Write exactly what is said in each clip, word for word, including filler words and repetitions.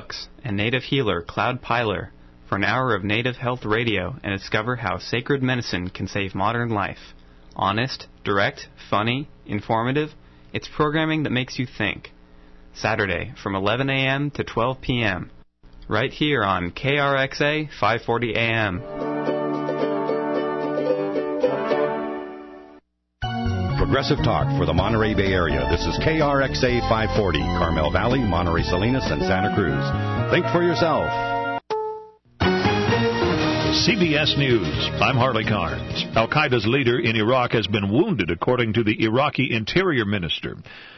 Brooks and native healer Cloud Piler for an hour of native health radio and discover how sacred medicine can save modern life. Honest, direct, funny, informative, it's programming that makes you think. Saturday from eleven a.m. to twelve p.m. right here on K R X A five forty A M. Progressive talk for the Monterey Bay Area. This is K R X A five forty, Carmel Valley, Monterey Salinas, and Santa Cruz. Think for yourself. C B S News. I'm Harley Carnes. Al-Qaeda's leader in Iraq has been wounded, according to the Iraqi Interior Minister.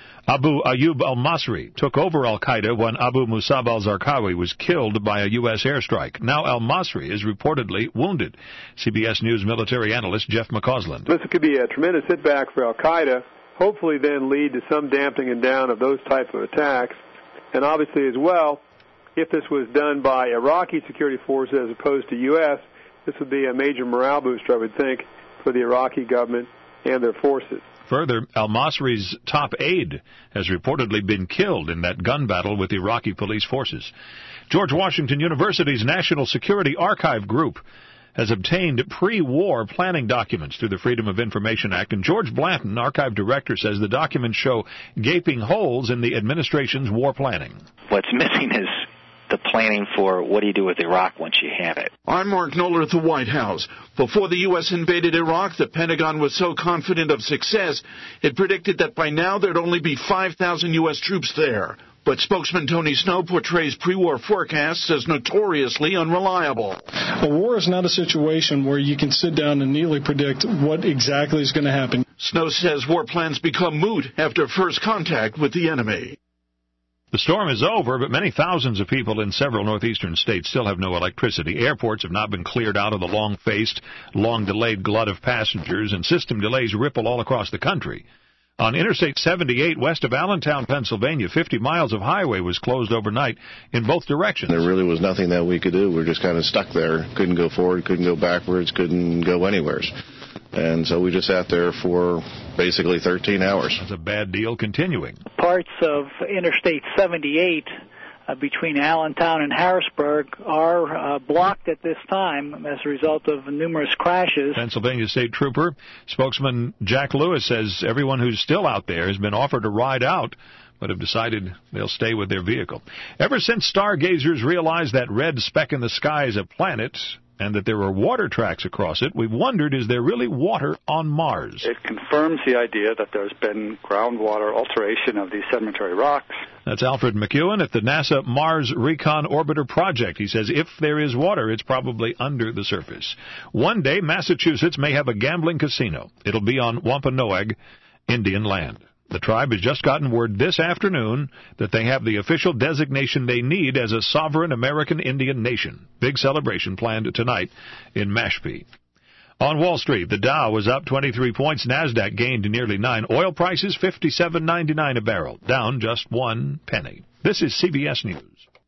Abu Ayyub al-Masri took over al-Qaeda when Abu Musab al-Zarqawi was killed by a U S airstrike. Now al-Masri is reportedly wounded. C B S News military analyst Jeff McCausland. This could be a tremendous setback for al-Qaeda, hopefully then lead to some dampening down of those types of attacks. And obviously as well, if this was done by Iraqi security forces as opposed to U S, this would be a major morale booster, I would think, for the Iraqi government and their forces. Further, al-Masri's top aide has reportedly been killed in that gun battle with Iraqi police forces. George Washington University's National Security Archive Group has obtained pre-war planning documents through the Freedom of Information Act, and George Blanton, archive director, says the documents show gaping holes in the administration's war planning. What's missing is the planning for what do you do with Iraq once you have it. I'm Mark Knoller at the White House. Before the U S invaded Iraq, the Pentagon was so confident of success, it predicted that by now there'd only be five thousand U S troops there. But spokesman Tony Snow portrays pre-war forecasts as notoriously unreliable. A war is not a situation where you can sit down and neatly predict what exactly is going to happen. Snow says war plans become moot after first contact with the enemy. The storm is over, but many thousands of people in several northeastern states still have no electricity. Airports have not been cleared out of the long-faced, long-delayed glut of passengers, and system delays ripple all across the country. On Interstate seventy-eight west of Allentown, Pennsylvania, fifty miles of highway was closed overnight in both directions. There really was nothing that we could do. We were just kind of stuck there. Couldn't go forward, couldn't go backwards, couldn't go anywhere. And so we just sat there for basically thirteen hours. That's a bad deal continuing. Parts of Interstate seventy-eight uh, between Allentown and Harrisburg are uh, blocked at this time as a result of numerous crashes. Pennsylvania State Trooper spokesman Jack Lewis says everyone who's still out there has been offered a ride out, but have decided they'll stay with their vehicle. Ever since stargazers realized that red speck in the sky is a planet and that there are water tracks across it, we've wondered, is there really water on Mars? It confirms the idea that there's been groundwater alteration of these sedimentary rocks. That's Alfred McEwen at the NASA Mars Recon Orbiter Project. He says if there is water, it's probably under the surface. One day, Massachusetts may have a gambling casino. It'll be on Wampanoag Indian land. The tribe has just gotten word this afternoon that they have the official designation they need as a sovereign American Indian nation. Big celebration planned tonight in Mashpee. On Wall Street, the Dow was up twenty-three points. NASDAQ gained nearly nine. Oil prices fifty-seven ninety-nine a barrel, down just one penny. This is C B S News.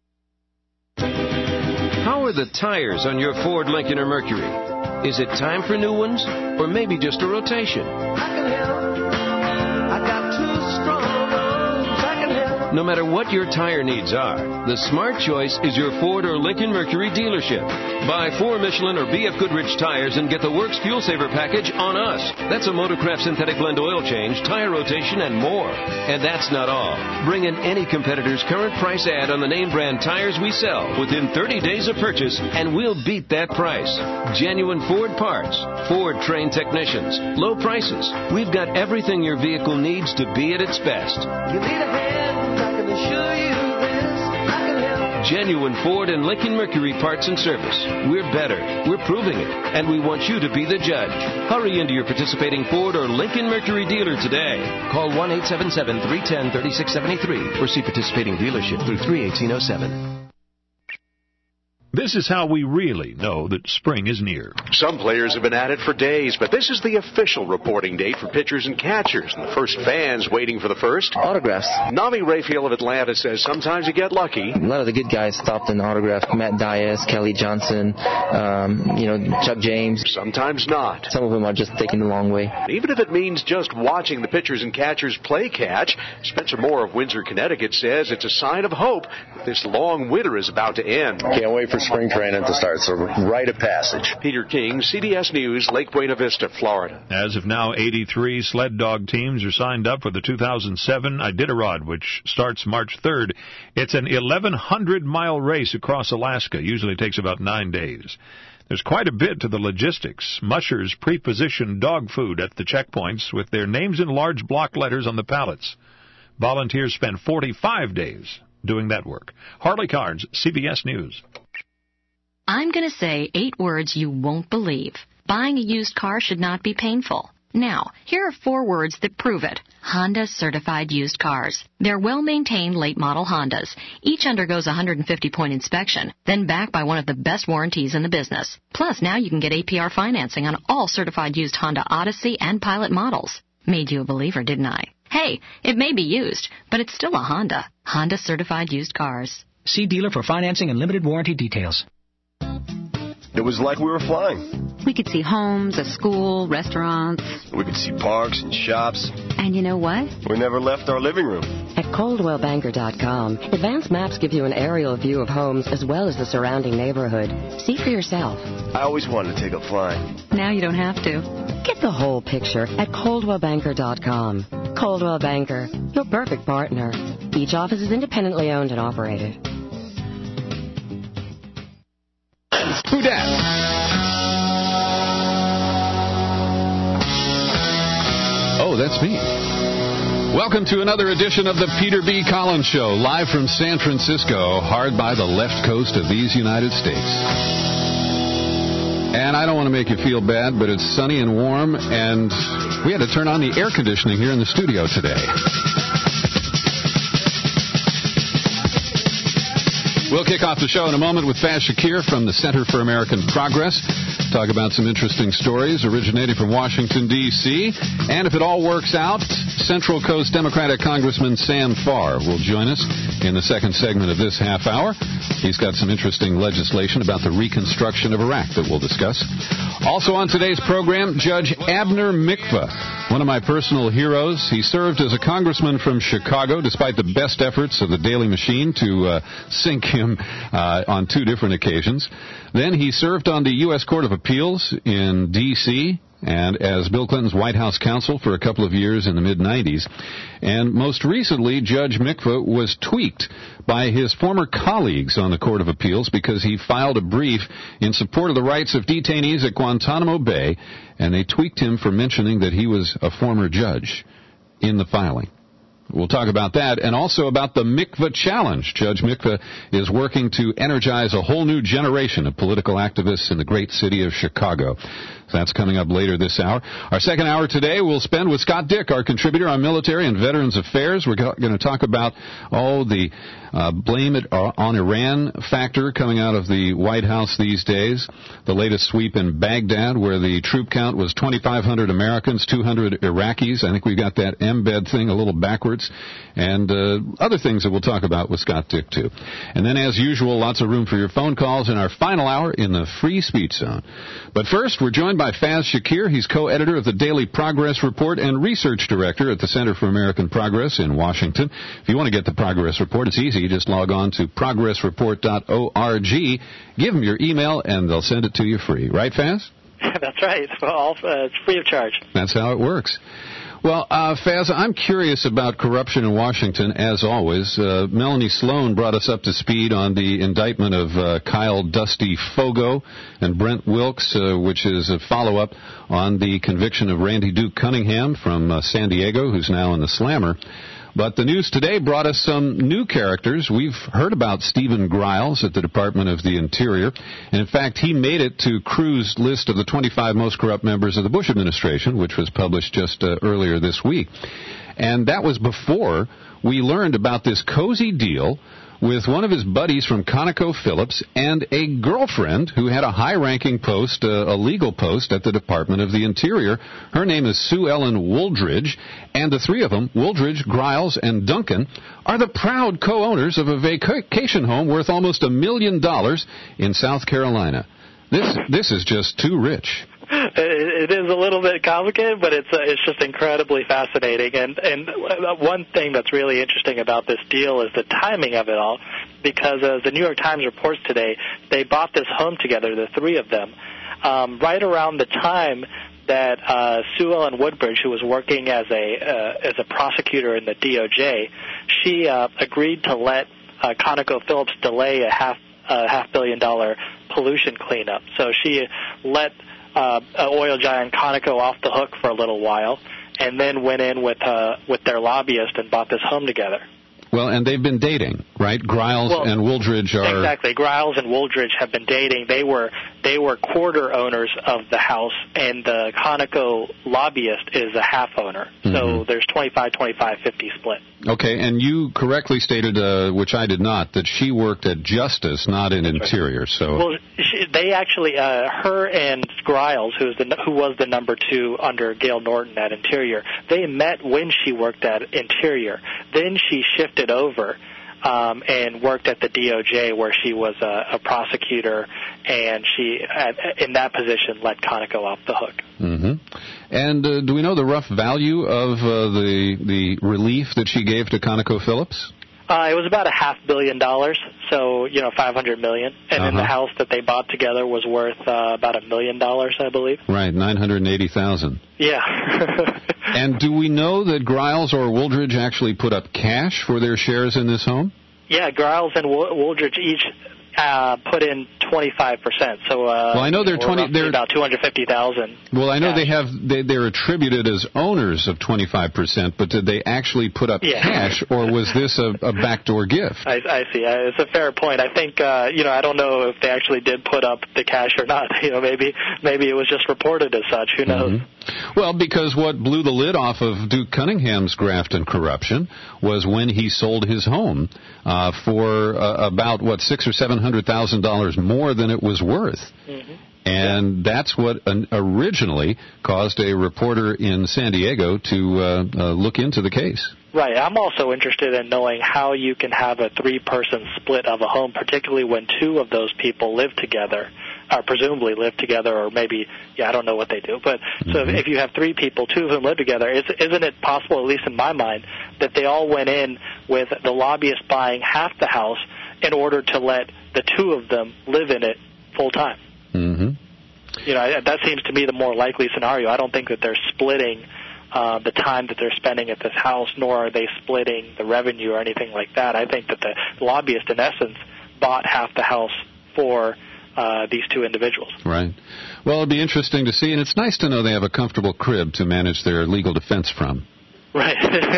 How are the tires on your Ford, Lincoln, or Mercury? Is it time for new ones, or maybe just a rotation? I can help. No matter what your tire needs are, the smart choice is your Ford or Lincoln Mercury dealership. Buy four Michelin or B F Goodrich tires and get the Works Fuel Saver package on us. That's a Motorcraft synthetic blend oil change, tire rotation, and more. And that's not all. Bring in any competitor's current price ad on the name brand tires we sell within thirty days of purchase, and we'll beat that price. Genuine Ford parts, Ford trained technicians, low prices. We've got everything your vehicle needs to be at its best. You need a hand. Genuine Ford and Lincoln Mercury parts and service. We're better. We're proving it. And we want you to be the judge. Hurry into your participating Ford or Lincoln Mercury dealer today. Call one eight seven seven, three one zero, three six seven three or see participating dealership through three eighteen oh seven. This is how we really know that spring is near. Some players have been at it for days, but this is the official reporting date for pitchers and catchers, and the first fans waiting for the first. Autographs. Nami Raphael of Atlanta says sometimes you get lucky. A lot of the good guys stopped in autographs. Matt Diaz, Kelly Johnson, um, you know, Chuck James. Sometimes not. Some of them are just taking the long way. Even if it means just watching the pitchers and catchers play catch, Spencer Moore of Windsor, Connecticut says it's a sign of hope that this long winter is about to end. Can't wait for spring training to start. It's a rite of passage. Peter King, C B S News, Lake Buena Vista, Florida. As of now, eighty-three sled dog teams are signed up for the two thousand seven Iditarod, which starts March third. It's an eleven hundred mile race across Alaska. Usually takes about nine days. There's quite a bit to the logistics. Mushers pre-position dog food at the checkpoints with their names in large block letters on the pallets. Volunteers spend forty-five days doing that work. Harley Carnes, C B S News. I'm going to say eight words you won't believe. Buying a used car should not be painful. Now, here are four words that prove it. Honda certified used cars. They're well-maintained late-model Hondas. Each undergoes a one hundred fifty point inspection, then backed by one of the best warranties in the business. Plus, now you can get A P R financing on all certified used Honda Odyssey and Pilot models. Made you a believer, didn't I? Hey, it may be used, but it's still a Honda. Honda certified used cars. See dealer for financing and limited warranty details. It was like we were flying. We could see homes, a school, restaurants. We could see parks and shops. And you know what? We never left our living room. At Coldwell Banker dot com, advanced maps give you an aerial view of homes as well as the surrounding neighborhood. See for yourself. I always wanted to take a flying. Now you don't have to. Get the whole picture at Coldwell Banker dot com. Coldwell Banker, your perfect partner. Each office is independently owned and operated. Who dat? Oh, that's me. Welcome to another edition of the Peter B. Collins Show, live from San Francisco, hard by the left coast of these United States. And I don't want to make you feel bad, but it's sunny and warm, and we had to turn on the air conditioning here in the studio today. We'll kick off the show in a moment with Faz Shakir from the Center for American Progress. Talk about some interesting stories originating from Washington, D C And if it all works out, Central Coast Democratic Congressman Sam Farr will join us in the second segment of this half hour. He's got some interesting legislation about the reconstruction of Iraq that we'll discuss. Also on today's program, Judge Abner Mikva, one of my personal heroes. He served as a congressman from Chicago, despite the best efforts of the Daily Machine to uh, sink him uh, on two different occasions. Then he served on the U S Court of Appeals in D C and as Bill Clinton's White House counsel for a couple of years in the mid nineties. And most recently, Judge Mikva was tweaked by his former colleagues on the Court of Appeals because he filed a brief in support of the rights of detainees at Guantanamo Bay, and they tweaked him for mentioning that he was a former judge in the filing. We'll talk about that and also about the Mikva Challenge. Judge Mikva is working to energize a whole new generation of political activists in the great city of Chicago. So that's coming up later this hour. Our second hour today we'll spend with Scott Dick, our contributor on military and veterans affairs. We're going to talk about, oh, the uh, blame it on Iran factor coming out of the White House these days. The latest sweep in Baghdad where the troop count was twenty-five hundred Americans, two hundred Iraqis. I think we got that embed thing a little backwards. And uh, other things that we'll talk about with Scott Dick, too. And then, as usual, lots of room for your phone calls in our final hour in the Free Speech Zone. But first, we're joined by Faz Shakir. He's co-editor of the Daily Progress Report and research director at the Center for American Progress in Washington. If you want to get the Progress Report, it's easy. You just log on to progress report dot org. Give them your email, and they'll send it to you free. Right, Faz? That's right. It's, all, uh, it's free of charge. That's how it works. Well, uh, Faz, I'm curious about corruption in Washington, as always. Uh, Melanie Sloan brought us up to speed on the indictment of uh, Kyle Dusty Fogo and Brent Wilkes, uh, which is a follow-up on the conviction of Randy Duke Cunningham from uh, San Diego, who's now in the Slammer. But the news today brought us some new characters. We've heard about Stephen Griles at the Department of the Interior. And, in fact, he made it to Crew's list of the twenty-five most corrupt members of the Bush administration, which was published just uh, earlier this week. And that was before we learned about this cozy deal with one of his buddies from ConocoPhillips and a girlfriend who had a high-ranking post, uh, a legal post at the Department of the Interior. Her name is Sue Ellen Wooldridge, and the three of them, Wooldridge, Griles, and Duncan, are the proud co-owners of a vacation home worth almost a million dollars in South Carolina. This this is just too rich. It is a little bit complicated, but it's uh, it's just incredibly fascinating. And and one thing that's really interesting about this deal is the timing of it all, because as the New York Times reports today, they bought this home together, the three of them, um, right around the time that uh, Sue Ellen Woodbridge, who was working as a uh, as a prosecutor in the D O J, she uh, agreed to let uh, ConocoPhillips delay a half a half billion dollar pollution cleanup. So she let Uh, oil giant Conoco off the hook for a little while, and then went in with uh, with their lobbyist and bought this home together. Well, and they've been dating, right? Griles well, and Wooldridge are... Exactly. Griles and Wooldridge have been dating. They were they were quarter owners of the house, and the Conoco lobbyist is a half owner. Mm-hmm. So there's twenty-five twenty-five fifty split. Okay, and you correctly stated, uh, which I did not, that she worked at Justice, not in That's Interior. Right. So well, she, they actually, uh, her and Griles, who was the who was the number two under Gail Norton at Interior, they met when she worked at Interior. Then she shifted over um, and worked at the D O J, where she was a, a prosecutor, and she, at, in that position, let Conoco off the hook. Mm-hmm. And uh, do we know the rough value of uh, the the relief that she gave to ConocoPhillips? Uh, it was about a half billion dollars, so, you know, five hundred million dollars. And uh-huh. then the house that they bought together was worth uh, about a million dollars, I believe. Right, nine hundred eighty thousand dollars. Yeah. And do we know that Griles or Wooldridge actually put up cash for their shares in this home? Yeah, Griles and Wooldridge each uh, put in twenty-five percent. So, uh, well, I know they're twenty. They're about two hundred fifty thousand. Well, I know cash. they have. They, they're attributed as owners of twenty-five percent, but did they actually put up yeah. cash, or was this a, a backdoor gift? I, I see. Uh, it's a fair point. I think uh, you know. I don't know if they actually did put up the cash or not. You know, maybe maybe it was just reported as such. Who knows? Mm-hmm. Well, because what blew the lid off of Duke Cunningham's graft and corruption was when he sold his home uh, for uh, about what six or seven hundred thousand dollars more than it was worth. Mm-hmm. And that's what an, originally caused a reporter in San Diego to uh, uh, look into the case. Right. I'm also interested in knowing how you can have a three-person split of a home, particularly when two of those people live together, or presumably live together, or maybe, yeah, I don't know what they do. But mm-hmm. so if, if you have three people, two of them live together, is, isn't it possible, at least in my mind, that they all went in with the lobbyist buying half the house in order to let the two of them live in it full time? Mm-hmm. You know, that seems to me the more likely scenario. I don't think that they're splitting uh, the time that they're spending at this house, nor are they splitting the revenue or anything like that. I think that the lobbyist, in essence, bought half the house for uh, these two individuals. Right. Well, it'll be interesting to see, and it's nice to know they have a comfortable crib to manage their legal defense from. Right.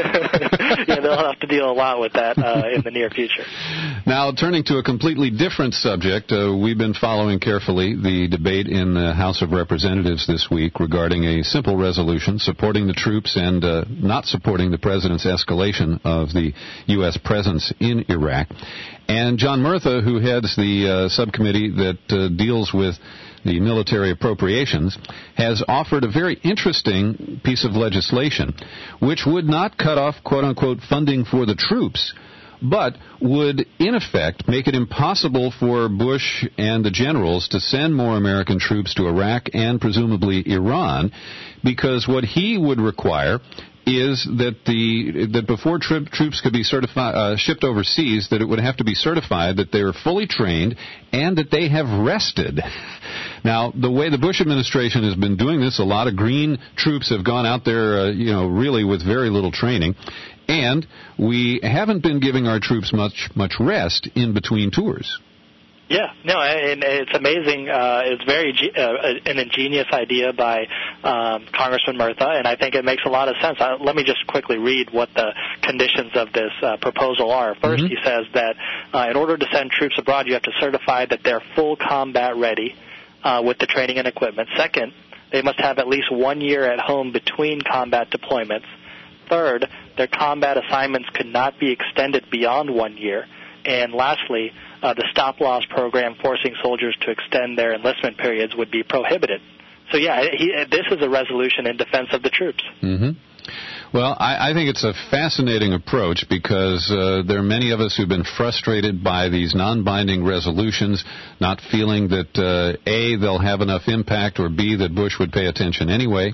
Yeah, they'll have to deal a lot with that uh, in the near future. Now, turning to a completely different subject, uh, we've been following carefully the debate in the House of Representatives this week regarding a simple resolution supporting the troops and uh, not supporting the president's escalation of the U S presence in Iraq. And John Murtha, who heads the uh, subcommittee that uh, deals with the military appropriations, has offered a very interesting piece of legislation which would not cut off, quote-unquote, funding for the troops, but would, in effect, make it impossible for Bush and the generals to send more American troops to Iraq and presumably Iran, because what he would require is that the that before tri- troops could be certified, uh, shipped overseas, that it would have to be certified that they are fully trained and that they have rested. Now, the way the Bush administration has been doing this, a lot of green troops have gone out there, uh, you know, really with very little training, and we haven't been giving our troops much much rest in between tours. Yeah, no, and it's amazing. Uh, it's very uh, an ingenious idea by um, Congressman Murtha, and I think it makes a lot of sense. Uh, let me just quickly read what the conditions of this uh, proposal are. First, mm-hmm. he says that uh, in order to send troops abroad, you have to certify that they're full combat ready uh, with the training and equipment. Second, they must have at least one year at home between combat deployments. Third, their combat assignments could not be extended beyond one year. And lastly, uh, the stop-loss program forcing soldiers to extend their enlistment periods would be prohibited. So, yeah, he, this is a resolution in defense of the troops. Mm-hmm. Well, I, I think it's a fascinating approach because uh, there are many of us who've been frustrated by these non-binding resolutions, not feeling that, uh, A, they'll have enough impact, or B, that Bush would pay attention anyway.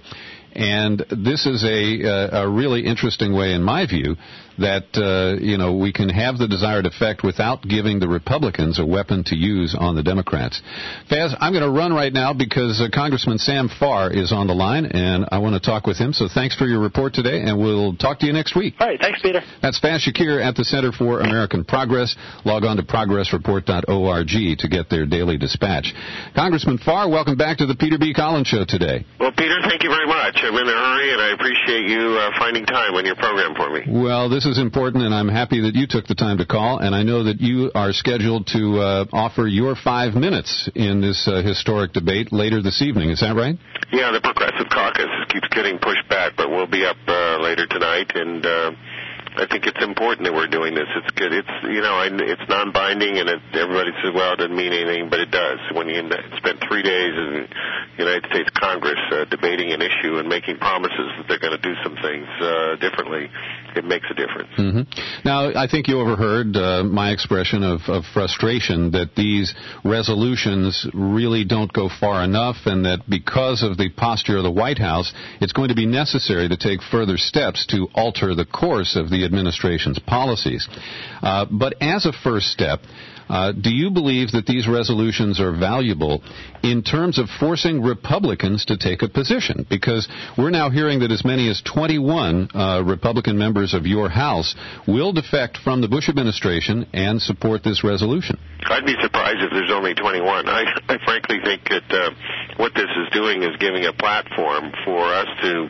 And this is a, uh, a really interesting way, in my view, that, uh, you know, we can have the desired effect without giving the Republicans a weapon to use on the Democrats. Faz, I'm going to run right now because uh, Congressman Sam Farr is on the line, and I want to talk with him. So thanks for your report today, and we'll talk to you next week. All right. Thanks, Peter. That's Faz Shakir at the Center for American Progress. Log on to progress report dot org to get their daily dispatch. Congressman Farr, welcome back to the Peter B. Collins Show today. Well, Peter, thank you very much. I'm in a hurry, and I appreciate you uh, finding time on your program for me. Well, this is important, and I'm happy that you took the time to call, and I know that you are scheduled to uh, offer your five minutes in this uh, historic debate later this evening. Is that right? Yeah, the Progressive Caucus keeps getting pushed back, but we'll be up uh, later tonight, and uh, I think it's important that we're doing this. It's good. It's, you know, it's non-binding, and it, everybody says, well, it doesn't mean anything, but it does. When you spend three days in the United States Congress uh, debating an issue and making promises that they're going to do some things uh, differently, it makes a difference. Mm-hmm. Now, I think you overheard uh, my expression of, of frustration that these resolutions really don't go far enough, and that because of the posture of the White House, it's going to be necessary to take further steps to alter the course of the administration's policies. Uh, but as a first step, uh, do you believe that these resolutions are valuable in terms of forcing Republicans to take a position? Because we're now hearing that as many as twenty-one uh, Republican members of your House will defect from the Bush administration and support this resolution. I'd be surprised if there's only twenty-one. I, I frankly think that uh, what this is doing is giving a platform for us to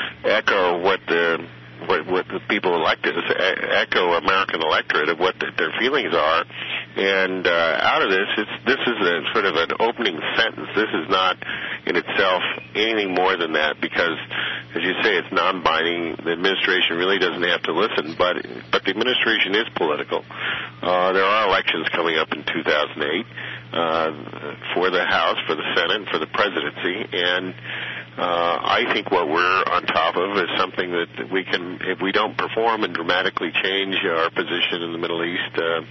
echo what the What, what the people elected, echo American electorate of what the, their feelings are, and uh, out of this, it's, this is a sort of an opening sentence. This is not in itself anything more than that, because, as you say, it's non-binding. The administration really doesn't have to listen, but but the administration is political. Uh, there are elections coming up in two thousand eight uh, for the House, for the Senate, and for the presidency, and Uh, I think what we're on top of is something that we can, if we don't perform and dramatically change our position in the Middle East, uh,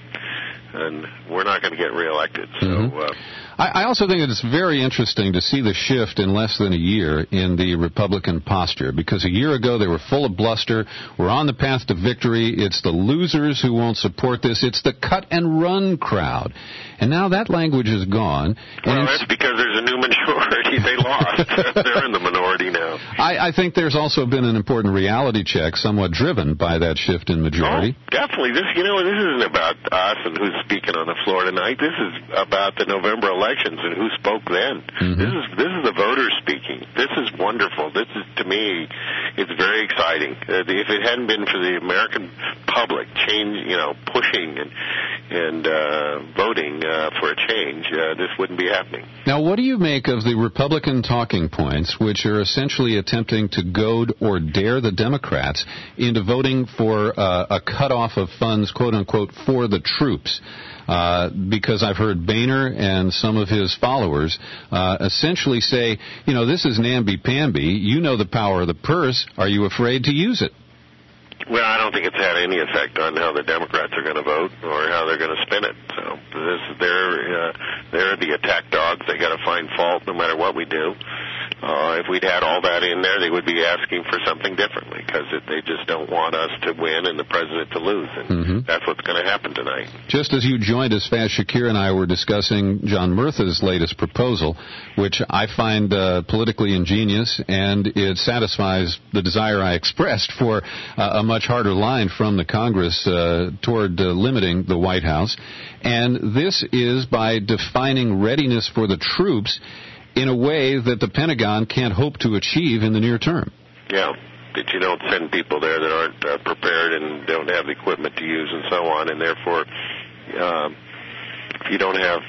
and we're not going to get reelected. So. Mm-hmm. Uh, I also think that it's very interesting to see the shift in less than a year in the Republican posture, because a year ago they were full of bluster. We're on the path to victory. It's the losers who won't support this. It's the cut-and-run crowd. And now that language is gone. And well, that's because there's a new majority. They lost. They're in the minority now. I, I think there's also been an important reality check, somewhat driven by that shift in majority. Oh, definitely. This, you know, this isn't about us and who's speaking on the floor tonight. This is about the November election. And who spoke then? Mm-hmm. This is this is the voters speaking. This is wonderful. This is, to me, it's very exciting. Uh, the, if it hadn't been for the American public change, you know, pushing and and uh, voting uh, for a change, uh, this wouldn't be happening. Now, what do you make of the Republican talking points, which are essentially attempting to goad or dare the Democrats into voting for uh, a cutoff of funds, quote unquote, for the troops? Uh, because I've heard Boehner and some of his followers uh, essentially say, you know, this is namby-pamby. You know the power of the purse. Are you afraid to use it? Well, I don't think it's had any effect on how the Democrats are going to vote or how they're going to spin it. So this, they're uh, they're the attack dogs. They got to find fault no matter what we do. Uh, if we'd had all that in there, they would be asking for something differently, because they just don't want us to win and the president to lose. And mm-hmm. that's what's going to happen tonight. Just as you joined us, Faz Shakir and I were discussing John Murtha's latest proposal, which I find uh, politically ingenious, and it satisfies the desire I expressed for uh, a much harder line from the Congress uh, toward uh, limiting the White House. And this is by defining readiness for the troops in a way that the Pentagon can't hope to achieve in the near term. Yeah, that you don't send people there that aren't uh, prepared and don't have the equipment to use and so on, and therefore, uh, if you don't have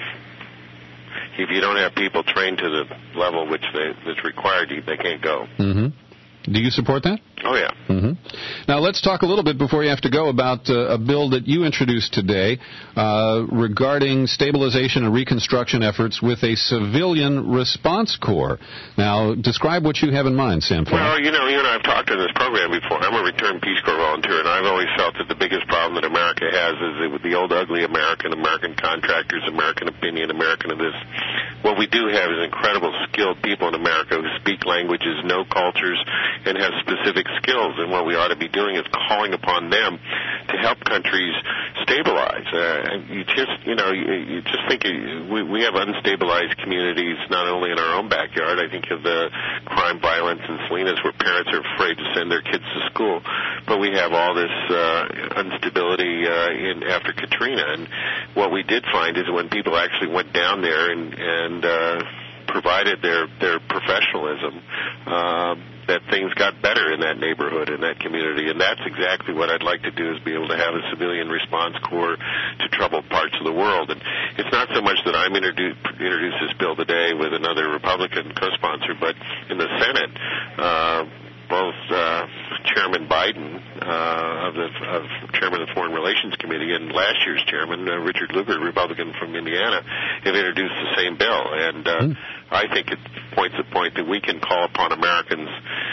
if you don't have people trained to the level which they, that's required, they can't go. Mm-hmm. Do you support that? Oh, yeah. Mm-hmm. Now, let's talk a little bit before you have to go about uh, a bill that you introduced today uh, regarding stabilization and reconstruction efforts with a civilian response corps. Now, describe what you have in mind, Sam Farr. Well, you know, you and I have talked in this program before. I'm a returned Peace Corps volunteer, and I've always felt that the biggest problem that America has is it, the old ugly American, American contractors, American opinion, American of this. What we do have is incredible skilled people in America who speak languages, know cultures, and have specific skills. And what we ought to be doing is calling upon them to help countries stabilize. Uh, you just, you know, you, you just think we, we have unstabilized communities not only in our own backyard. I think of the crime, violence in Salinas where parents are afraid to send their kids to school. But we have all this uh, instability uh, in after Katrina. And what we did find is when people actually went down there and, and uh, provided their, their professionalism, uh, that things got better in that neighborhood, in that community. And that's exactly what I'd like to do, is be able to have a civilian response corps to troubled parts of the world. And it's not so much that I'm introduce, introduce this bill today with another Republican co-sponsor, but in the Senate, uh, both uh, Chairman Biden, uh, of the of Chairman of the Foreign Relations Committee, and last year's Chairman, uh, Richard Lugar, Republican from Indiana, have introduced the same bill. And uh, mm. I think it points a point that we can call upon Americans,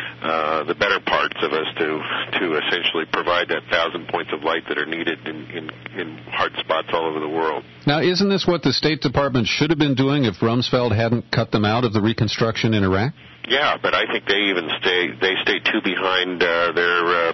uh, the better parts of us, to to essentially provide that thousand points of light that are needed in, in, in hard spots all over the world. Now, isn't this what the State Department should have been doing if Rumsfeld hadn't cut them out of the reconstruction in Iraq? Yeah, but I think they even stay they stay too behind uh, their uh,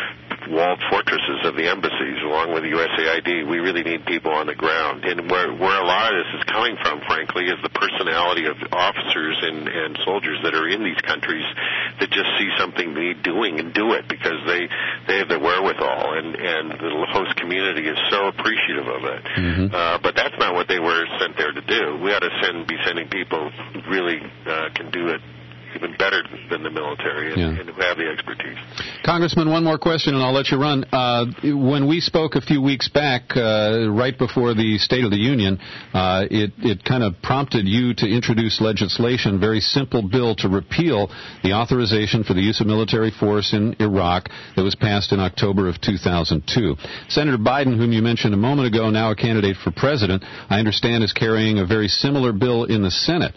walled fortresses of the embassies, along with the U S A I D. We really need people on the ground. And where, where a lot of this is coming from, frankly, is the personality of officers and, and soldiers that are in these countries that just see something they need doing and do it because they, they have the wherewithal, and, and the host community is so appreciative of it. Mm-hmm. Uh, but that's not what they were sent there to do. We ought to send, be sending people who really uh, can do it even better than the military and, yeah. and who have the expertise. Congressman, one more question and I'll let you run. Uh, when we spoke a few weeks back, uh, right before the State of the Union, uh, it, it kind of prompted you to introduce legislation, very simple bill to repeal the authorization for the use of military force in Iraq that was passed in October of two thousand two. Senator Biden, whom you mentioned a moment ago, now a candidate for president, I understand is carrying a very similar bill in the Senate.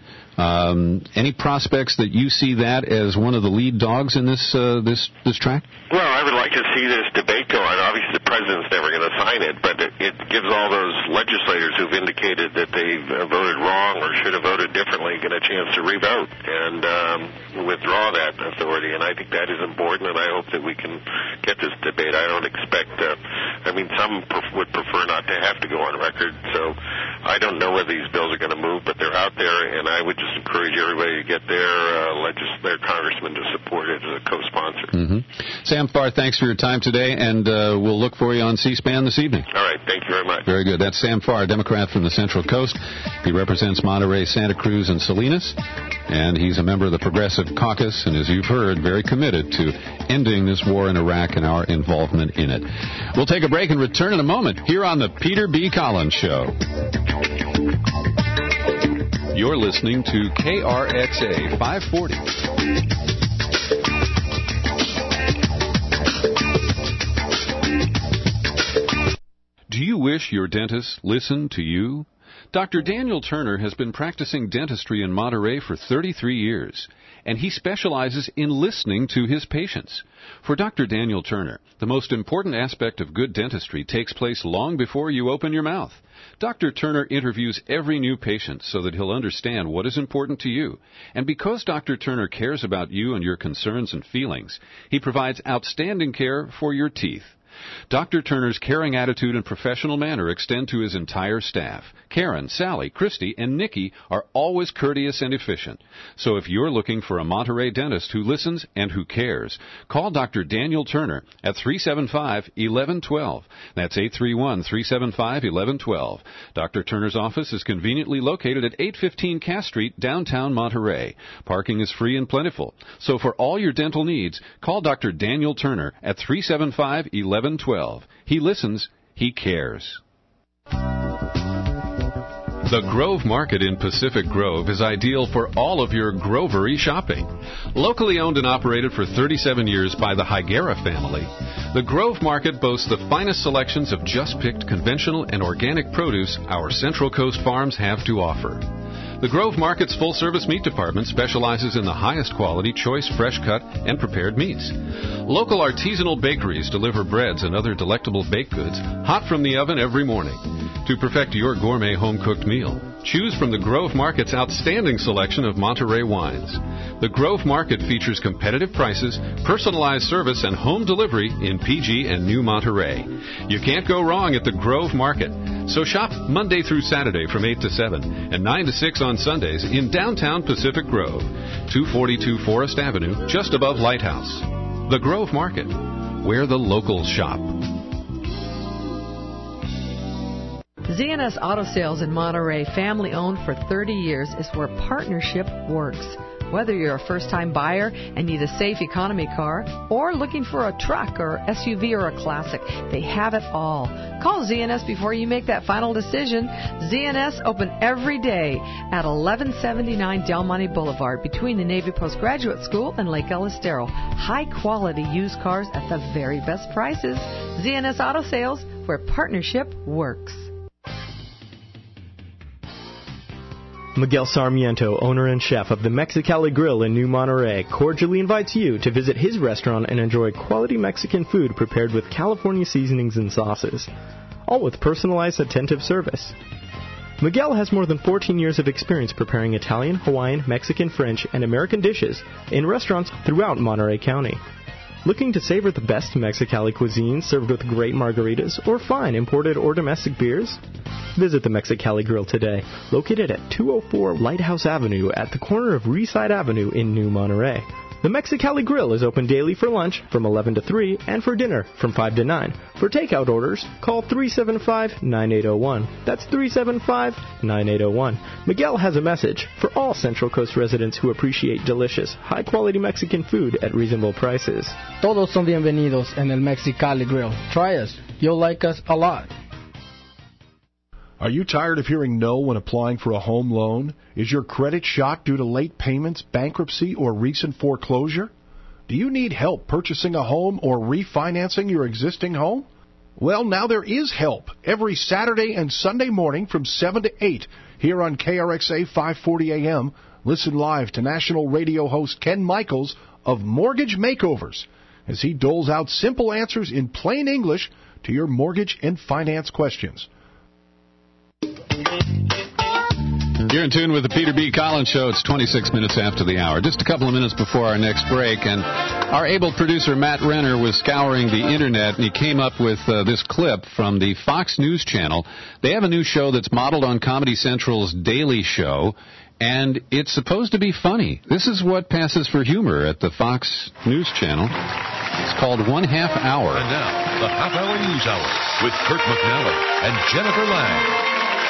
Um, any prospects that you see that as one of the lead dogs in this uh, this this track? Well, I would like to see this debate go on. Obviously, the president's never going to sign it, but it, it gives all those legislators who've indicated that they've uh, voted wrong or should have voted differently get a chance to revote and um, withdraw that authority. And I think that is important, and I hope that we can get this debate. I don't expect. Uh, I mean, some pref- would prefer not to have to go on record, so I don't know whether these bills are going to move, but they're out there, and I would just encourage everybody to get their uh, legis- their congressman to support it as a co-sponsor. Mm-hmm. Sam Farr, thanks for your time today, and uh, we'll look for you on C-SPAN this evening. All right, thank you very much. Very good. That's Sam Farr, Democrat from the Central Coast. He represents Monterey, Santa Cruz, and Salinas, and he's a member of the Progressive Caucus, and as you've heard, very committed to ending this war in Iraq and our involvement in it. We'll take a break and return in a moment here on the Peter B. Collins Show. You're listening to K R X A five forty. Do you wish your dentist listened to you? Doctor Daniel Turner has been practicing dentistry in Monterey for thirty-three years, and he specializes in listening to his patients. For Doctor Daniel Turner, the most important aspect of good dentistry takes place long before you open your mouth. Doctor Turner interviews every new patient so that he'll understand what is important to you. And because Doctor Turner cares about you and your concerns and feelings, he provides outstanding care for your teeth. Doctor Turner's caring attitude and professional manner extend to his entire staff. Karen, Sally, Christy, and Nikki are always courteous and efficient. So if you're looking for a Monterey dentist who listens and who cares, call Doctor Daniel Turner at three seven five, one one one two. That's eight three one, three seven five, one one one two. Doctor Turner's office is conveniently located at eight fifteen Cass Street, downtown Monterey. Parking is free and plentiful. So for all your dental needs, call Doctor Daniel Turner at three seven five, one one one two. He listens, he cares. The Grove Market in Pacific Grove is ideal for all of your grovery shopping. Locally owned and operated for thirty-seven years by the Higuera family, the Grove Market boasts the finest selections of just-picked conventional and organic produce our Central Coast farms have to offer. The Grove Market's full-service meat department specializes in the highest quality, choice, fresh-cut, and prepared meats. Local artisanal bakeries deliver breads and other delectable baked goods hot from the oven every morning. To perfect your gourmet home-cooked meal, choose from the Grove Market's outstanding selection of Monterey wines. The Grove Market features competitive prices, personalized service, and home delivery in P G and New Monterey. You can't go wrong at the Grove Market. So shop Monday through Saturday from eight to seven and nine to six on Sundays in downtown Pacific Grove, two forty-two Forest Avenue, just above Lighthouse. The Grove Market, where the locals shop. Z N S Auto Sales in Monterey, family-owned for thirty years, is where partnership works. Whether you're a first-time buyer and need a safe economy car, or looking for a truck or S U V or a classic, they have it all. Call Z N S before you make that final decision. Z N S open every day at eleven seventy-nine Del Monte Boulevard between the Navy Postgraduate School and Lake El Estero. High-quality used cars at the very best prices. Z N S Auto Sales, where partnership works. Miguel Sarmiento, owner and chef of the Mexicali Grill in New Monterey, cordially invites you to visit his restaurant and enjoy quality Mexican food prepared with California seasonings and sauces, all with personalized, attentive service. Miguel has more than fourteen years of experience preparing Italian, Hawaiian, Mexican, French, and American dishes in restaurants throughout Monterey County. Looking to savor the best Mexicali cuisine served with great margaritas or fine imported or domestic beers? Visit the Mexicali Grill today, located at two oh four Lighthouse Avenue at the corner of Reeside Avenue in New Monterey. The Mexicali Grill is open daily for lunch from eleven to three and for dinner from five to nine. For takeout orders, call three seven five, nine eight zero one. That's three seven five, nine eight zero one. Miguel has a message for all Central Coast residents who appreciate delicious, high-quality Mexican food at reasonable prices. Todos son bienvenidos en el Mexicali Grill. Try us. You'll like us a lot. Are you tired of hearing no when applying for a home loan? Is your credit shot due to late payments, bankruptcy, or recent foreclosure? Do you need help purchasing a home or refinancing your existing home? Well, now there is help every Saturday and Sunday morning from seven to eight here on K R X A five forty A M. Listen live to national radio host Ken Michaels of Mortgage Makeovers as he doles out simple answers in plain English to your mortgage and finance questions. You're in tune with the Peter B. Collins Show. It's twenty-six minutes after the hour. Just a couple of minutes before our next break, and our able producer Matt Renner was scouring the Internet, and he came up with uh, this clip from the Fox News Channel. They have a new show that's modeled on Comedy Central's Daily Show, and it's supposed to be funny. This is what passes for humor at the Fox News Channel. It's called One Half Hour. And now, the Half Hour News Hour with Kurt McNally and Jennifer Lang.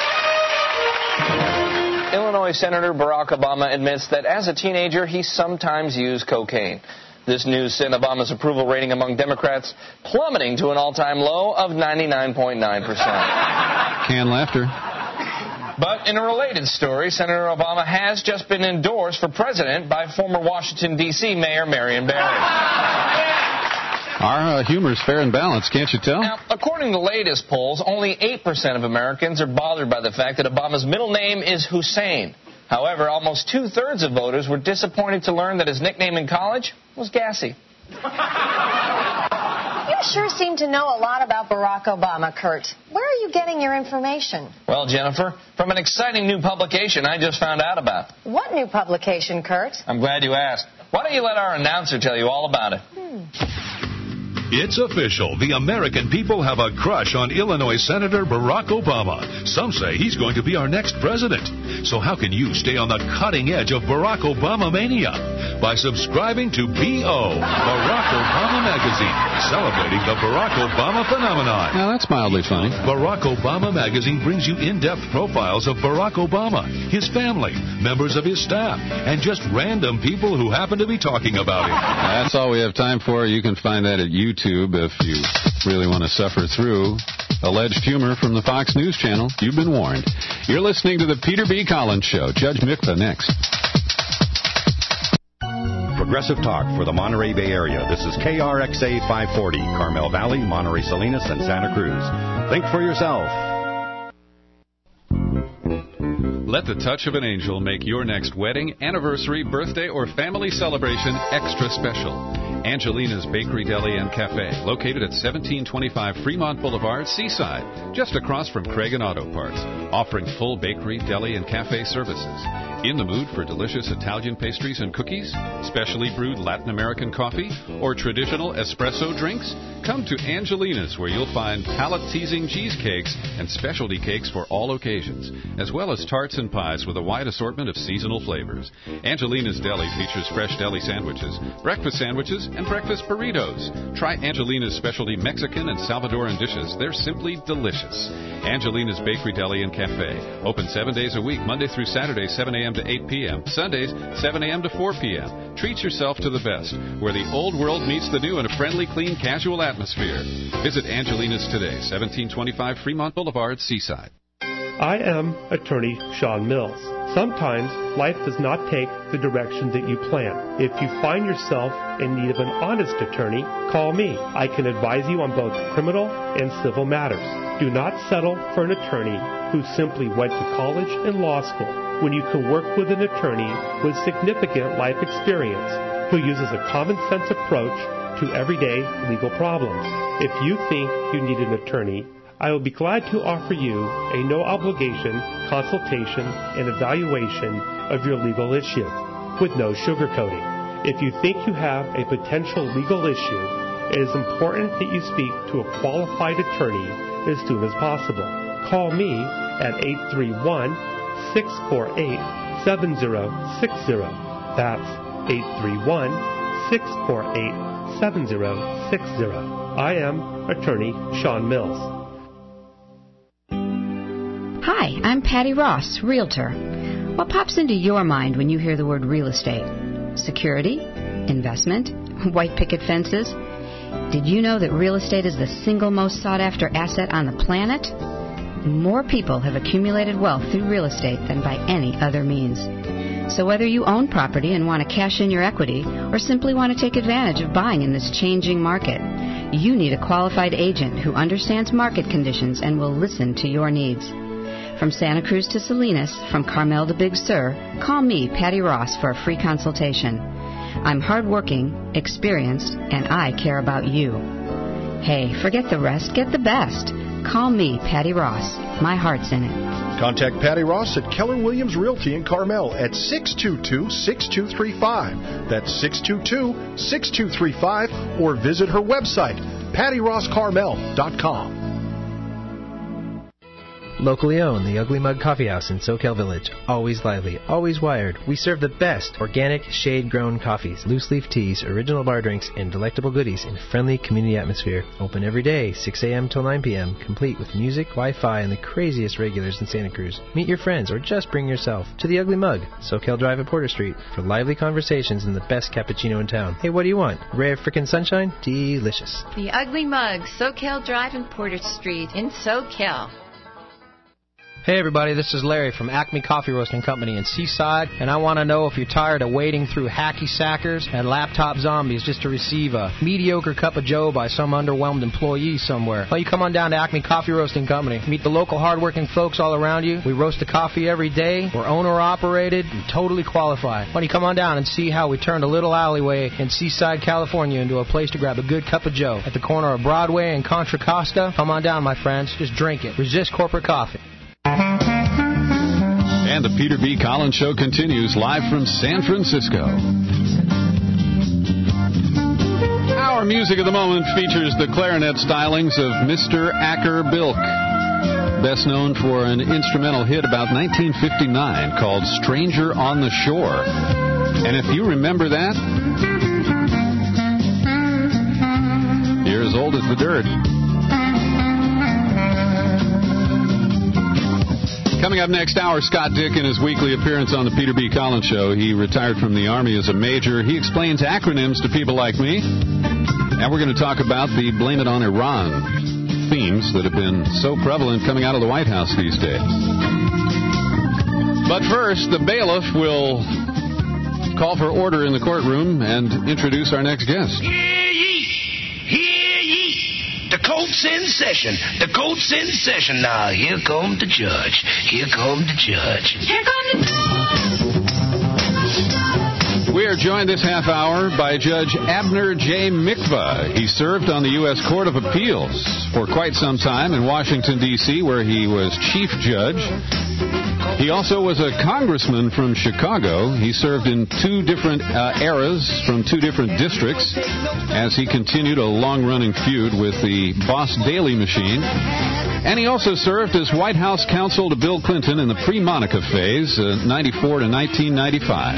Illinois Senator Barack Obama admits that as a teenager, he sometimes used cocaine. This news sent Obama's approval rating among Democrats plummeting to an all-time low of ninety-nine point nine percent. Canned laughter. But in a related story, Senator Obama has just been endorsed for president by former Washington, D C Mayor Marion Barry. Our uh, humor is fair and balanced, can't you tell? Now, according to latest polls, only eight percent of Americans are bothered by the fact that Obama's middle name is Hussein. However, almost two-thirds of voters were disappointed to learn that his nickname in college was Gassy. You sure seem to know a lot about Barack Obama, Kurt. Where are you getting your information? Well, Jennifer, from an exciting new publication I just found out about. What new publication, Kurt? I'm glad you asked. Why don't you let our announcer tell you all about it? Hmm. It's official. The American people have a crush on Illinois Senator Barack Obama. Some say he's going to be our next president. So how can you stay on the cutting edge of Barack Obama mania? By subscribing to B O, Barack Obama Magazine, celebrating the Barack Obama phenomenon. Now, that's mildly funny. Barack Obama Magazine brings you in-depth profiles of Barack Obama, his family, members of his staff, and just random people who happen to be talking about him. That's all we have time for. You can find that at YouTube. YouTube if you really want to suffer through alleged humor from the Fox News Channel. You've been warned. You're listening to the Peter B. Collins Show. Judge Mikva next. Progressive Talk for the Monterey Bay Area. This is K R X A five forty, Carmel Valley, Monterey Salinas, and Santa Cruz. Think for yourself. Let the touch of an angel make your next wedding, anniversary, birthday, or family celebration extra special. Angelina's Bakery, Deli, and Cafe, located at seventeen twenty-five Fremont Boulevard, Seaside, just across from Craig and Auto Parts, offering full bakery, deli, and cafe services. In the mood for delicious Italian pastries and cookies, specially brewed Latin American coffee, or traditional espresso drinks? Come to Angelina's, where you'll find palate-teasing cheesecakes and specialty cakes for all occasions, as well as tarts and pies with a wide assortment of seasonal flavors. Angelina's Deli features fresh deli sandwiches, breakfast sandwiches, and breakfast burritos. Try Angelina's specialty Mexican and Salvadoran dishes. They're simply delicious. Angelina's Bakery, Deli, and Cafe. Open seven days a week, Monday through Saturday, seven a.m. to eight p.m. Sundays, seven a.m. to four p.m. Treat yourself to the best, where the old world meets the new in a friendly, clean, casual atmosphere. Visit Angelina's today, seventeen twenty-five Fremont Boulevard, Seaside. I am attorney Sean Mills. Sometimes life does not take the direction that you plan. If you find yourself in need of an honest attorney, call me. I can advise you on both criminal and civil matters. Do not settle for an attorney who simply went to college and law school when you can work with an attorney with significant life experience who uses a common sense approach to everyday legal problems. If you think you need an attorney, I will be glad to offer you a no-obligation consultation and evaluation of your legal issue with no sugarcoating. If you think you have a potential legal issue, it is important that you speak to a qualified attorney as soon as possible. Call me at eight three one, six four eight, seven zero six zero. That's eight three one, six four eight, seven zero six zero. I am attorney Sean Mills. Hi, I'm Patty Ross, Realtor. What pops into your mind when you hear the word real estate? Security? Investment? White picket fences? Did you know that real estate is the single most sought-after asset on the planet? More people have accumulated wealth through real estate than by any other means. So whether you own property and want to cash in your equity or simply want to take advantage of buying in this changing market, you need a qualified agent who understands market conditions and will listen to your needs. From Santa Cruz to Salinas, from Carmel to Big Sur, call me, Patty Ross, for a free consultation. I'm hardworking, experienced, and I care about you. Hey, forget the rest, get the best. Call me, Patty Ross. My heart's in it. Contact Patty Ross at Keller Williams Realty in Carmel at six two two, six two three five. That's six two two, six two three five, or visit her website, patty ross carmel dot com. Locally owned, the Ugly Mug Coffee House in Soquel Village. Always lively, always wired. We serve the best organic, shade-grown coffees, loose-leaf teas, original bar drinks, and delectable goodies in a friendly community atmosphere. Open every day, six a.m. till nine p.m., complete with music, Wi-Fi, and the craziest regulars in Santa Cruz. Meet your friends or just bring yourself to the Ugly Mug, Soquel Drive at Porter Street, for lively conversations and the best cappuccino in town. Hey, what do you want? Ray of frickin' sunshine? Delicious. The Ugly Mug, Soquel Drive and Porter Street in Soquel. Hey everybody, this is Larry from Acme Coffee Roasting Company in Seaside, and I want to know if you're tired of wading through hacky sackers and laptop zombies just to receive a mediocre cup of joe by some underwhelmed employee somewhere. Well, you come on down to Acme Coffee Roasting Company. Meet the local hardworking folks all around you. We roast the coffee every day. We're owner-operated and totally qualified. Why don't you come on down and see how we turned a little alleyway in Seaside, California into a place to grab a good cup of joe at the corner of Broadway and Contra Costa? Come on down, my friends. Just drink it. Resist corporate coffee. And the Peter B. Collins Show continues live from San Francisco. Our music of the moment features the clarinet stylings of Mister Acker Bilk, best known for an instrumental hit about nineteen fifty-nine called Stranger on the Shore. And if you remember that, you're as old as the dirt. Coming up next hour, Scott Dick in his weekly appearance on the Peter B. Collins Show. He retired from the Army as a major. He explains acronyms to people like me. And we're going to talk about the Blame It on Iran themes that have been so prevalent coming out of the White House these days. But first, the bailiff will call for order in the courtroom and introduce our next guest. Hear ye! Hear ye! The court's in session. The court's in session. Now, here come the judge. Here come the judge. Here come the judge. We are joined this half hour by Judge Abner J. Mikva. He served on the U S Court of Appeals for quite some time in Washington, D C, where he was chief judge. He also was a congressman from Chicago. He served in two different uh, eras from two different districts as he continued a long-running feud with the Boss Daley machine. And he also served as White House counsel to Bill Clinton in the pre-Monica phase, uh, ninety-four to nineteen ninety-five.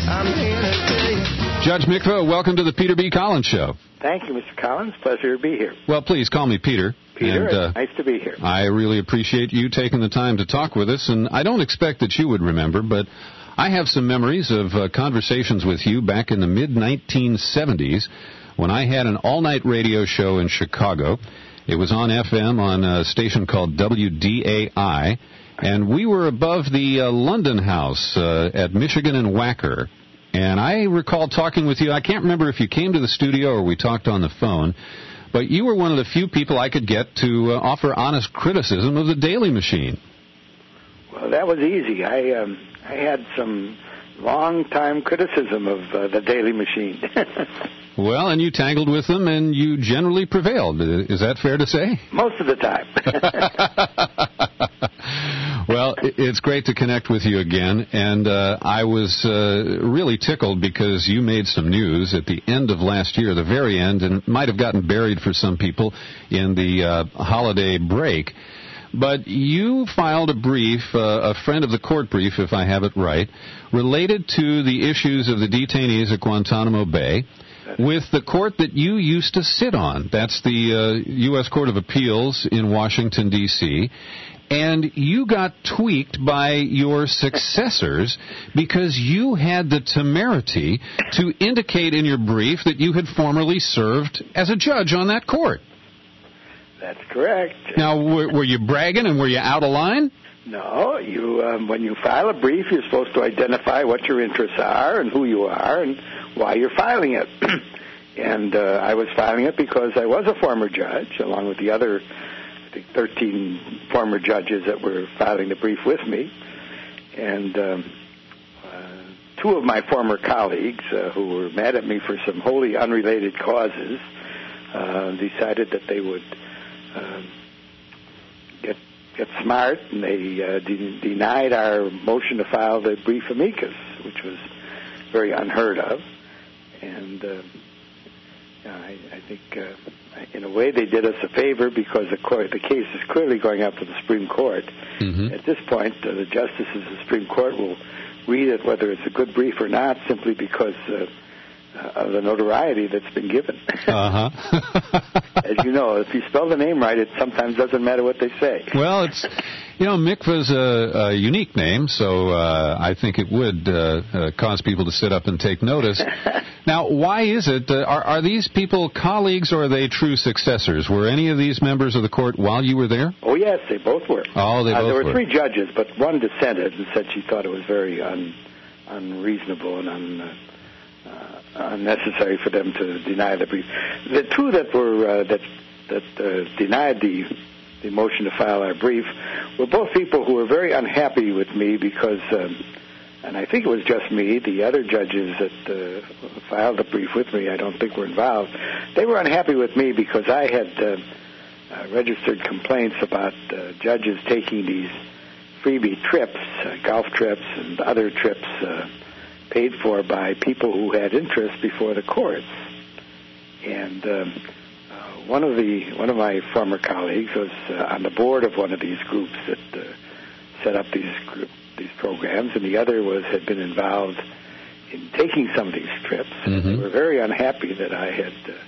Judge Mikva, welcome to the Peter B. Collins Show. Thank you, Mister Collins. Pleasure to be here. Well, please call me Peter. Peter, and, uh, nice to be here. I really appreciate you taking the time to talk with us, and I don't expect that you would remember, but I have some memories of uh, conversations with you back in the mid nineteen seventies when I had an all-night radio show in Chicago. It was on F M on a station called W D A I, and we were above the uh, London House uh, at Michigan and Wacker. And I recall talking with you. I can't remember if you came to the studio or we talked on the phone, but you were one of the few people I could get to uh, offer honest criticism of the Daley machine. Well, that was easy. I um, I had some long-time criticism of uh, the Daley machine. Well, and you tangled with them, and you generally prevailed. Is that fair to say? Most of the time. Well, it's great to connect with you again, and uh, I was uh, really tickled because you made some news at the end of last year, the very end, and might have gotten buried for some people in the uh, holiday break. But you filed a brief, uh, a friend of the court brief, if I have it right, related to the issues of the detainees at Guantanamo Bay with the court that you used to sit on. That's the uh, U S Court of Appeals in Washington, D C, and you got tweaked by your successors because you had the temerity to indicate in your brief that you had formerly served as a judge on that court. That's correct. Now, were, were you bragging and were you out of line? No, you. Um, when you file a brief, you're supposed to identify what your interests are and who you are and why you're filing it. And uh, I was filing it because I was a former judge, along with the other, I think, thirteen former judges that were filing the brief with me. And um, uh, two of my former colleagues, uh, who were mad at me for some wholly unrelated causes, uh, decided that they would uh, get get smart, and they uh, de- denied our motion to file the brief amicus, which was very unheard of. And uh, I, I think, uh, in a way, they did us a favor because the, court, the case is clearly going up to the Supreme Court. Mm-hmm. At this point, uh, the justices of the Supreme Court will read it, whether it's a good brief or not, simply because uh, of the notoriety that's been given. Uh-huh. As you know, if you spell the name right, it sometimes doesn't matter what they say. Well, it's, you know, Mikva's a, a unique name, so uh, I think it would uh, uh, cause people to sit up and take notice. Now, why is it, uh, are, are these people colleagues or are they true successors? Were any of these members of the court while you were there? Oh, yes, they both were. Oh, they uh, both There were, were three judges, but one dissented and said she thought it was very un, unreasonable and un, uh, uh, unnecessary for them to deny the brief. The two that were uh, that that uh, denied the the motion to file our brief were both people who were very unhappy with me because, um, and I think it was just me, the other judges that uh, filed the brief with me, I don't think were involved. They were unhappy with me because I had uh, uh, registered complaints about uh, judges taking these freebie trips, uh, golf trips and other trips uh, paid for by people who had interest before the courts. And um, uh, one of the one of my former colleagues was uh, on the board of one of these groups that uh, set up these group, these programs, and the other was had been involved in taking some of these trips. Mm-hmm. And they were very unhappy that I had uh,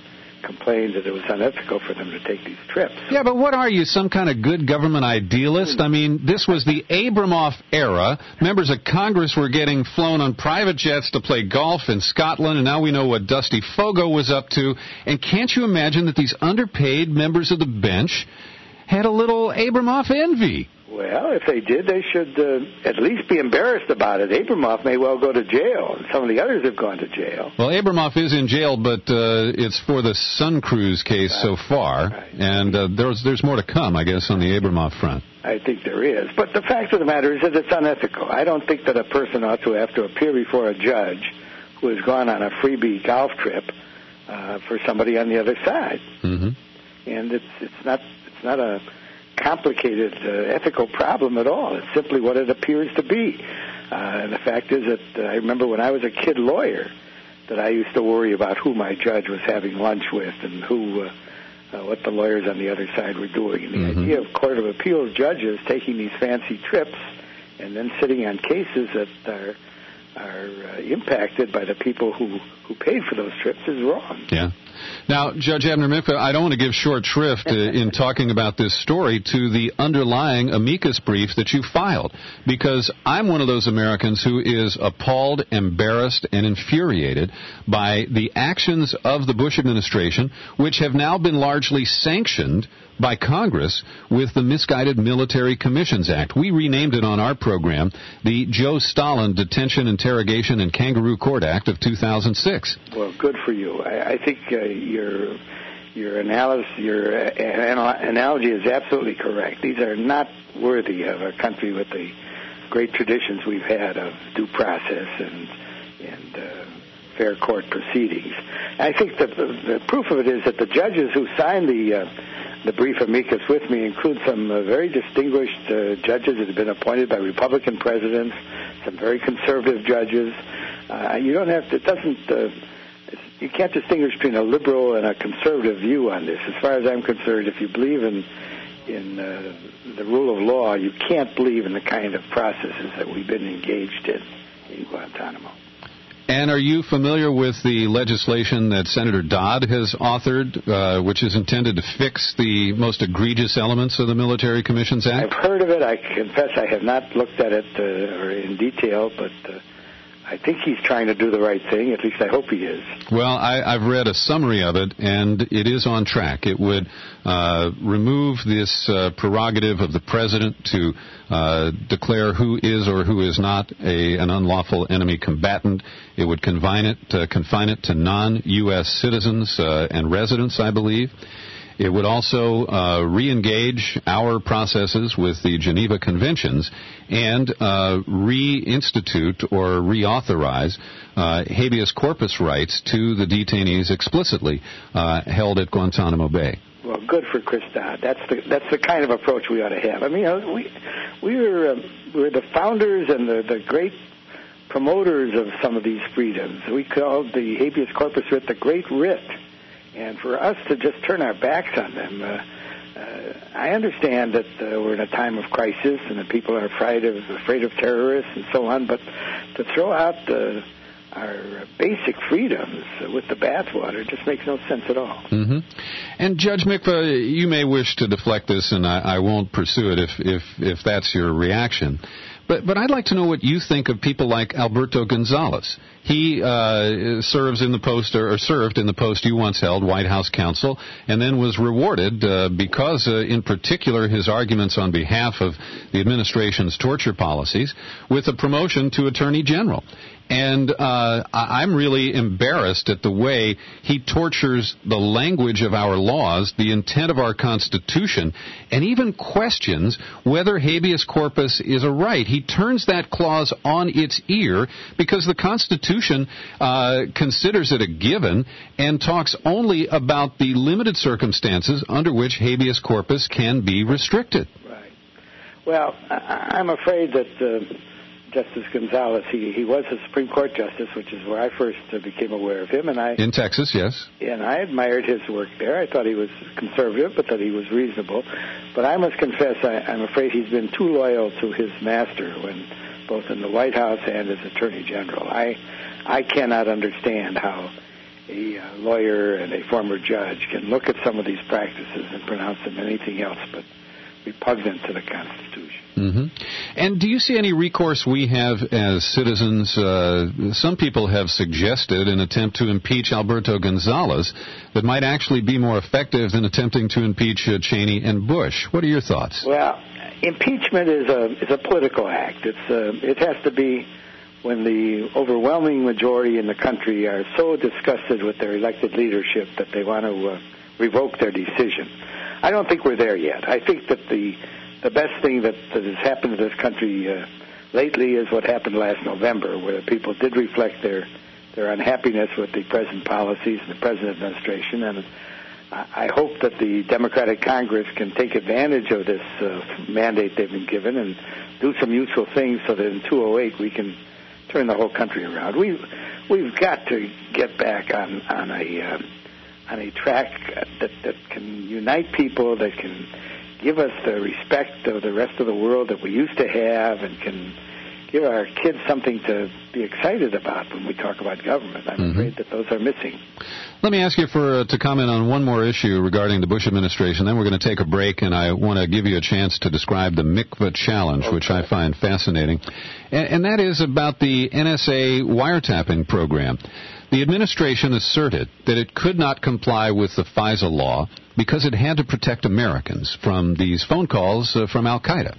complained that it was unethical for them to take these trips. Yeah, but what are you, some kind of good government idealist? I mean, this was the Abramoff era. Members of Congress were getting flown on private jets to play golf in Scotland, and now we know what Dusty Fogo was up to. And can't you imagine that these underpaid members of the bench had a little Abramoff envy? Well, if they did, they should uh, at least be embarrassed about it. Abramoff may well go to jail, and some of the others have gone to jail. Well, Abramoff is in jail, but uh, it's for the Sun Cruise case right. so far, right. and uh, there's there's more to come, I guess, on the Abramoff front. I think there is. But the fact of the matter is that it's unethical. I don't think that a person ought to have to appear before a judge who has gone on a freebie golf trip uh, for somebody on the other side. Mm-hmm. And it's it's not it's not a complicated uh, ethical problem at all. It's simply what it appears to be. Uh, and the fact is that uh, I remember when I was a kid lawyer that I used to worry about who my judge was having lunch with and who, uh, uh, what the lawyers on the other side were doing. And the Mm-hmm. idea of Court of Appeals judges taking these fancy trips and then sitting on cases that are are uh, impacted by the people who, who paid for those trips is wrong. Yeah. Now, Judge Abner Mikva, I don't want to give short shrift uh, in talking about this story to the underlying amicus brief that you filed, because I'm one of those Americans who is appalled, embarrassed, and infuriated by the actions of the Bush administration, which have now been largely sanctioned by Congress with the Misguided Military Commissions Act. We renamed it on our program the Joe Stalin Detention, Interrogation, and Kangaroo Court Act of two thousand six. Well, good for you. I, I think uh, your your analysis, your uh, analogy is absolutely correct. These are not worthy of a country with the great traditions we've had of due process and and uh, fair court proceedings. I think that the, the proof of it is that the judges who signed the uh, the brief amicus with me include some uh, very distinguished uh, judges that have been appointed by Republican presidents, some very conservative judges. Uh, you don't have to, it doesn't, uh, you can't distinguish between a liberal and a conservative view on this. As far as I'm concerned, if you believe in in uh, the rule of law, you can't believe in the kind of processes that we've been engaged in in Guantanamo. And are you familiar with the legislation that Senator Dodd has authored, uh, which is intended to fix the most egregious elements of the Military Commissions Act? I've heard of it. I confess I have not looked at it uh, or in detail, but uh, I think he's trying to do the right thing. At least I hope he is. Well, I, I've read a summary of it, and it is on track. It would uh, remove this uh, prerogative of the president to uh, declare who is or who is not a, an unlawful enemy combatant. It would confine it, uh, confine it to non-U S citizens uh, and residents, I believe. It would also uh, re-engage our processes with the Geneva Conventions and uh, reinstitute or reauthorize uh, habeas corpus rights to the detainees explicitly uh, held at Guantanamo Bay. Well, good for Chris Dodd. That's the that's the kind of approach we ought to have. I mean, you know, we we were uh, we were the founders and the, the great promoters of some of these freedoms. We called the habeas corpus writ the Great Writ. And for us to just turn our backs on them, uh, uh, I understand that uh, we're in a time of crisis and that people are afraid of afraid of terrorists and so on. But to throw out uh, our basic freedoms with the bathwater just makes no sense at all. Mm-hmm. And Judge Mikva, you may wish to deflect this, and I, I won't pursue it if if if that's your reaction. But but I'd like to know what you think of people like Alberto Gonzales. He uh, serves in the post, or served in the post you once held, White House counsel, and then was rewarded uh, because, uh, in particular, his arguments on behalf of the administration's torture policies, with a promotion to Attorney General. And uh, I'm really embarrassed at the way he tortures the language of our laws, the intent of our Constitution, and even questions whether habeas corpus is a right. He turns that clause on its ear because the Constitution uh, considers it a given and talks only about the limited circumstances under which habeas corpus can be restricted. Right. Well, I- I'm afraid that Uh Justice Gonzales, he, he was a Supreme Court justice, which is where I first uh, became aware of him. And I In Texas, yes. And I admired his work there. I thought he was conservative, but that he was reasonable. But I must confess, I, I'm afraid he's been too loyal to his master, when both in the White House and as Attorney General. I I cannot understand how a uh, lawyer and a former judge can look at some of these practices and pronounce them anything else but repugnant to the Constitution. Mm-hmm. And do you see any recourse we have as citizens? Uh, some people have suggested an attempt to impeach Alberto Gonzales that might actually be more effective than attempting to impeach uh, Cheney and Bush. What are your thoughts? Well, impeachment is a is a political act. It's uh, it has to be when the overwhelming majority in the country are so disgusted with their elected leadership that they want to uh, revoke their decision. I don't think we're there yet. I think that the the best thing that, that has happened to this country uh, lately is what happened last November, where people did reflect their their unhappiness with the present policies and the present administration. And I, I hope that the Democratic Congress can take advantage of this uh, mandate they've been given and do some useful things so that in two oh eight we can turn the whole country around. We've we've got to get back on on a uh, on a track that that can unite people, that can give us the respect of the rest of the world that we used to have, and can give our kids something to be excited about when we talk about government. I'm mm-hmm. afraid that those are missing. Let me ask you for uh, to comment on one more issue regarding the Bush administration. Then we're going to take a break, and I want to give you a chance to describe the Mikvah Challenge, okay. which I find fascinating. And, and that is about the N S A wiretapping program. The administration asserted that it could not comply with the FISA law because it had to protect Americans from these phone calls uh, from Al-Qaeda.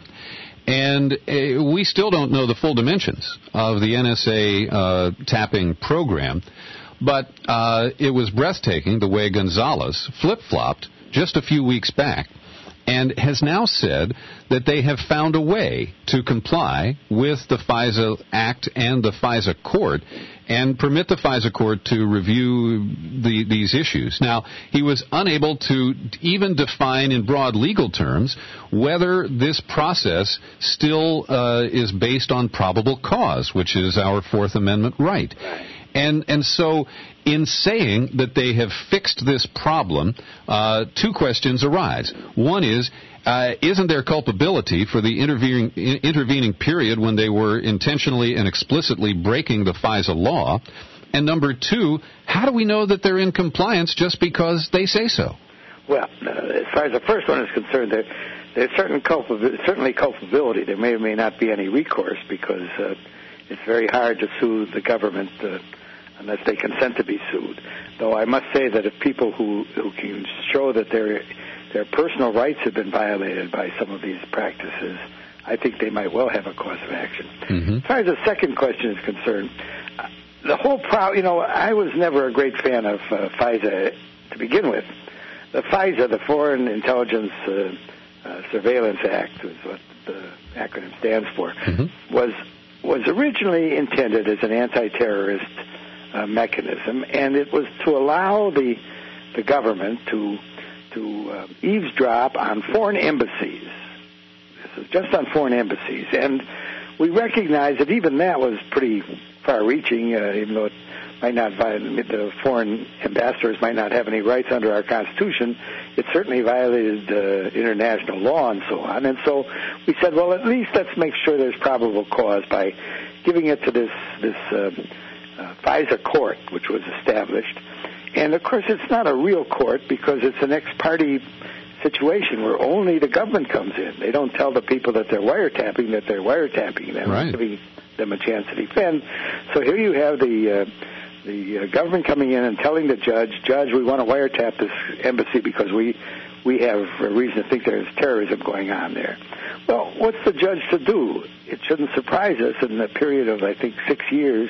And uh, we still don't know the full dimensions of the N S A uh, tapping program, but uh, it was breathtaking the way Gonzales flip-flopped just a few weeks back and has now said that they have found a way to comply with the FISA Act and the FISA Court and permit the FISA Court to review the, these issues. Now, he was unable to even define in broad legal terms whether this process still uh, is based on probable cause, which is our Fourth Amendment right. And and so in saying that they have fixed this problem, uh, two questions arise. One is, uh, isn't there culpability for the intervening, intervening period when they were intentionally and explicitly breaking the FISA law? And number two, how do we know that they're in compliance just because they say so? Well, uh, as far as the first one is concerned, there, there's certain culpability, certainly culpability. There may or may not be any recourse because uh, it's very hard to sue the government uh, unless they consent to be sued. Though I must say that if people who, who can show that their their personal rights have been violated by some of these practices, I think they might well have a cause of action. Mm-hmm. As far as the second question is concerned, uh, the whole pro you know, I was never a great fan of uh, FISA to begin with. The FISA, the Foreign Intelligence uh, uh, Surveillance Act, is what the acronym stands for, mm-hmm. was was originally intended as an anti-terrorist Uh, mechanism, and it was to allow the the government to to uh, eavesdrop on foreign embassies. This is just on foreign embassies, and we recognize that even that was pretty far-reaching, uh, even though it might not violate, the foreign ambassadors might not have any rights under our Constitution. It certainly violated uh, international law and so on. And so we said, well, at least let's make sure there's probable cause by giving it to this this. Uh, Uh, FISA court, which was established. And, of course, it's not a real court because it's an ex-parte situation where only the government comes in. They don't tell the people that they're wiretapping that they're wiretapping them, right. giving them a chance to defend. So here you have the uh, the uh, government coming in and telling the judge, Judge, we want to wiretap this embassy because we, we have a reason to think there's terrorism going on there. Well, what's the judge to do? It shouldn't surprise us in the period of, I think, six years,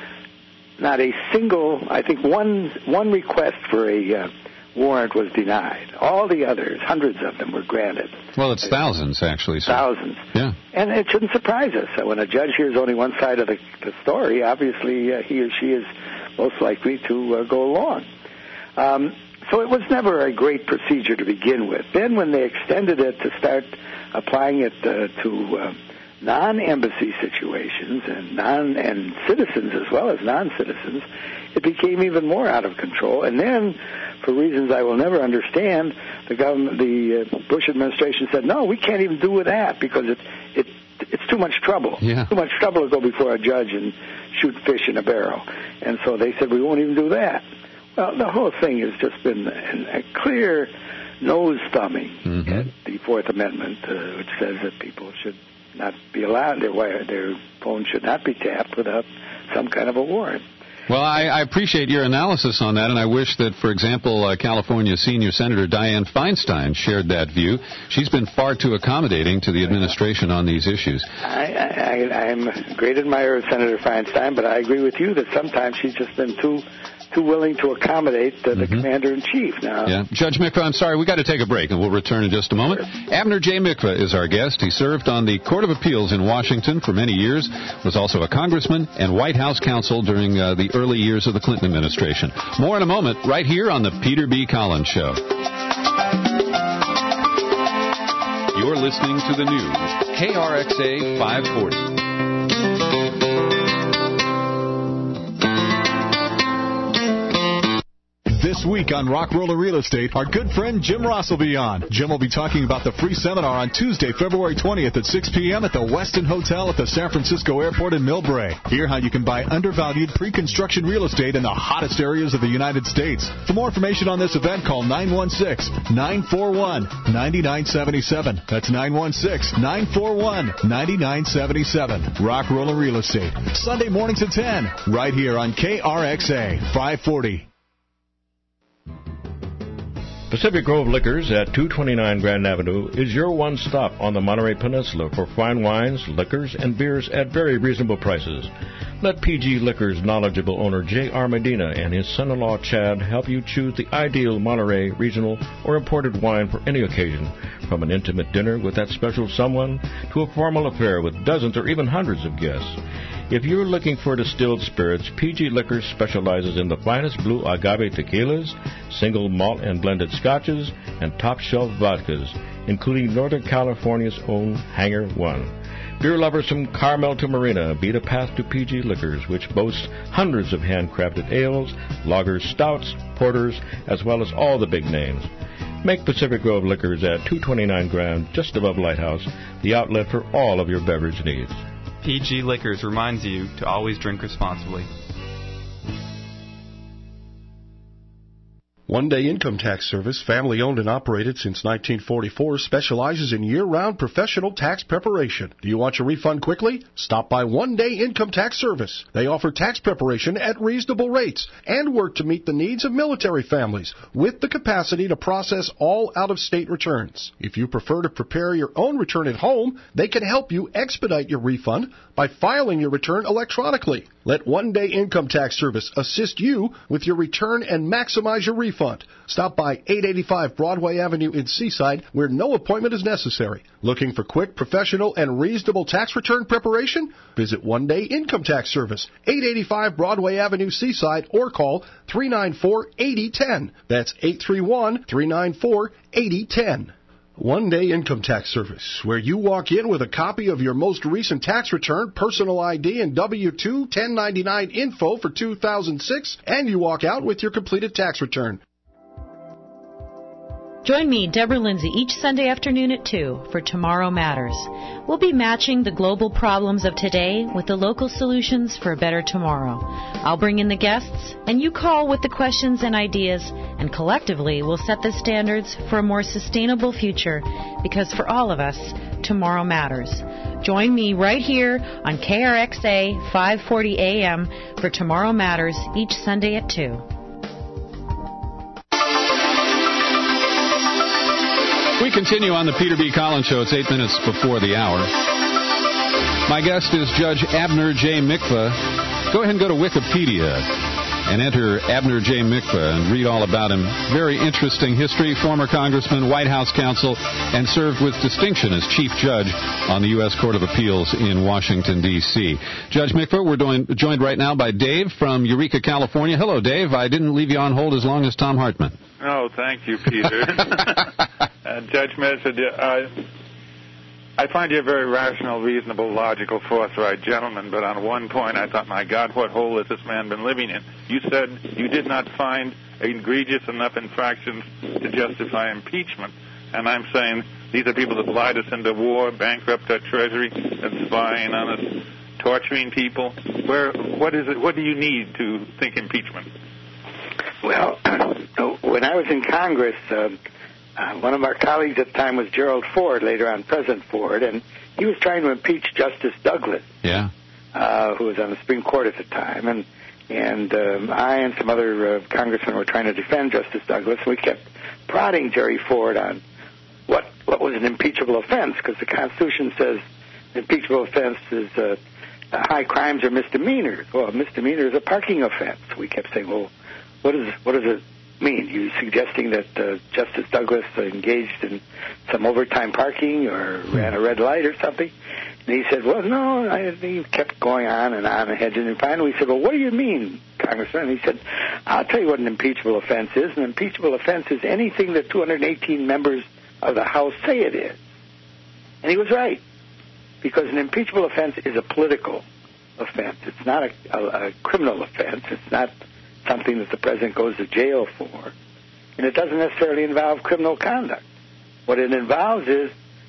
not a single, I think one one request for a uh, warrant was denied. All the others, hundreds of them, were granted. Well, it's thousands, actually. So. Thousands. Yeah. And it shouldn't surprise us. When a judge hears only one side of the, the story, obviously uh, he or she is most likely to uh, go along. Um, so it was never a great procedure to begin with. Then when they extended it to start applying it uh, to... Uh, non-embassy situations and non and citizens as well as non-citizens, it became even more out of control. And then, for reasons I will never understand, the government, the uh, Bush administration said, "No, we can't even do with that because it it it's too much trouble. Yeah. Too much trouble to go before a judge and shoot fish in a barrel." And so they said, "We won't even do that." Well, the whole thing has just been a clear nose thumbing mm-hmm. at the Fourth Amendment, uh, which says that people should not be allowed, their, their phone should not be tapped without some kind of a warrant. Well, I, I appreciate your analysis on that, and I wish that, for example, uh, California Senior Senator Dianne Feinstein shared that view. She's been far too accommodating to the administration on these issues. I, I, I'm a great admirer of Senator Feinstein, but I agree with you that sometimes she's just been too too willing to accommodate uh, the mm-hmm. commander-in-chief now. Yeah. Judge Mikva, I'm sorry, we've got to take a break, and we'll return in just a moment. Sure. Abner J. Mikva is our guest. He served on the Court of Appeals in Washington for many years, was also a congressman and White House counsel during uh, the early years of the Clinton administration. More in a moment, right here on the Peter B. Collins Show. You're listening to the news, K R X A five forty. This week on Rock Roller Real Estate, our good friend Jim Ross will be on. Jim will be talking about the free seminar on Tuesday, February twentieth at six p.m. at the Westin Hotel at the San Francisco Airport in Millbrae. Hear how you can buy undervalued pre-construction real estate in the hottest areas of the United States. For more information on this event, call nine one six, nine four one, nine nine seven seven. That's nine one six, nine four one, nine nine seven seven. Rock Roller Real Estate, Sunday mornings at ten, right here on K R X A five forty. Pacific Grove Liquors at two twenty-nine Grand Avenue is your one stop on the Monterey Peninsula for fine wines, liquors, and beers at very reasonable prices. Let P G Liquors' knowledgeable owner J R. Medina and his son-in-law Chad help you choose the ideal Monterey regional or imported wine for any occasion, from an intimate dinner with that special someone to a formal affair with dozens or even hundreds of guests. If you're looking for distilled spirits, P G Liquors specializes in the finest blue agave tequilas, single malt and blended scotches, and top-shelf vodkas, including Northern California's own Hangar One. Beer lovers from Carmel to Marina beat a path to P G Liquors, which boasts hundreds of handcrafted ales, lagers, stouts, porters, as well as all the big names. Make Pacific Grove Liquors at two twenty-nine Grand, just above Lighthouse, the outlet for all of your beverage needs. P G Liquors reminds you to always drink responsibly. One Day Income Tax Service, family owned and operated since nineteen forty-four, specializes in year-round professional tax preparation. Do you want your refund quickly? Stop by One Day Income Tax Service. They offer tax preparation at reasonable rates and work to meet the needs of military families with the capacity to process all out-of-state returns. If you prefer to prepare your own return at home, they can help you expedite your refund by filing your return electronically. Let One Day Income Tax Service assist you with your return and maximize your refund. Stop by eight eighty-five Broadway Avenue in Seaside, where no appointment is necessary. Looking for quick, professional, and reasonable tax return preparation? Visit One Day Income Tax Service, eight eighty-five Broadway Avenue, Seaside, or call three nine four, eight zero one zero. That's eight three one, three nine four, eight zero one zero. One Day Income Tax Service, where you walk in with a copy of your most recent tax return, personal I D, and W two ten ninety-nine info for two thousand six, and you walk out with your completed tax return. Join me, Deborah Lindsay, each Sunday afternoon at two for Tomorrow Matters. We'll be matching the global problems of today with the local solutions for a better tomorrow. I'll bring in the guests, and you call with the questions and ideas, and collectively we'll set the standards for a more sustainable future, because for all of us, tomorrow matters. Join me right here on K R X A five forty A M for Tomorrow Matters each Sunday at two. We continue on the Peter B. Collins Show. It's eight minutes before the hour. My guest is Judge Abner J. Mikva. Go ahead and go to Wikipedia and enter Abner J. Mikva and read all about him. Very interesting history. Former congressman, White House counsel, and served with distinction as chief judge on the U S Court of Appeals in Washington, D C Judge Mikva, we're doing, joined right now by Dave from Eureka, California. Hello, Dave. I didn't leave you on hold as long as Tom Hartman. Oh, thank you, Peter. uh, Judge Messer, uh, I find you a very rational, reasonable, logical, forthright gentleman, but on one point I thought, my God, what hole has this man been living in? You said you did not find egregious enough infractions to justify impeachment, and I'm saying these are people that lied us into war, bankrupt our Treasury, and spying on us, torturing people. Where, what is it? What do you need to think impeachment? Well, when I was in Congress, uh, uh, one of our colleagues at the time was Gerald Ford, later on President Ford, and he was trying to impeach Justice Douglas, Yeah. uh, who was on the Supreme Court at the time. And and um, I and some other uh, congressmen were trying to defend Justice Douglas. We kept prodding Jerry Ford on what what was an impeachable offense, because the Constitution says impeachable offense is uh, high crimes or misdemeanors. Well, a misdemeanor is a parking offense. We kept saying, well, what is what does it mean? You suggesting that uh, Justice Douglas engaged in some overtime parking or ran a red light or something? And he said, well, no. I, he kept going on and on and hedging. And finally we said, well, what do you mean, Congressman? And he said, I'll tell you what an impeachable offense is. An impeachable offense is anything that two hundred eighteen members of the House say it is. And he was right, because an impeachable offense is a political offense. It's not a, a, a criminal offense. It's not something that the president goes to jail for. And it doesn't necessarily involve criminal conduct. What it involves is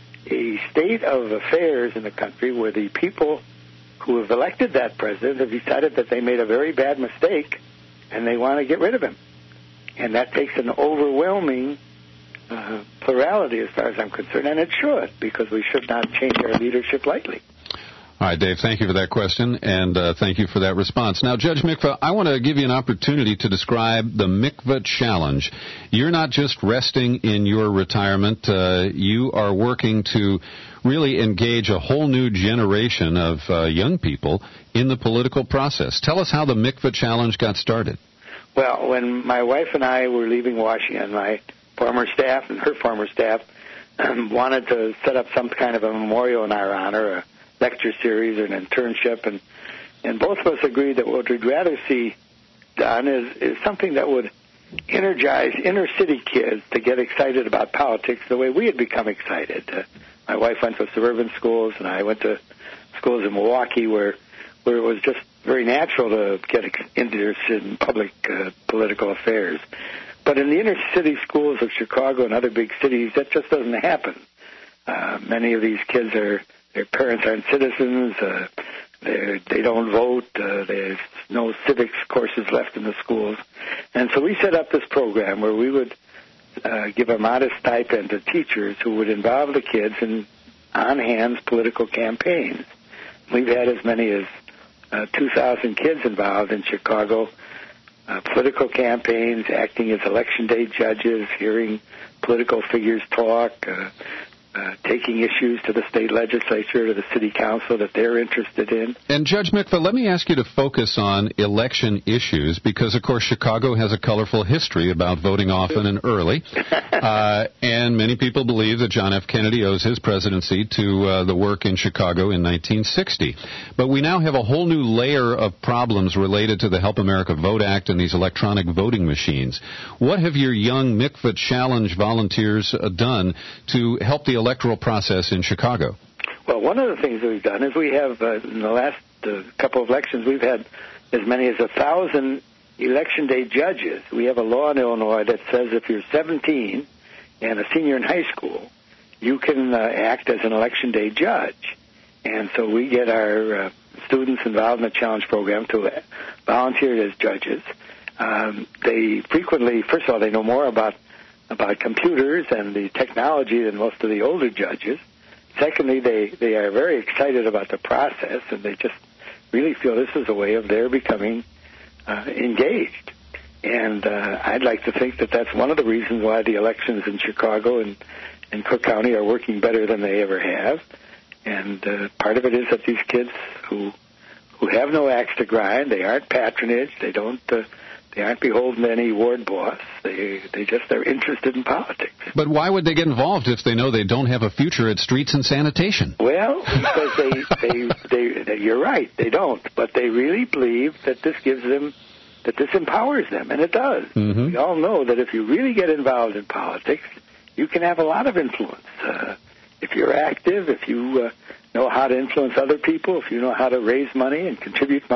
a state of affairs in the country where the people who have elected that president have decided that they made a very bad mistake and they want to get rid of him. And that takes an overwhelming uh, plurality as far as I'm concerned, and it should, because we should not change our leadership lightly. All right, Dave, thank you for that question, and uh, thank you for that response. Now, Judge Mikva, I want to give you an opportunity to describe the Mikva Challenge. You're not just resting in your retirement. Uh, you are working to really engage a whole new generation of uh, young people in the political process. Tell us how the Mikva Challenge got started. Well, when my wife and I were leaving Washington, my former staff and her former staff um, wanted to set up some kind of a memorial in our honor, a lecture series or an internship, and and both of us agreed that what we'd rather see done is, is something that would energize inner city kids to get excited about politics the way we had become excited. Uh, my wife went to suburban schools, and I went to schools in Milwaukee where where it was just very natural to get interested in public uh, political affairs. But in the inner city schools of Chicago and other big cities, that just doesn't happen. Uh, many of these kids are Their parents aren't citizens. Uh, they don't vote. Uh, there's no civics courses left in the schools. And so we set up this program where we would uh, give a modest stipend to teachers who would involve the kids in on-hands political campaigns. We've had as many as uh, two thousand kids involved in Chicago, uh, political campaigns, acting as election day judges, hearing political figures talk, uh, Uh, taking issues to the state legislature, to the city council that they're interested in. And Judge Mikva, let me ask you to focus on election issues because, of course, Chicago has a colorful history about voting often and early. uh, and many people believe that John F. Kennedy owes his presidency to uh, the work in Chicago in nineteen sixty. But we now have a whole new layer of problems related to the Help America Vote Act and these electronic voting machines. What have your young Mikva Challenge volunteers uh, done to help the electoral process in Chicago? Well, one of the things that we've done is we have, uh, in the last uh, couple of elections, we've had as many as a thousand election day judges. We have a law in Illinois that says if you're seventeen and a senior in high school, you can uh, act as an election day judge. And so we get our uh, students involved in the challenge program to uh, volunteer as judges. Um, they frequently, first of all, they know more about about computers and the technology than most of the older judges. Secondly, they, they are very excited about the process, and they just really feel this is a way of their becoming uh, engaged. And uh, I'd like to think that that's one of the reasons why the elections in Chicago and, and Cook County are working better than they ever have. And uh, part of it is that these kids who who have no axe to grind, they aren't patronage, they don't... Uh, They aren't beholden to any ward boss. They they just are interested in politics. But why would they get involved if they know they don't have a future at streets and sanitation? Well, because they, they, they, they you're right, they don't. But they really believe that this gives them, that this empowers them, and it does. Mm-hmm. We all know that if you really get involved in politics, you can have a lot of influence. Uh, if you're active, if you uh, know how to influence other people, if you know how to raise money and contribute money,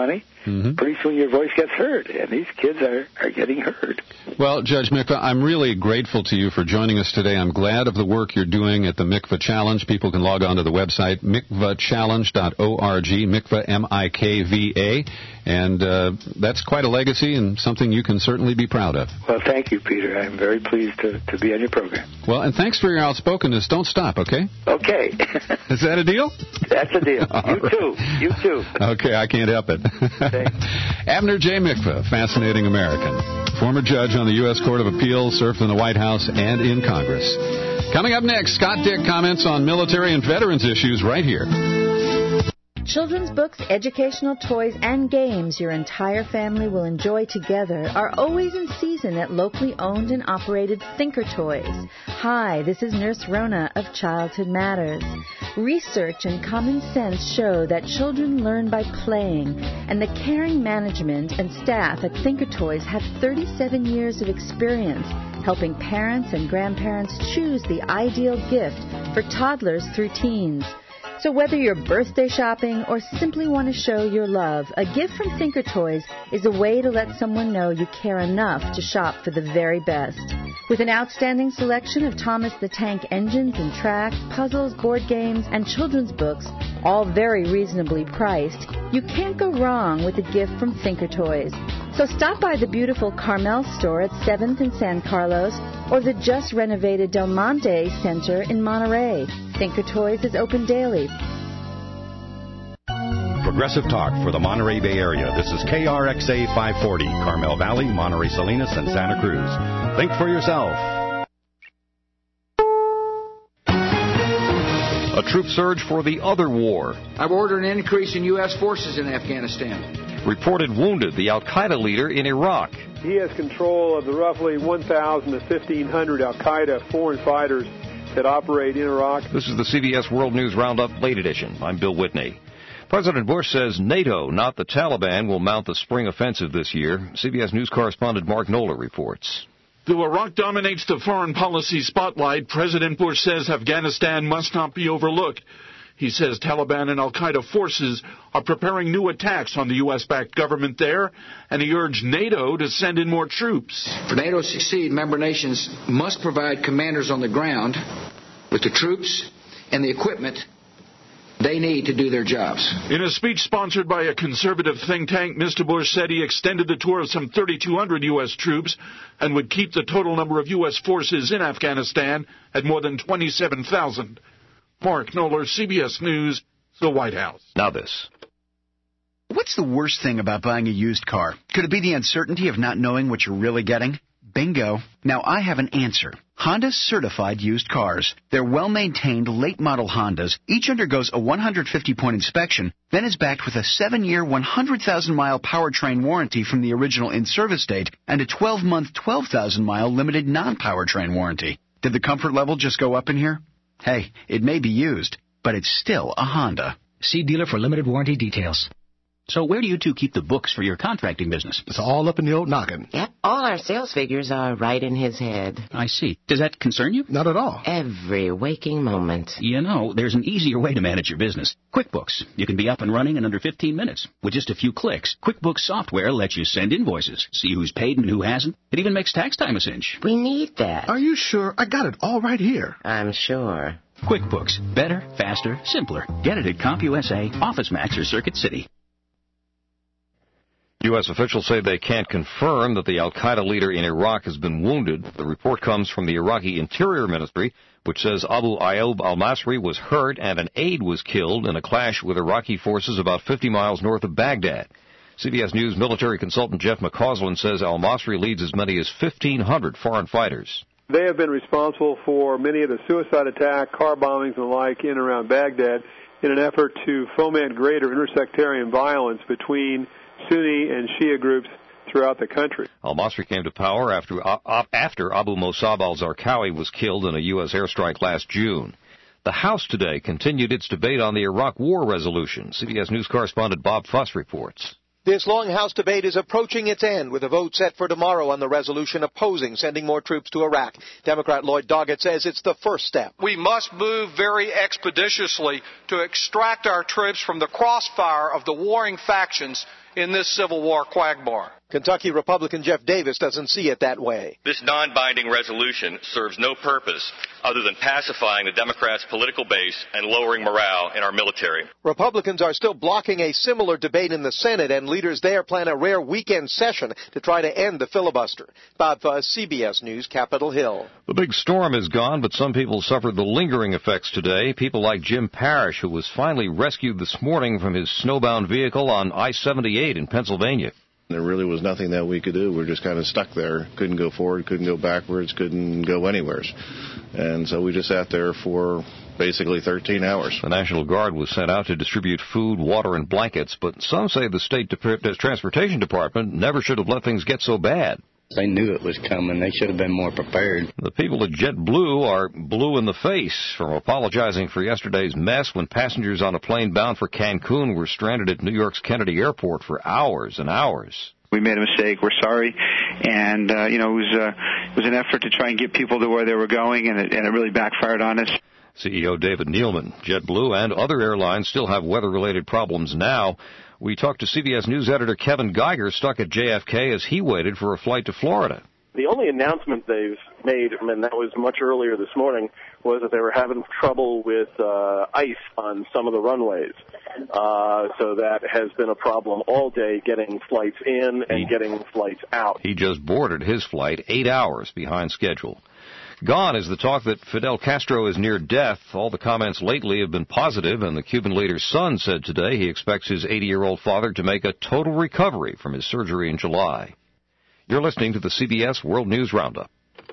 Mm-hmm. pretty soon your voice gets heard, and these kids are, are getting heard. Well, Judge Mikva, I'm really grateful to you for joining us today. I'm glad of the work you're doing at the Mikva Challenge. People can log on to the website, mikva challenge dot org, Mikva, M I K V A, and uh, that's quite a legacy and something you can certainly be proud of. Well, thank you, Peter. I'm very pleased to, to be on your program. Well, and thanks for your outspokenness. Don't stop, okay? Okay. Is that a deal? That's a deal. All you right. too. You too. Okay, I can't help it. Abner J. Mikva, fascinating American. Former judge on the U S Court of Appeals, served in the White House and in Congress. Coming up next, Scott Dick comments on military and veterans issues right here. Children's books, educational toys, and games your entire family will enjoy together are always in season at locally owned and operated Thinker Toys. Hi, this is Nurse Rona of Childhood Matters. Research and common sense show that children learn by playing, and the caring management and staff at Thinker Toys have thirty-seven years of experience helping parents and grandparents choose the ideal gift for toddlers through teens. So whether you're birthday shopping or simply want to show your love, a gift from Thinker Toys is a way to let someone know you care enough to shop for the very best. With an outstanding selection of Thomas the Tank engines and tracks, puzzles, board games, and children's books, all very reasonably priced, you can't go wrong with a gift from Thinker Toys. So stop by the beautiful Carmel store at seventh and San Carlos or the just renovated Del Monte Center in Monterey. Thinker Toys is open daily. Progressive Talk for the Monterey Bay Area. This is K R X A five forty, Carmel Valley, Monterey Salinas, and Santa Cruz. Think for yourself. A troop surge for the other war. I've ordered an increase in U S forces in Afghanistan. Reported wounded the Al-Qaeda leader in Iraq. He has control of the roughly one thousand to fifteen hundred Al-Qaeda foreign fighters that operate in Iraq. This is the C B S World News Roundup Late Edition. I'm Bill Whitney. President Bush says NATO, not the Taliban, will mount the spring offensive this year. C B S News correspondent Mark Noller reports. Though Iraq dominates the foreign policy spotlight, President Bush says Afghanistan must not be overlooked. He says Taliban and Al-Qaeda forces are preparing new attacks on the U S-backed government there, and he urged NATO to send in more troops. For NATO to succeed, member nations must provide commanders on the ground with the troops and the equipment they need to do their jobs. In a speech sponsored by a conservative think tank, Mister Bush said he extended the tour of some thirty-two hundred U S troops and would keep the total number of U S forces in Afghanistan at more than twenty-seven thousand. Mark Noller, C B S News, the White House. Now this. What's the worst thing about buying a used car? Could it be the uncertainty of not knowing what you're really getting? Bingo. Now I have an answer. Honda certified used cars. They're well-maintained, late-model Hondas. Each undergoes a one hundred fifty point inspection, then is backed with a seven-year, one hundred thousand mile powertrain warranty from the original in-service date and a twelve-month, twelve thousand mile limited non-powertrain warranty. Did the comfort level just go up in here? Hey, it may be used, but it's still a Honda. See dealer for limited warranty details. So where do you two keep the books for your contracting business? It's all up in the old noggin. Yep, all our sales figures are right in his head. I see. Does that concern you? Not at all. Every waking moment. You know, there's an easier way to manage your business. QuickBooks. You can be up and running in under fifteen minutes. With just a few clicks, QuickBooks software lets you send invoices, see who's paid and who hasn't. It even makes tax time a cinch. We need that. Are you sure? I got it all right here. I'm sure. QuickBooks. Better, faster, simpler. Get it at CompUSA, OfficeMax, or Circuit City. U S officials say they can't confirm that the Al-Qaeda leader in Iraq has been wounded. The report comes from the Iraqi Interior Ministry, which says Abu Ayyub al-Masri was hurt and an aide was killed in a clash with Iraqi forces about fifty miles north of Baghdad. C B S News military consultant Jeff McCausland says al-Masri leads as many as fifteen hundred foreign fighters. They have been responsible for many of the suicide attacks, car bombings, and the like in and around Baghdad in an effort to foment greater intersectarian violence between Sunni and Shia groups throughout the country. Al-Masri came to power after, uh, after Abu Mossab al-Zarqawi was killed in a U S airstrike last June. The House today continued its debate on the Iraq war resolution. C B S News correspondent Bob Fuss reports. This long House debate is approaching its end with a vote set for tomorrow on the resolution opposing sending more troops to Iraq. Democrat Lloyd Doggett says it's the first step. We must move very expeditiously to extract our troops from the crossfire of the warring factions in this Civil War quagmire. Kentucky Republican Jeff Davis doesn't see it that way. This non-binding resolution serves no purpose other than pacifying the Democrats' political base and lowering morale in our military. Republicans are still blocking a similar debate in the Senate, and leaders there plan a rare weekend session to try to end the filibuster. Bob Fuss, C B S News, Capitol Hill. The big storm is gone, but some people suffered the lingering effects today. People like Jim Parrish, who was finally rescued this morning from his snowbound vehicle on I seventy-eight in Pennsylvania. There really was nothing that we could do. We were just kind of stuck there. Couldn't go forward, couldn't go backwards, couldn't go anywhere. And so we just sat there for basically thirteen hours. The National Guard was sent out to distribute food, water, and blankets, but some say the State Dep- Transportation Department never should have let things get so bad. They knew it was coming. They should have been more prepared. The people at JetBlue are blue in the face from apologizing for yesterday's mess when passengers on a plane bound for Cancun were stranded at New York's Kennedy Airport for hours and hours. We made a mistake. We're sorry, and uh, you know it was uh, it was an effort to try and get people to where they were going, and it, and it really backfired on us. C E O David Neeleman, JetBlue and other airlines still have weather-related problems now. We talked to C B S News editor Kevin Geiger, stuck at J F K as he waited for a flight to Florida. The only announcement they've made, and that was much earlier this morning, was that they were having trouble with uh, ice on some of the runways. Uh, so that has been a problem all day, getting flights in and he, getting flights out. He just boarded his flight eight hours behind schedule. Gone is the talk that Fidel Castro is near death. All the comments lately have been positive, and the Cuban leader's son said today he expects his eighty-year-old father to make a total recovery from his surgery in July. You're listening to the C B S World News Roundup.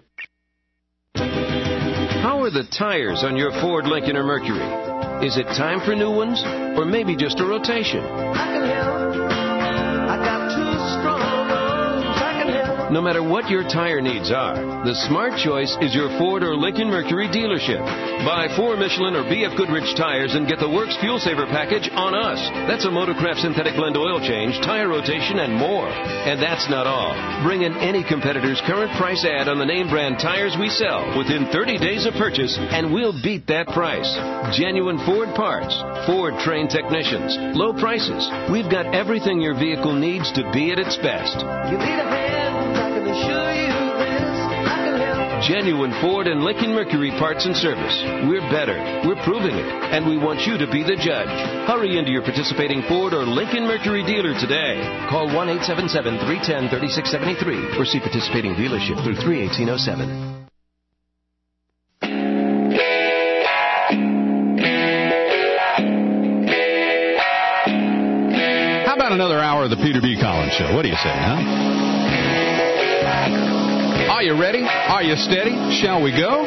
How are the tires on your Ford, Lincoln, or Mercury? Is it time for new ones, or maybe just a rotation? I can help. I got two strong arms. I can help. No matter what your tire needs are, the smart choice is your Ford or Lincoln Mercury dealership. Buy four Michelin or B F Goodrich tires and get the Works Fuel Saver package on us. That's a Motorcraft synthetic blend oil change, tire rotation, and more. And that's not all. Bring in any competitor's current price ad on the name brand tires we sell within thirty days of purchase, and we'll beat that price. Genuine Ford parts, Ford trained technicians, low prices. We've got everything your vehicle needs to be at its best. You need a hand. Genuine Ford and Lincoln Mercury parts and service. We're better. We're proving it. And we want you to be the judge. Hurry into your participating Ford or Lincoln Mercury dealer today. Call one eight seven seven, three one zero, three six seven three or see participating dealership through three eighteen oh seven. How about another hour of the Peter B. Collins Show? What do you say, huh? Are you ready? Are you steady? Shall we go?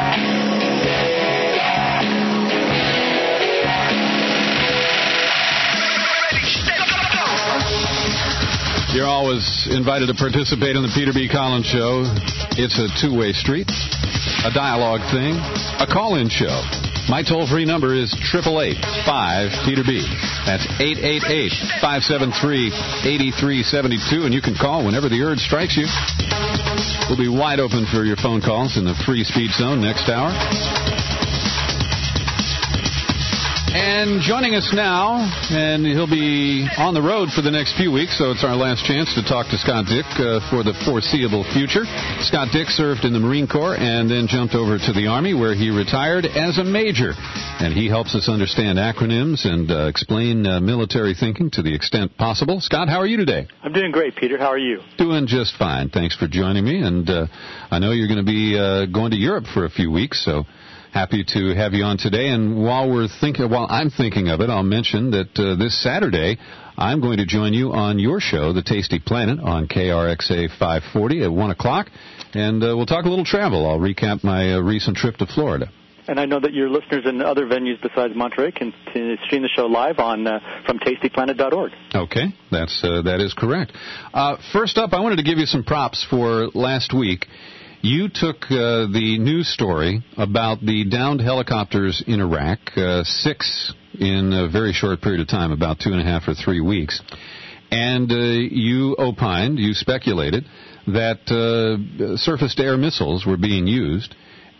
You're always invited to participate in the Peter B. Collins Show. It's a two-way street, a dialogue thing, a call-in show. My toll-free number is eight eight eight, five, Peter B. That's eight eight eight, five seven three, eight three seven two, and you can call whenever the urge strikes you. We'll be wide open for your phone calls in the free speech zone next hour. And joining us now, and he'll be on the road for the next few weeks, so it's our last chance to talk to Scott Dick uh, for the foreseeable future. Scott Dick served in the Marine Corps and then jumped over to the Army, where he retired as a major. And he helps us understand acronyms and uh, explain uh, military thinking to the extent possible. Scott, how are you today? I'm doing great, Peter. How are you? Doing just fine. Thanks for joining me. And uh, I know you're going to be uh, going to Europe for a few weeks, so happy to have you on today. And while we're thinking, while I'm thinking of it, I'll mention that uh, this Saturday I'm going to join you on your show, The Tasty Planet, on K R X A five forty at one o'clock, and uh, we'll talk a little travel. I'll recap my uh, recent trip to Florida. And I know that your listeners in other venues besides Monterey can stream the show live on uh, from tasty planet dot org. Okay, that's uh, that is correct. Uh, first up, I wanted to give you some props for last week. You took uh, the news story about the downed helicopters in Iraq, uh, six in a very short period of time, about two and a half or three weeks, and uh, you opined, you speculated, that uh, surface-to-air missiles were being used,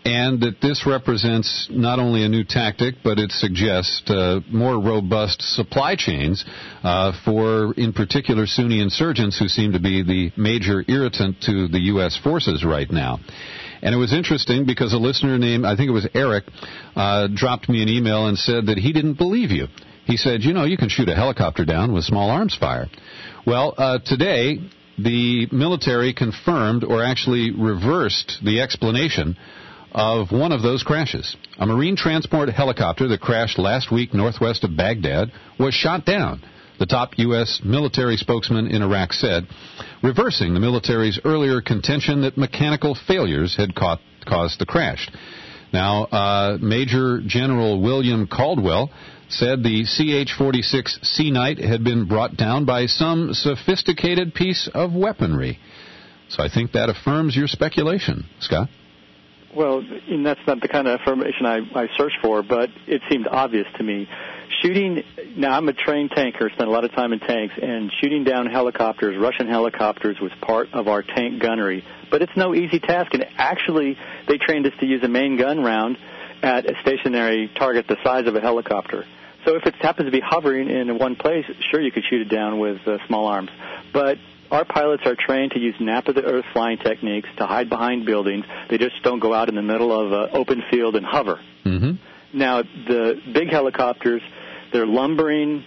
and that this represents not only a new tactic, but it suggests uh, more robust supply chains uh, for, in particular, Sunni insurgents who seem to be the major irritant to the U S forces right now. And it was interesting because a listener named, I think it was Eric, uh, dropped me an email and said that he didn't believe you. He said, you know, you can shoot a helicopter down with small arms fire. Well, uh, today, the military confirmed or actually reversed the explanation of one of those crashes. A Marine transport helicopter that crashed last week northwest of Baghdad was shot down, the top U S military spokesman in Iraq said, reversing the military's earlier contention that mechanical failures had caught, caused the crash. Now, uh, Major General William Caldwell said the C H forty-six Sea Knight had been brought down by some sophisticated piece of weaponry. So I think that affirms your speculation, Scott. Well, and that's not the kind of information I, I searched for, but it seemed obvious to me. Shooting, now I'm a trained tanker, spent a lot of time in tanks, and shooting down helicopters, Russian helicopters, was part of our tank gunnery. But it's no easy task, and actually they trained us to use a main gun round at a stationary target the size of a helicopter. So if it happens to be hovering in one place, sure, you could shoot it down with uh, small arms. But our pilots are trained to use nap-of-the-earth flying techniques to hide behind buildings. They just don't go out in the middle of an open field and hover. Mm-hmm. Now, the big helicopters, they're lumbering,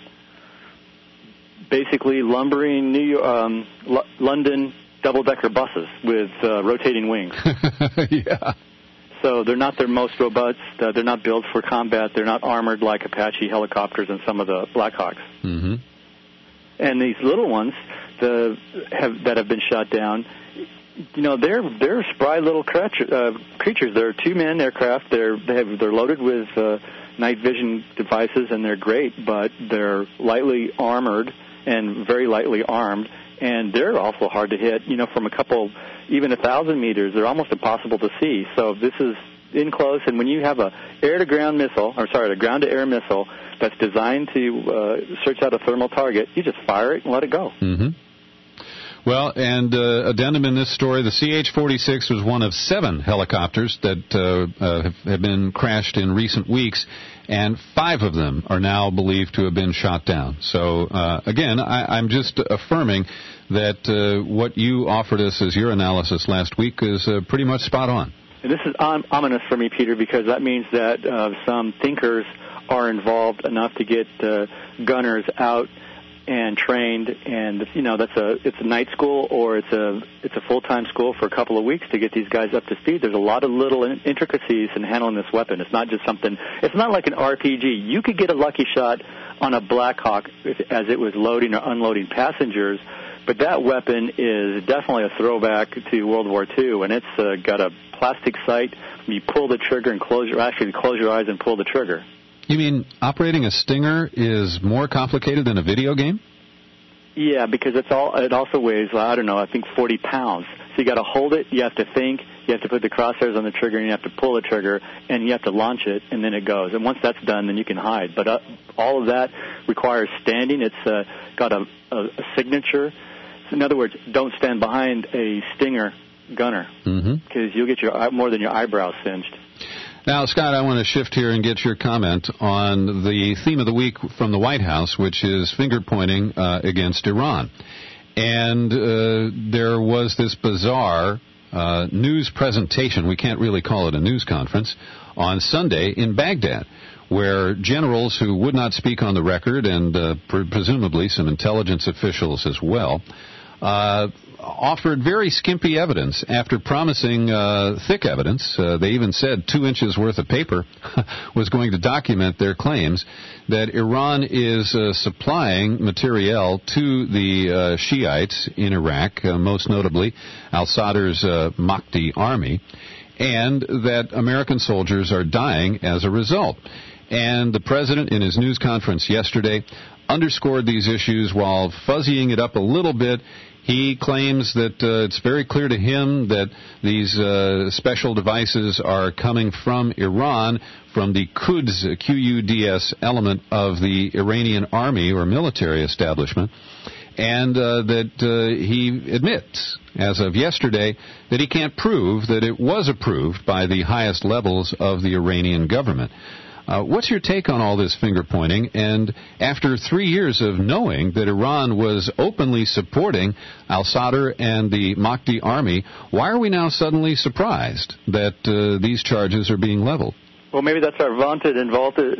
basically lumbering New York, um, L- London double-decker buses with uh, rotating wings. Yeah. So they're not their most robust. Uh, they're not built for combat. They're not armored like Apache helicopters and some of the Blackhawks. Mm-hmm. And these little ones the, have, that have been shot down, you know, they're they're spry little creature, uh, creatures. They're two-man aircraft. They're they have they're loaded with uh, night vision devices, and they're great, but they're lightly armored and very lightly armed, and they're also hard to hit. You know, from a couple, even a thousand meters, they're almost impossible to see. So this is in close, and when you have a air-to-ground missile, or sorry, a ground-to-air missile that's designed to uh, search out a thermal target, you just fire it and let it go. Mm-hmm. Well, and uh, addendum in this story, the C H forty-six was one of seven helicopters that uh, uh, have, have been crashed in recent weeks, and five of them are now believed to have been shot down. So, uh, again, I, I'm just affirming that uh, what you offered us as your analysis last week is uh, pretty much spot on. And this is om- ominous for me, Peter, because that means that uh, some thinkers are involved enough to get uh, gunners out and trained, and you know that's a it's a night school or it's a it's a full-time school for a couple of weeks to get these guys up to speed. There's a lot of little intricacies in handling this weapon. It's not just something. It's not like an R P G. You could get a lucky shot on a Blackhawk as it was loading or unloading passengers, but that weapon is definitely a throwback to World War Two, and it's uh, got a plastic sight. You pull the trigger and close your actually close your eyes and pull the trigger. You mean operating a Stinger is more complicated than a video game? Yeah, because it's all. It also weighs, I don't know, I think forty pounds. So you got to hold it, you have to think, you have to put the crosshairs on the trigger, and you have to pull the trigger, and you have to launch it, and then it goes. And once that's done, then you can hide. But uh, all of that requires standing. It's uh, got a, a, a signature. So in other words, don't stand behind a Stinger gunner, because mm-hmm. you'll get your more than your eyebrows singed. Now, Scott, I want to shift here and get your comment on the theme of the week from the White House, which is finger-pointing uh, against Iran. And uh, there was this bizarre uh, news presentation, we can't really call it a news conference, on Sunday in Baghdad, where generals who would not speak on the record, and uh, pre- presumably some intelligence officials as well, uh, offered very skimpy evidence after promising uh, thick evidence. Uh, they even said two inches worth of paper was going to document their claims that Iran is uh, supplying materiel to the uh, Shiites in Iraq, uh, most notably al-Sadr's uh, Mahdi army, and that American soldiers are dying as a result. And the president, in his news conference yesterday, underscored these issues while fuzzying it up a little bit. He claims that uh, it's very clear to him that these uh, special devices are coming from Iran, from the Quds, Q U D S element of the Iranian army or military establishment, and uh, that uh, he admits, as of yesterday, that he can't prove that it was approved by the highest levels of the Iranian government. Uh, what's your take on all this finger-pointing? And after three years of knowing that Iran was openly supporting al-Sadr and the Mahdi army, why are we now suddenly surprised that uh, these charges are being leveled? Well, maybe that's our vaunted and vaulted,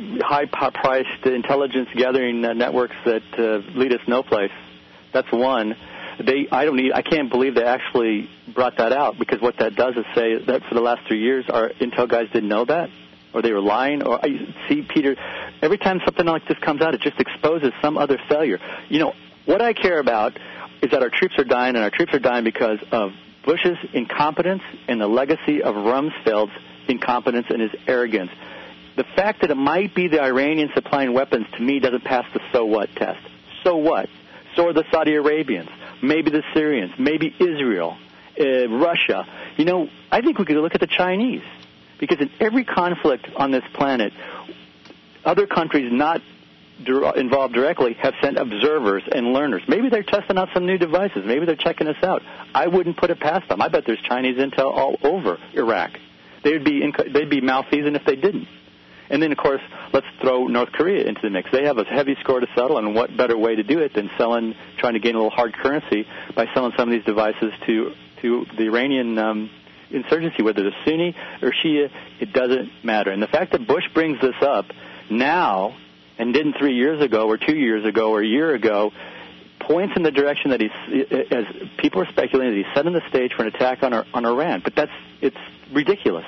high-priced intelligence gathering uh, networks that uh, lead us no place. That's one. They, I don't need. I can't believe they actually brought that out, because what that does is say that for the last three years, our intel guys didn't know that, or they were lying. Or I see, Peter, every time something like this comes out, it just exposes some other failure. You know, what I care about is that our troops are dying, and our troops are dying because of Bush's incompetence and the legacy of Rumsfeld's incompetence and his arrogance. The fact that it might be the Iranians supplying weapons, to me, doesn't pass the so what test. So what? So are the Saudi Arabians, maybe the Syrians, maybe Israel, uh, Russia. You know, I think we could look at the Chinese, because in every conflict on this planet, other countries not involved directly have sent observers and learners. Maybe they're testing out some new devices. Maybe they're checking us out. I wouldn't put it past them. I bet there's Chinese intel all over Iraq. They'd be inc- they'd be malfeasant if they didn't. And then, of course, let's throw North Korea into the mix. They have a heavy score to settle, and what better way to do it than selling, trying to gain a little hard currency by selling some of these devices to to the Iranian um, insurgency, whether it's Sunni or Shia, it doesn't matter. And the fact that Bush brings this up now and didn't three years ago or two years ago or a year ago points in the direction that he's, as people are speculating, that he's setting the stage for an attack on on Iran. But that's it's ridiculous.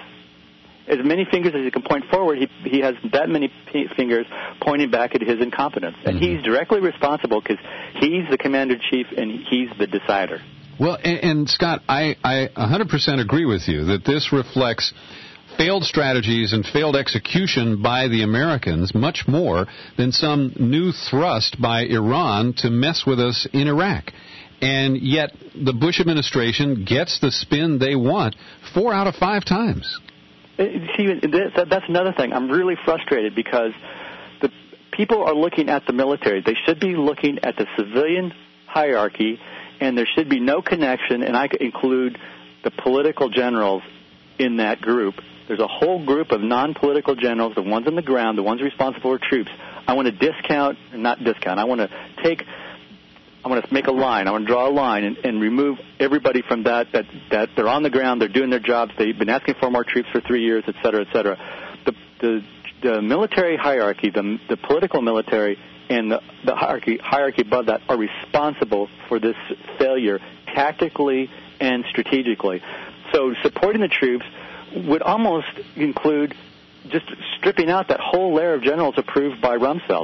As many fingers as he can point forward, he he has that many p- fingers pointing back at his incompetence. And mm-hmm. he's directly responsible because he's the commander-in-chief and he's the decider. Well, and, and Scott, I, I one hundred percent agree with you that this reflects failed strategies and failed execution by the Americans much more than some new thrust by Iran to mess with us in Iraq. And yet the Bush administration gets the spin they want four out of five times. See, that's another thing. I'm really frustrated because the people are looking at the military. They should be looking at the civilian hierarchy, and there should be no connection, and I could include the political generals in that group. There's a whole group of non-political generals, the ones on the ground, the ones responsible for troops. I want to discount, not discount, I want to take, I want to make a line, I want to draw a line and, and remove everybody from that, that, that they're on the ground, they're doing their jobs, they've been asking for more troops for three years, et cetera, et cetera. The, the, the military hierarchy, the, the political military, and the, the hierarchy, hierarchy above that are responsible for this failure tactically and strategically. So supporting the troops would almost include just stripping out that whole layer of generals approved by Rumsfeld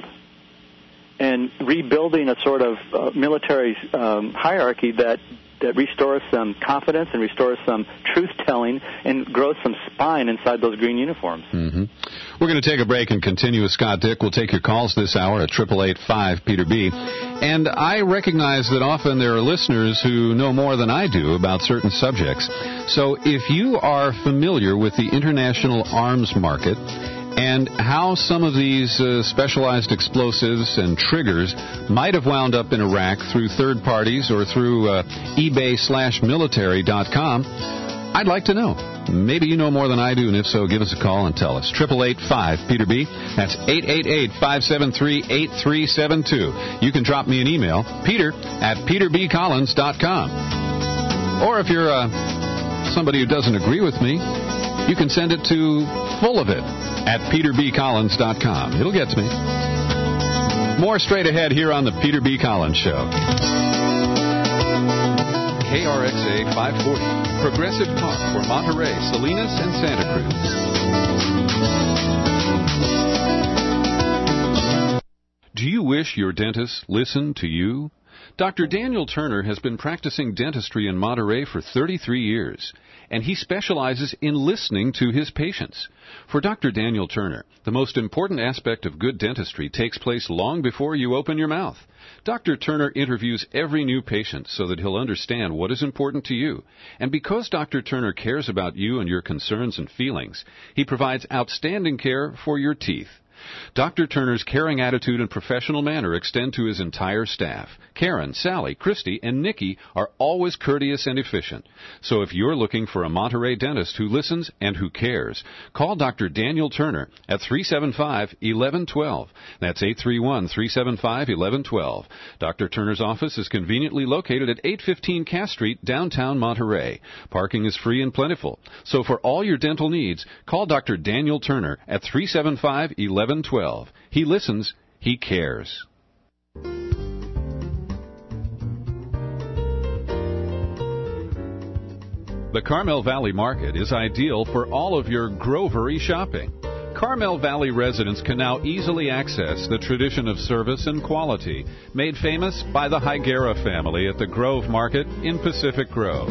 and rebuilding a sort of uh, military um, hierarchy that, that restores some confidence and restores some truth-telling and grows some spine inside those green uniforms. Mm-hmm. We're going to take a break and continue with Scott Dick. We'll take your calls this hour at eight eight eight five Peter B. And I recognize that often there are listeners who know more than I do about certain subjects. So if you are familiar with the international arms market and how some of these uh, specialized explosives and triggers might have wound up in Iraq through third parties or through uh, eBay slash military dot com, I'd like to know. Maybe you know more than I do, and if so, give us a call and tell us. eight eight eight five Peter B. That's eight eight eight five seven three eight three seven two. You can drop me an email, peter at peter b collins dot com. Or if you're uh, somebody who doesn't agree with me, you can send it to full of it at peter b collins dot com. It'll get to me. More straight ahead here on the Peter B. Collins Show. K R X A five forty, Progressive Talk for Monterey, Salinas, and Santa Cruz. Do you wish your dentist listened to you? Doctor Daniel Turner has been practicing dentistry in Monterey for thirty-three years, and he specializes in listening to his patients. For Doctor Daniel Turner, the most important aspect of good dentistry takes place long before you open your mouth. Doctor Turner interviews every new patient so that he'll understand what is important to you. And because Doctor Turner cares about you and your concerns and feelings, he provides outstanding care for your teeth. Doctor Turner's caring attitude and professional manner extend to his entire staff. Karen, Sally, Christy, and Nikki are always courteous and efficient. So if you're looking for a Monterey dentist who listens and who cares, call Doctor Daniel Turner at three seven five, one one one two. That's eight three one, three seven five, one one one two. Doctor Turner's office is conveniently located at eight fifteen Cass Street, downtown Monterey. Parking is free and plentiful. So for all your dental needs, call Doctor Daniel Turner at three seven five, one one one two. He listens, he cares. The Carmel Valley Market is ideal for all of your grovery shopping. Carmel Valley residents can now easily access the tradition of service and quality made famous by the Higuera family at the Grove Market in Pacific Grove.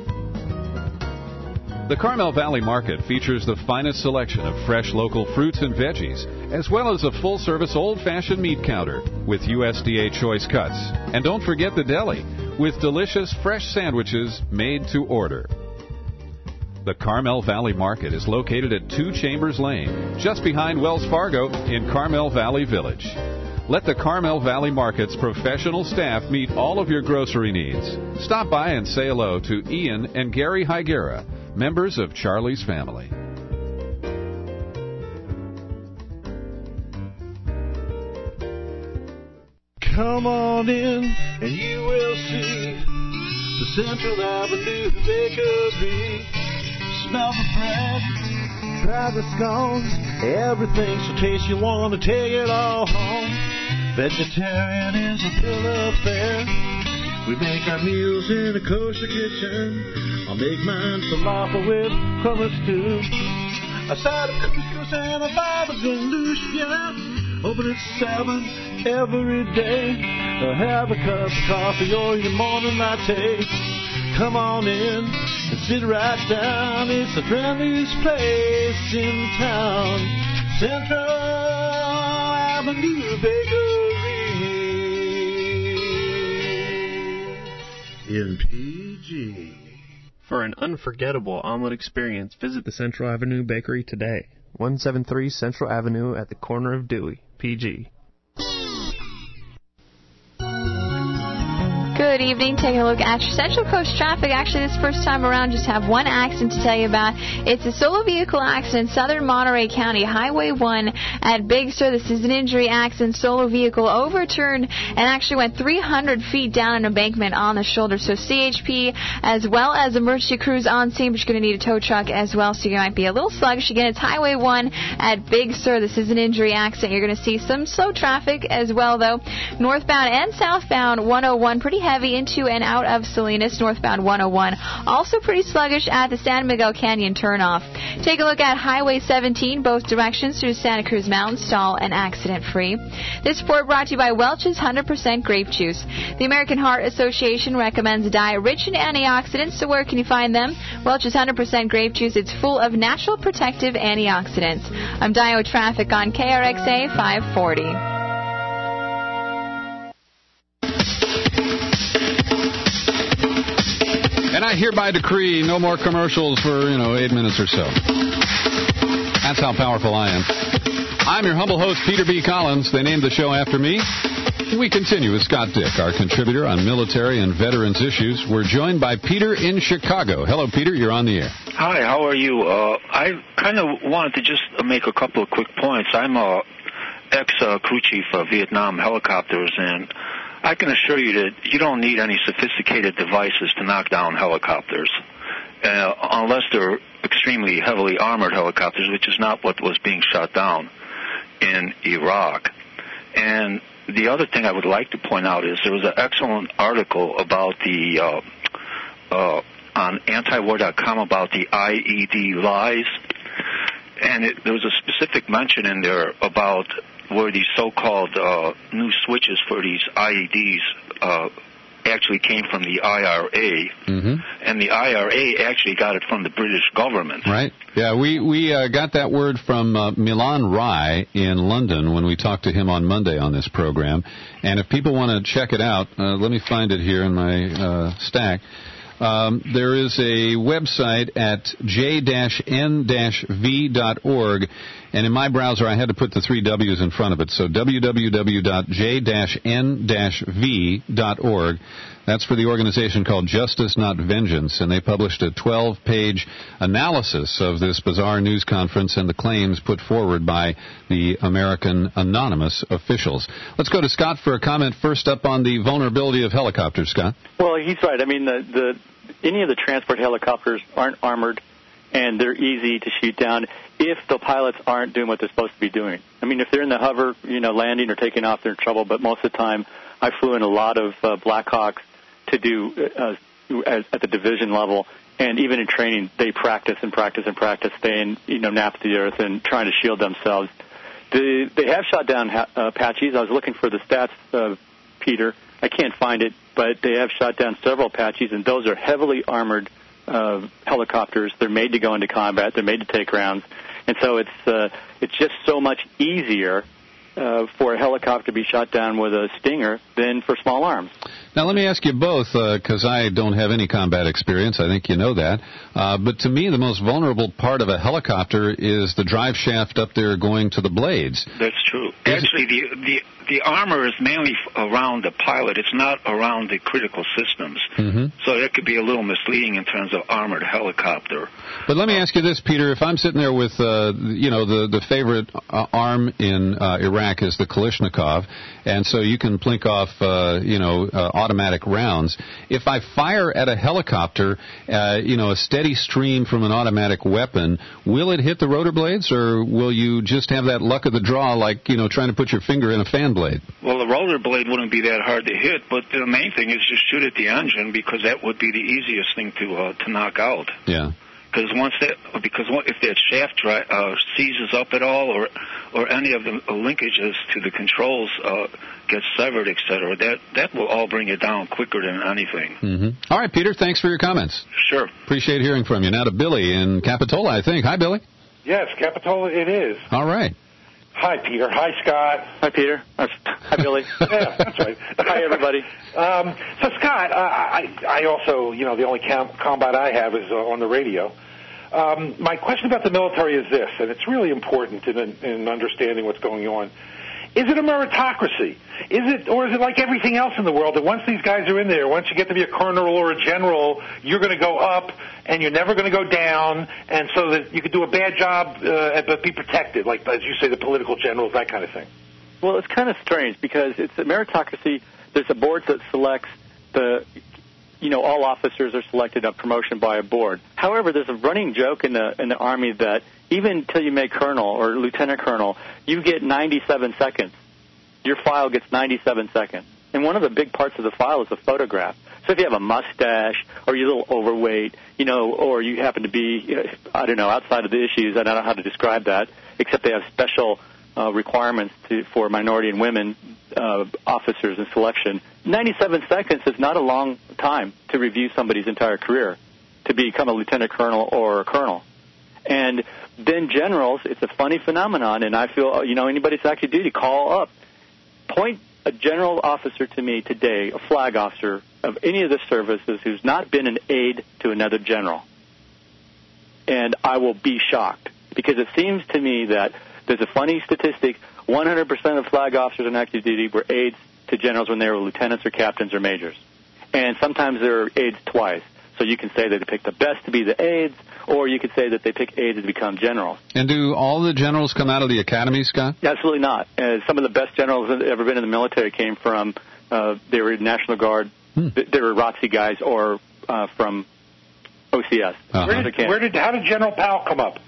The Carmel Valley Market features the finest selection of fresh local fruits and veggies, as well as a full-service old-fashioned meat counter with U S D A choice cuts. And don't forget the deli, with delicious fresh sandwiches made to order. The Carmel Valley Market is located at Two Chambers Lane, just behind Wells Fargo in Carmel Valley Village. Let the Carmel Valley Market's professional staff meet all of your grocery needs. Stop by and say hello to Ian and Gary Higuera, members of Charlie's family. Come on in and you will see the Central Avenue Bakery. Smell the bread, try the scones, everything so tasty you want to take it all home. Vegetarian is a bill of fare. We make our meals in a kosher kitchen. I'll make mine falafel with hummus too. A side of couscous and a vibe of galoosh, yeah. Open at seven every day. I'll have a cup of coffee or your morning latte. Come on in and sit right down. It's the friendliest place in town. Central Avenue Bakery in P G. For an unforgettable omelet experience, visit the Central Avenue Bakery today. one seventy-three Central Avenue at the corner of Dewey, P G. Good evening. Taking a look at your Central Coast traffic. Actually, this first time around, just have one accident to tell you about. It's a solo vehicle accident in southern Monterey County, Highway one at Big Sur. This is an injury accident. Solo vehicle overturned and actually went three hundred feet down an embankment on the shoulder. So C H P as well as emergency crews on scene, but you're going to need a tow truck as well, so you might be a little sluggish. Again, it's Highway one at Big Sur. This is an injury accident. You're going to see some slow traffic as well, though. Northbound and southbound one oh one, pretty heavy into and out of Salinas. Northbound one oh one, also pretty sluggish at the San Miguel Canyon turnoff. Take a look at Highway seventeen, both directions through Santa Cruz Mountain, stall and accident-free. This report brought to you by Welch's one hundred percent Grape Juice. The American Heart Association recommends a diet rich in antioxidants, so where can you find them? Welch's one hundred percent Grape Juice. It's full of natural protective antioxidants. I'm Dio Traffic on K R X A five forty. And I hereby decree no more commercials for, you know, eight minutes or so. That's how powerful I am. I'm your humble host, Peter B. Collins. They named the show after me. We continue with Scott Dick, our contributor on military and veterans issues. We're joined by Peter in Chicago. Hello, Peter. You're on the air. Hi, how are you? Uh, I kind of wanted to just make a couple of quick points. I'm a ex-crew chief of Vietnam helicopters, and I can assure you that you don't need any sophisticated devices to knock down helicopters, uh, unless they're extremely heavily armored helicopters, which is not what was being shot down in Iraq. And the other thing I would like to point out is there was an excellent article about the uh, uh, on antiwar dot com about the I E D lies, and it, there was a specific mention in there about where these so-called uh, new switches for these I E Ds uh, actually came from the I R A, mm-hmm. and the I R A actually got it from the British government. Right. Yeah, we, we uh, got that word from uh, Milan Rai in London when we talked to him on Monday on this program. And if people want to check it out, uh, let me find it here in my uh, stack. Um, there is a website at j dash n dash v dot org, and in my browser I had to put the three W's in front of it, so w w w dot j dash n dash v dot org. That's for the organization called Justice Not Vengeance, and they published a twelve-page analysis of this bizarre news conference and the claims put forward by the American Anonymous officials. Let's go to Scott for a comment first up on the vulnerability of helicopters. Scott? Well, he's right. I mean, the, the any of the transport helicopters aren't armored, and they're easy to shoot down if the pilots aren't doing what they're supposed to be doing. I mean, if they're in the hover, you know, landing or taking off, they're in trouble, but most of the time I flew in a lot of uh, Blackhawks to do uh, as, at the division level, and even in training, they practice and practice and practice staying, you know, napped to the earth and trying to shield themselves. The, they have shot down ha- uh, Apaches. I was looking for the stats, uh, Peter. I can't find it, but they have shot down several Apaches, and those are heavily armored uh, helicopters. They're made to go into combat. They're made to take rounds, and so it's uh, it's just so much easier uh, for a helicopter to be shot down with a Stinger than for small arms. Now, let me ask you both, because uh, I don't have any combat experience. I think you know that. Uh, but to me, the most vulnerable part of a helicopter is the drive shaft up there going to the blades. That's true. Actually, the, the the armor is mainly around the pilot. It's not around the critical systems. Mm-hmm. So that could be a little misleading in terms of armored helicopter. But let me ask you this, Peter. If I'm sitting there with, uh, you know, the, the favorite uh, arm in uh, Iraq is the Kalashnikov, and so you can plink off, uh, you know, uh, automatic rounds. If I fire at a helicopter, uh, you know, a steady stream from an automatic weapon, will it hit the rotor blades, or will you just have that luck of the draw, like, you know, trying to put your finger in a fan blade? Well, the rotor blade wouldn't be that hard to hit, but the main thing is just shoot at the engine, because that would be the easiest thing to uh, to knock out. Yeah. Because once that, because if that shaft dry, uh, seizes up at all, or or any of the linkages to the controls uh, get severed, et cetera, that that will all bring it down quicker than anything. Mm-hmm. All right, Peter. Thanks for your comments. Sure. Appreciate hearing from you. Now to Billy in Capitola, I think. Hi, Billy. Yes, Capitola it is. All right. Hi, Peter. Hi, Scott. Hi, Peter. Hi, Billy. Yeah, that's right. Hi, everybody. Um, so, Scott, uh, I, I also, you know, the only com- combat I have is uh, on the radio. Um, my question about the military is this, and it's really important in, in understanding what's going on. Is it a meritocracy? Is it, or is it like everything else in the world that once these guys are in there, once you get to be a colonel or a general, you're going to go up and you're never going to go down, and so that you could do a bad job uh, but be protected, like, as you say, the political generals, that kind of thing? Well, it's kind of strange because it's a meritocracy. There's a board that selects the, you know, all officers are selected on promotion by a board. However, there's a running joke in the in the Army that even until you make colonel or lieutenant colonel, you get ninety-seven seconds. Your file gets ninety-seven seconds. And one of the big parts of the file is a photograph. So if you have a mustache or you're a little overweight, you know, or you happen to be, I don't know, outside of the issues, I don't know how to describe that, except they have special uh, requirements to, for minority and women uh, officers in selection. ninety-seven seconds is not a long time to review somebody's entire career, to become a lieutenant colonel or a colonel. And then generals, it's a funny phenomenon, and I feel, you know, anybody that's active duty, call up. Point a general officer to me today, a flag officer of any of the services who's not been an aide to another general. And I will be shocked, because it seems to me that there's a funny statistic, one hundred percent of flag officers on active duty were aides to generals when they were lieutenants or captains or majors. And sometimes they're aides twice. So you can say that they pick the best to be the aides, or you could say that they pick aides to become generals. And do all the generals come out of the academy, Scott? Absolutely not. Uh, some of the best generals that have ever been in the military came from, uh, they were National Guard, hmm. they were R O T C guys, or uh, from O C S. Uh-huh. Where, did, where did, how did General Powell come up?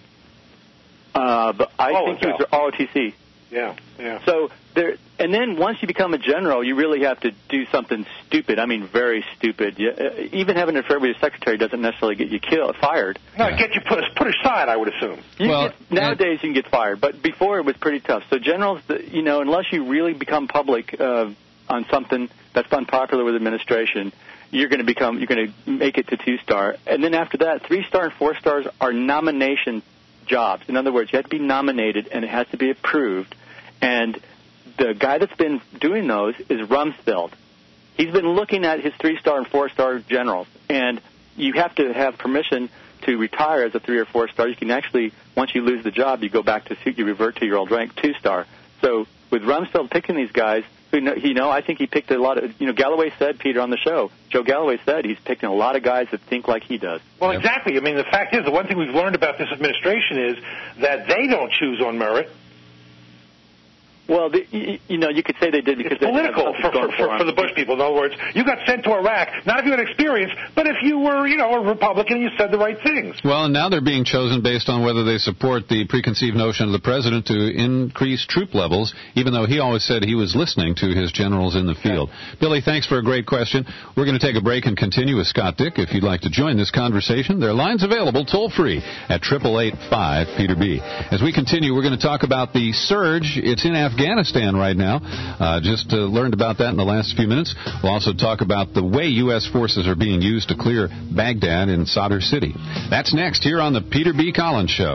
Uh, but I oh, think he was R O T C. Yeah, yeah. So there, and then once you become a general, you really have to do something stupid. I mean, very stupid. You, uh, even having an affair with your secretary doesn't necessarily get you killed, fired. No, yeah. get you put put aside, I would assume. You well, get, nowadays you can get fired, but before it was pretty tough. So generals, you know, unless you really become public uh, on something that's unpopular with administration, you're going to become, you're going to make it to two star, and then after that, three star and four stars are nomination jobs. In other words, you have to be nominated, and it has to be approved. And the guy that's been doing those is Rumsfeld. He's been looking at his three-star and four-star generals, and you have to have permission to retire as a three or four star. You can actually, once you lose the job, you go back to suit, you revert to your old rank, two star. So with Rumsfeld picking these guys, who know, you know, I think he picked a lot of, you know, Galloway said, Peter, on the show, Joe Galloway said he's picking a lot of guys that think like he does. Well, exactly. I mean, the fact is, the one thing we've learned about this administration is that they don't choose on merit. Well, the, you, you know, you could say they did because it's they political for, for, for, for the Bush people. In other words, you got sent to Iraq, not if you had experience, but if you were, you know, a Republican and you said the right things. Well, and now they're being chosen based on whether they support the preconceived notion of the president to increase troop levels, even though he always said he was listening to his generals in the field. Okay. Billy, thanks for a great question. We're going to take a break and continue with Scott Dick. If you'd like to join this conversation, there are lines available toll-free at eight eight eight, five, Peter B. As we continue, we're going to talk about the surge. It's in Afghanistan right now. Uh, just uh, learned about that in the last few minutes. We'll also talk about the way U S forces are being used to clear Baghdad and Sadr City. That's next here on the Peter B. Collins Show.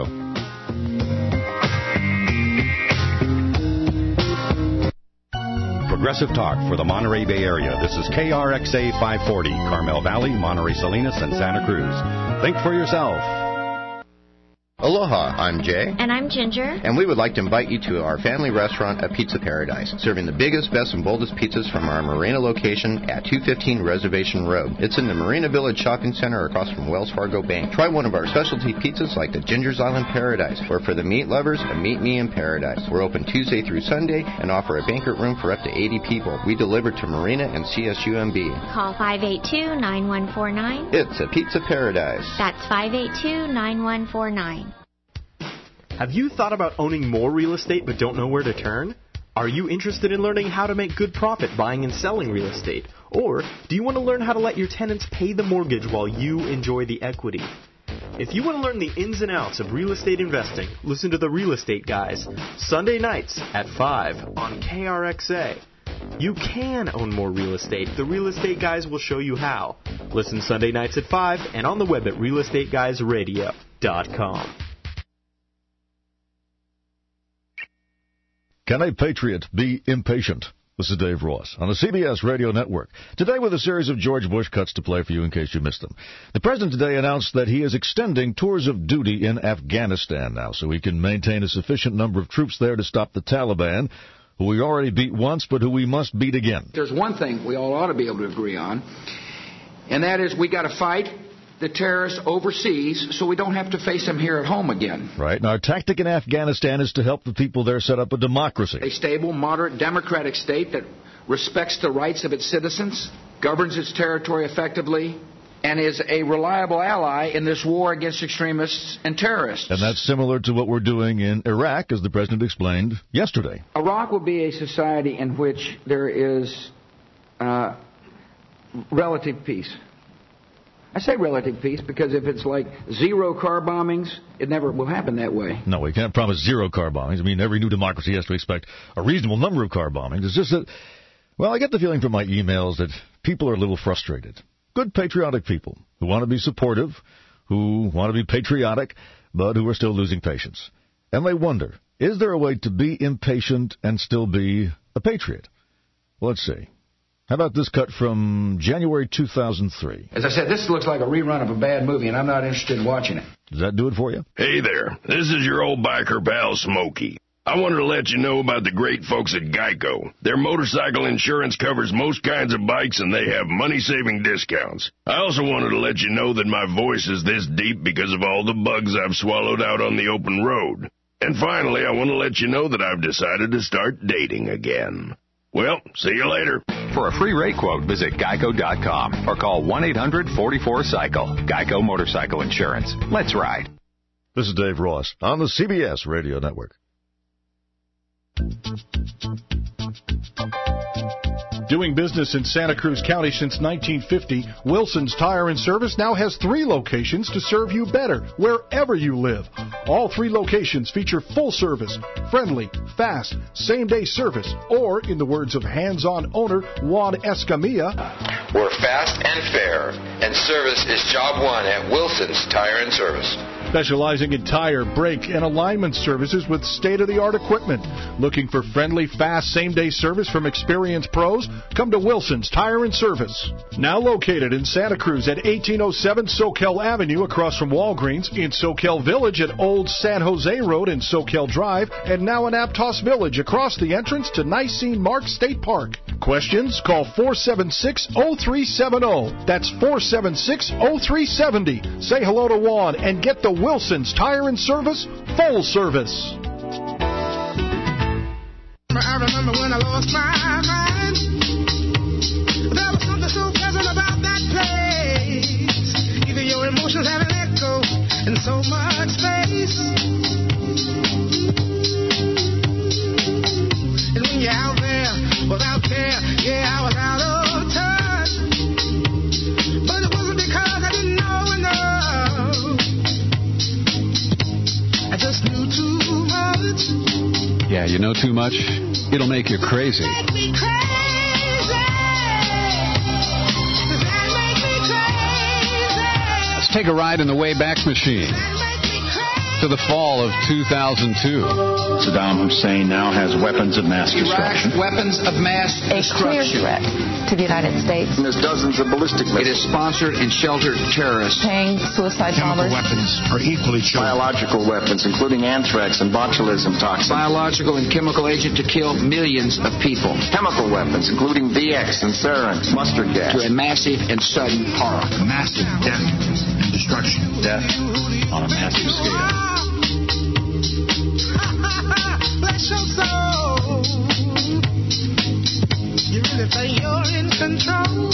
Progressive talk for the Monterey Bay Area. This is K R X A five forty, Carmel Valley, Monterey Salinas, and Santa Cruz. Think for yourself. Aloha, I'm Jay. And I'm Ginger. And we would like to invite you to our family restaurant at Pizza Paradise, serving the biggest, best, and boldest pizzas from our Marina location at two fifteen Reservation Road. It's in the Marina Village Shopping Center across from Wells Fargo Bank. Try one of our specialty pizzas like the Ginger's Island Paradise, or for the meat lovers, a Meet Me in Paradise. We're open Tuesday through Sunday and offer a banquet room for up to eighty people. We deliver to Marina and C S U M B. Call five eight two, nine one four nine. It's a Pizza Paradise. That's five eight two, nine one four nine. Have you thought about owning more real estate but don't know where to turn? Are you interested in learning how to make good profit buying and selling real estate? Or do you want to learn how to let your tenants pay the mortgage while you enjoy the equity? If you want to learn the ins and outs of real estate investing, listen to the Real Estate Guys, Sunday nights at five on K R X A. You can own more real estate. The Real Estate Guys will show you how. Listen Sunday nights at five and on the web at real estate guys radio dot com. Can a patriot be impatient? This is Dave Ross on the C B S Radio Network. Today with a series of George Bush cuts to play for you in case you missed them. The president today announced that he is extending tours of duty in Afghanistan now so he can maintain a sufficient number of troops there to stop the Taliban, who we already beat once but who we must beat again. There's one thing we all ought to be able to agree on, and that is we got to fight the terrorists overseas so we don't have to face them here at home again. Right. And our tactic in Afghanistan is to help the people there set up a democracy. A stable, moderate, democratic state that respects the rights of its citizens, governs its territory effectively, and is a reliable ally in this war against extremists and terrorists. And that's similar to what we're doing in Iraq, as the president explained yesterday. Iraq will be a society in which there is uh, relative peace. I say relative peace because if it's like zero car bombings, it never will happen that way. No, we can't promise zero car bombings. I mean, every new democracy has to expect a reasonable number of car bombings. It's just that, well, I get the feeling from my emails that people are a little frustrated. Good, patriotic people who want to be supportive, who want to be patriotic, but who are still losing patience. And they wonder, is there a way to be impatient and still be a patriot? Well, let's see. How about this cut from January two thousand three? As I said, this looks like a rerun of a bad movie, and I'm not interested in watching it. Does that do it for you? Hey there, this is your old biker pal, Smokey. I wanted to let you know about the great folks at Geico. Their motorcycle insurance covers most kinds of bikes, and they have money-saving discounts. I also wanted to let you know that my voice is this deep because of all the bugs I've swallowed out on the open road. And finally, I want to let you know that I've decided to start dating again. Well, see you later. For a free rate quote, visit geico dot com or call one eight hundred, four four, cycle. Geico Motorcycle Insurance. Let's ride. This is Dave Ross on the C B S Radio Network. Doing business in Santa Cruz County since nineteen fifty, Wilson's Tire and Service now has three locations to serve you better wherever you live. All three locations feature full service, friendly, fast, same-day service, or, in the words of hands-on owner Juan Escamilla, we're fast and fair, and service is job one at Wilson's Tire and Service. specializing in tire, brake, and alignment services with state-of-the-art equipment. Looking for friendly, fast, same-day service from experienced pros? Come to Wilson's Tire and Service. Now located in Santa Cruz at eighteen oh seven Soquel Avenue across from Walgreens, in Soquel Village at Old San Jose Road and Soquel Drive, and now in Aptos Village across the entrance to Nicene Mark State Park. Questions? Call four seven six, oh three seven oh. That's four seven six, oh three seven oh. Say hello to Juan and get the Wilson's Tire and Service full service. I remember when I lost my mind. There was something so pleasant about that place. Even your emotions have an echo in so much space. And when you're out there without care, yeah, I was out of touch. But it wasn't because I didn't know enough. I just knew too much. Yeah, you know too much, it'll make you crazy. Make me crazy. Does that make me crazy? Let's take a ride in the Wayback Machine to the fall of two thousand two. Saddam Hussein now has weapons of mass destruction. Iraq, weapons of mass a destruction. clear threat to the United States. And there's dozens of ballistic missiles. It has sponsored and sheltered terrorists. Paying suicide Chemical bombers. weapons are equally true. Biological weapons, including anthrax and botulism toxins. Biological and chemical agent to kill millions of people. Chemical weapons, including V X and sarin, mustard gas. To a massive and sudden horror. Massive death and destruction. Death on a massive scale. Bless your soul. You really think you're in control?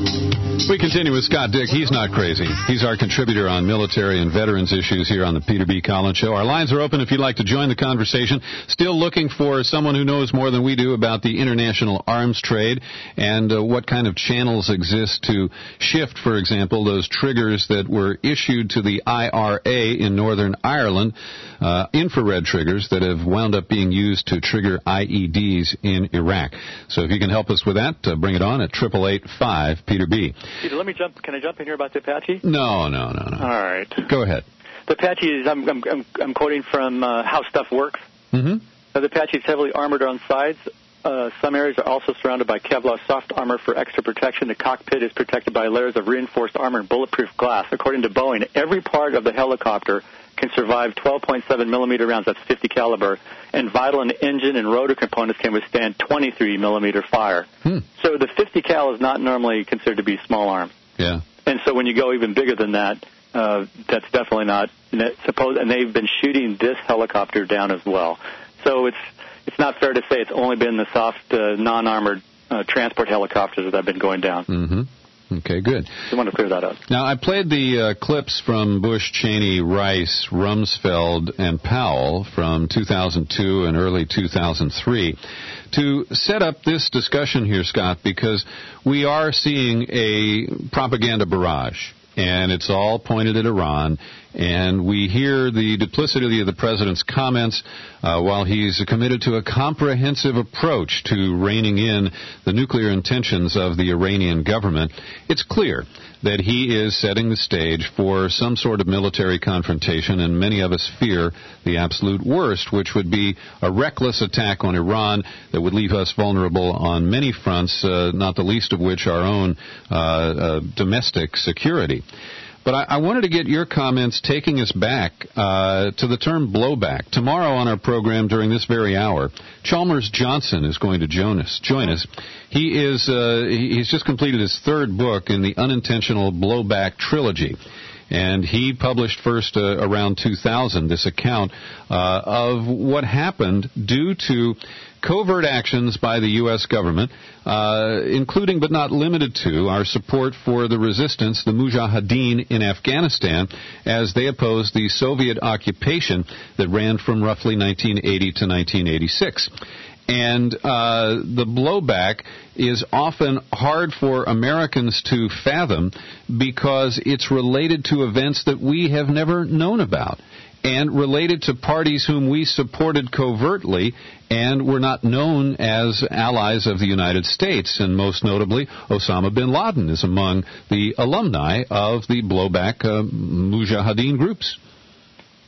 We continue with Scott Dick. He's not crazy. He's our contributor on military and veterans issues here on the Peter B. Collins Show. Our lines are open if you'd like to join the conversation. Still looking for someone who knows more than we do about the international arms trade and uh, what kind of channels exist to shift, for example, those triggers that were issued to the I R A in Northern Ireland, uh, infrared triggers that have wound up being used to trigger I E Ds in Iraq. So if you can help us with that, uh, bring it on at eight eight eight, five, Peter B. Peter, let me jump. Can I jump in here about the Apache? No, no, no, no. All right. Go ahead. The Apache is, I'm, I'm, I'm, I'm quoting from uh, How Stuff Works. Mm-hmm. Now, the Apache is heavily armored on sides. Uh, some areas are also surrounded by Kevlar soft armor for extra protection. The cockpit is protected by layers of reinforced armor and bulletproof glass. According to Boeing, every part of the helicopter can survive twelve point seven millimeter rounds, that's fifty caliber, and vital and engine and rotor components can withstand twenty-three millimeter fire. Hmm. So the fifty cal is not normally considered to be small arms. Yeah. And so when you go even bigger than that, uh, that's definitely not supposed. And they've been shooting this helicopter down as well. So it's it's not fair to say it's only been the soft, uh, non-armored uh, transport helicopters that have been going down. Mm-hmm. Okay, good. I want to clear that up. Now, I played the uh, clips from Bush, Cheney, Rice, Rumsfeld, and Powell from two thousand two and early two thousand three to set up this discussion here, Scott, because we are seeing a propaganda barrage. And it's all pointed at Iran. And we hear the duplicity of the president's comments uh, while he's committed to a comprehensive approach to reining in the nuclear intentions of the Iranian government. It's clear that he is setting the stage for some sort of military confrontation, and many of us fear the absolute worst, which would be a reckless attack on Iran that would leave us vulnerable on many fronts, uh, not the least of which our own uh, uh, domestic security. But I, I wanted to get your comments taking us back uh, to the term blowback. Tomorrow on our program during this very hour, Chalmers Johnson is going to join us. Join us. He is uh, he's just completed his third book in the Unintentional Blowback Trilogy. And he published first uh, around two thousand this account uh, of what happened due to covert actions by the U S government, uh, including but not limited to our support for the resistance, the Mujahideen in Afghanistan, as they opposed the Soviet occupation that ran from roughly nineteen eighty to nineteen eighty-six. And uh, the blowback is often hard for Americans to fathom because it's related to events that we have never known about and related to parties whom we supported covertly and were not known as allies of the United States. And most notably, Osama bin Laden is among the alumni of the blowback uh, Mujahideen groups.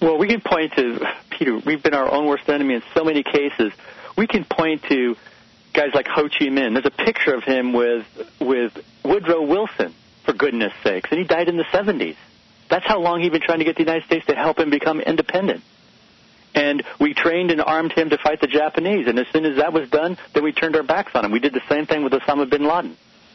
Well, we can point to, Peter, we've been our own worst enemy in so many cases. We can point to guys like Ho Chi Minh. There's a picture of him with with Woodrow Wilson, for goodness sakes, and he died in the seventies. That's how long he'd been trying to get the United States to help him become independent. And we trained and armed him to fight the Japanese, and as soon as that was done, then we turned our backs on him. We did the same thing with Osama bin Laden.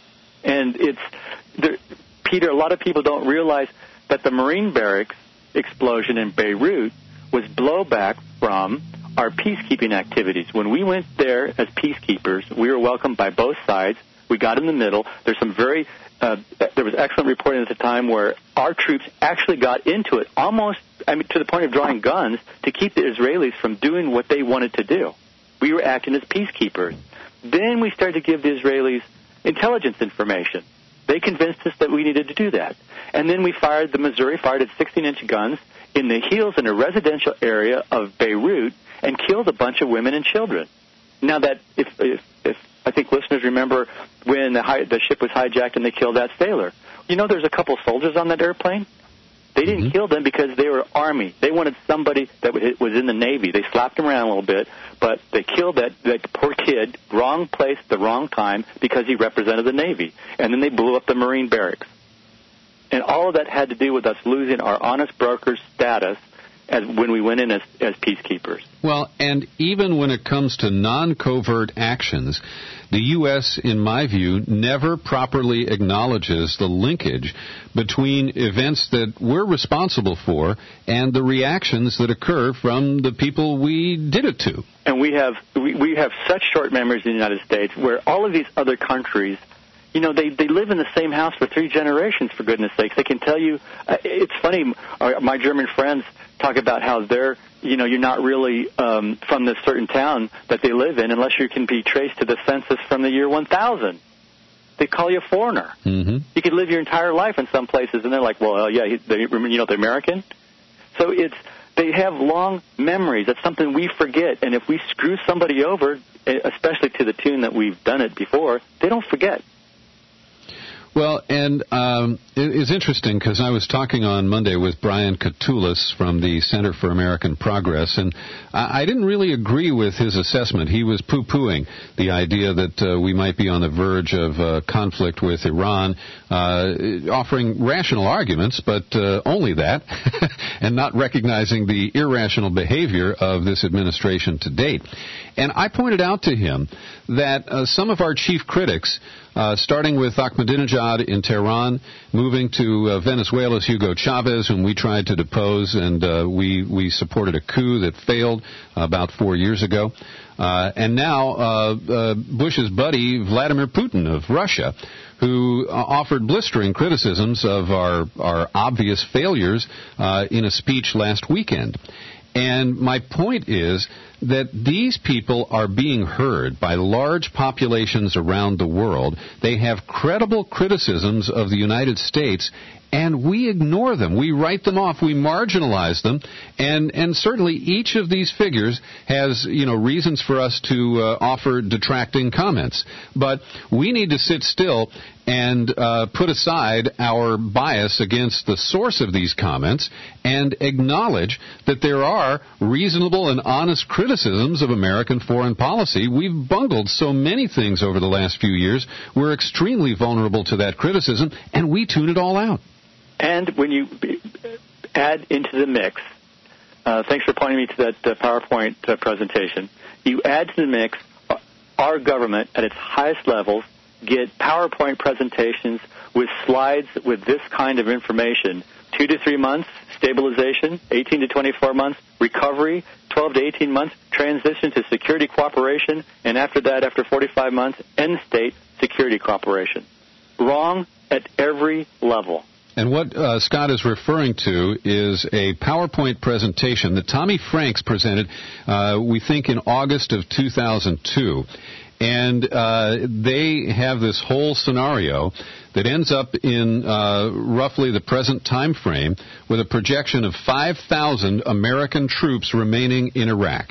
And it's, there, Peter, a lot of people don't realize that the Marine barracks explosion in Beirut was blowback from our peacekeeping activities. When we went there as peacekeepers, we were welcomed by both sides. We got in the middle. There's some very, uh, there was excellent reporting at the time where our troops actually got into it almost, I mean, to the point of drawing guns to keep the Israelis from doing what they wanted to do. We were acting as peacekeepers. Then we started to give the Israelis intelligence information. They convinced us that we needed to do that. And then we fired, the Missouri fired its sixteen-inch guns in the hills in a residential area of Beirut and killed a bunch of women and children. Now that, if, if, if I think listeners remember when the, hi, the ship was hijacked and they killed that sailor. You know, there's a couple soldiers on that airplane. They didn't mm-hmm. kill them because they were Army. They wanted somebody that was in the Navy. They slapped him around a little bit, but they killed that, that poor kid, wrong place, the wrong time, because he represented the Navy. And then they blew up the Marine barracks. And all of that had to do with us losing our honest broker status as when we went in as, as peacekeepers. Well, and even when it comes to non-covert actions, the U S, in my view, never properly acknowledges the linkage between events that we're responsible for and the reactions that occur from the people we did it to. And we have we, we have such short memories in the United States where all of these other countries, you know, they, they live in the same house for three generations, for goodness sakes. They can tell you, uh, it's funny, my German friends talk about how they're, you know, you're not really um, from this certain town that they live in unless you can be traced to the census from the year one thousand. They call you a foreigner. Mm-hmm. You could live your entire life in some places, and they're like, well, uh, yeah, they, you know, they're American. So it's, they have long memories. That's something we forget. And if we screw somebody over, especially to the tune that we've done it before, they don't forget. Well, and um, it, it's interesting because I was talking on Monday with Brian Katulis from the Center for American Progress, and I, I didn't really agree with his assessment. He was poo-pooing the idea that uh, we might be on the verge of uh, conflict with Iran, uh, offering rational arguments, but uh, only that, and not recognizing the irrational behavior of this administration to date. And I pointed out to him that uh, some of our chief critics, uh, starting with Ahmadinejad in Tehran, moving to uh, Venezuela's Hugo Chavez, whom we tried to depose, and uh, we, we supported a coup that failed about four years ago, uh, and now uh, uh, Bush's buddy Vladimir Putin of Russia, who uh, offered blistering criticisms of our, our obvious failures uh, in a speech last weekend. And my point is that these people are being heard by large populations around the world. They have credible criticisms of the United States, and we ignore them. We write them off. We marginalize them. And, and certainly each of these figures has, you know, reasons for us to uh, offer detracting comments. But we need to sit still and uh, put aside our bias against the source of these comments and acknowledge that there are reasonable and honest criticisms of American foreign policy. We've bungled so many things over the last few years. We're extremely vulnerable to that criticism, and we tune it all out. And when you add into the mix, uh, thanks for pointing me to that uh, PowerPoint uh, presentation, you add to the mix uh, our government at its highest levels get PowerPoint presentations with slides with this kind of information. Two to three months, stabilization, eighteen to twenty-four months, recovery, twelve to eighteen months, transition to security cooperation, and after that, after forty-five months, end state security cooperation. Wrong at every level. And what uh, Scott is referring to is a PowerPoint presentation that Tommy Franks presented, uh, we think, in August of two thousand two. And uh, they have this whole scenario that ends up in uh, roughly the present time frame with a projection of five thousand American troops remaining in Iraq.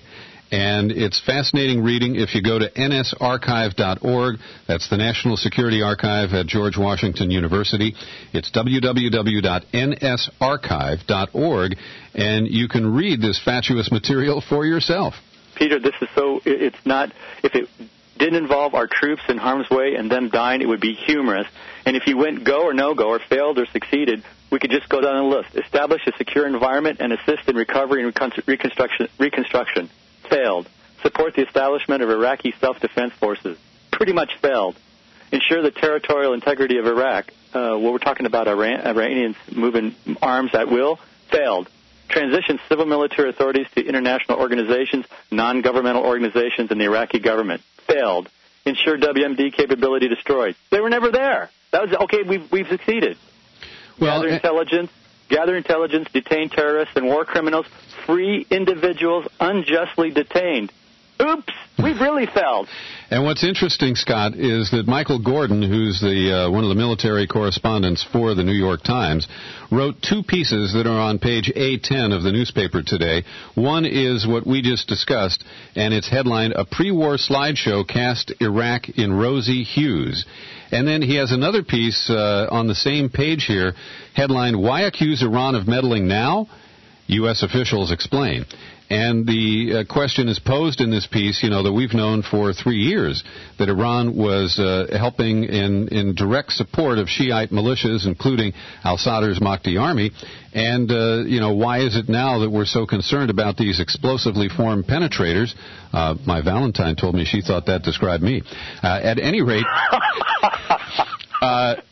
And it's fascinating reading if you go to N S archive dot org. That's the National Security Archive at George Washington University. It's w w w dot N S archive dot org, and you can read this fatuous material for yourself. Peter, this is so, it's not, if it didn't involve our troops in harm's way and them dying, it would be humorous. And if you went go or no-go or failed or succeeded, we could just go down the list. Establish a secure environment and assist in recovery and reconstruction. reconstruction. Failed. Support the establishment of Iraqi self-defense forces. Pretty much failed. Ensure the territorial integrity of Iraq. Uh, what we're talking about, Iran, Iranians moving arms at will. Failed. Transition civil military authorities to international organizations, non-governmental organizations, and the Iraqi government. Failed. Ensure W M D capability destroyed. They were never there. That was okay. We've we've succeeded. Well, gather intelligence, gather intelligence, detain terrorists and war criminals, free individuals unjustly detained. Oops, we've really failed. And what's interesting, Scott, is that Michael Gordon, who's the uh, one of the military correspondents for the New York Times, wrote two pieces that are on page A ten of the newspaper today. One is what we just discussed, and it's headlined, "A Pre-War Slideshow Cast Iraq in Rosy Hues." And then he has another piece uh, on the same page here, headlined, "Why Accuse Iran of Meddling Now? U S Officials Explain." And the uh, question is posed in this piece, you know, that we've known for three years, that Iran was uh, helping in, in direct support of Shiite militias, including al-Sadr's Mahdi army. And, uh, you know, why is it now that we're so concerned about these explosively formed penetrators? Uh, my Valentine told me she thought that described me. Uh, at any rate... uh,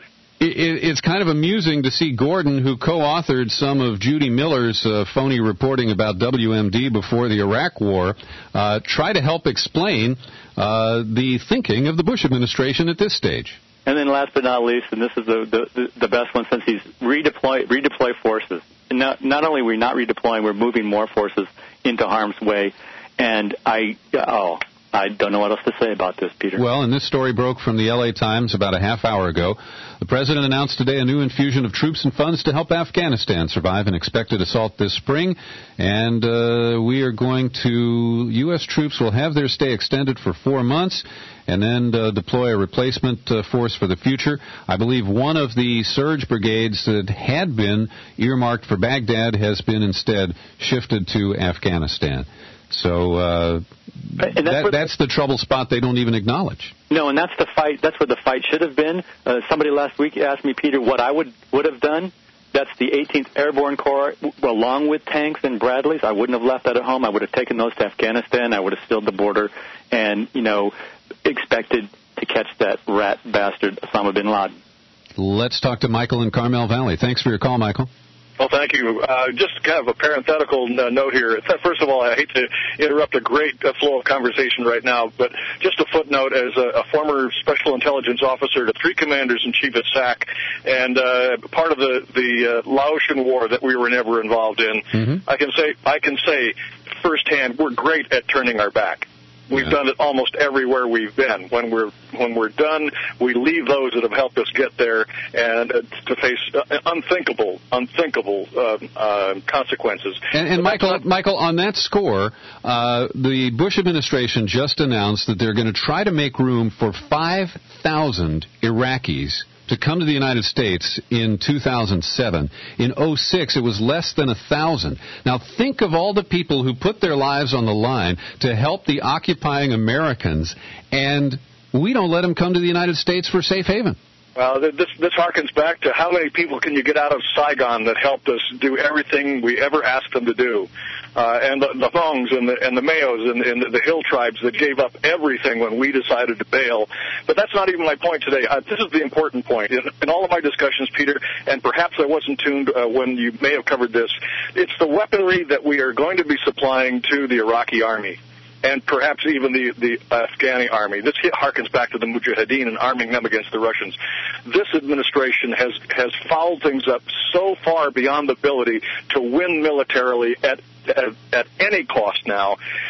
It, it's kind of amusing to see Gordon, who co-authored some of Judy Miller's uh, phony reporting about W M D before the Iraq War, uh, try to help explain uh, the thinking of the Bush administration at this stage. And then last but not least, and this is the the, the best one, since he's redeploy redeploy forces. And not, not only are we not redeploying, we're moving more forces into harm's way. And I, oh... I don't know what else to say about this, Peter. Well, and this story broke from the L A Times about a half hour ago. The president announced today a new infusion of troops and funds to help Afghanistan survive an expected assault this spring. And uh, we are going to, U S troops will have their stay extended for four months and then uh, deploy a replacement uh, force for the future. I believe one of the surge brigades that had been earmarked for Baghdad has been instead shifted to Afghanistan. So uh, that's, that, that's the trouble spot they don't even acknowledge. No, and that's the fight. That's where the fight should have been. Uh, somebody last week asked me, Peter, what I would would have done. That's the eighteenth Airborne Corps, along with tanks and Bradleys. I wouldn't have left that at home. I would have taken those to Afghanistan. I would have sealed the border, and you know, expected to catch that rat bastard Osama bin Laden. Let's talk to Michael in Carmel Valley. Thanks for your call, Michael. Well, thank you. Uh, just kind of a parenthetical uh, note here. First of all, I hate to interrupt a great uh, flow of conversation right now, but just a footnote as a, a former special intelligence officer to three commanders-in-chief at S A C and uh, part of the, the uh, Laotian War that we were never involved in, mm-hmm. I can say I can say firsthand we're great at turning our back. We've yeah. done it almost everywhere we've been. When we're when we're done, we leave those that have helped us get there and uh, to face uh, unthinkable, unthinkable uh, uh, consequences. And, and Michael, not- Michael, on that score, uh, the Bush administration just announced that they're going to try to make room for five thousand Iraqis to come to the United States in two thousand seven. In oh six, it was less than one thousand. Now, think of all the people who put their lives on the line to help the occupying Americans, and we don't let them come to the United States for safe haven. Well, this this harkens back to how many people can you get out of Saigon that helped us do everything we ever asked them to do. Uh, and the, the Hongs and the, and the Mayos and, and the, the Hill tribes that gave up everything when we decided to bail. But that's not even my point today. Uh, this is the important point. In, in all of my discussions, Peter, and perhaps I wasn't tuned uh, when you may have covered this, it's the weaponry that we are going to be supplying to the Iraqi army, and perhaps even the, the Afghani army. This harkens back to the Mujahideen and arming them against the Russians. This administration has, has fouled things up so far beyond the ability to win militarily at, at, at any cost now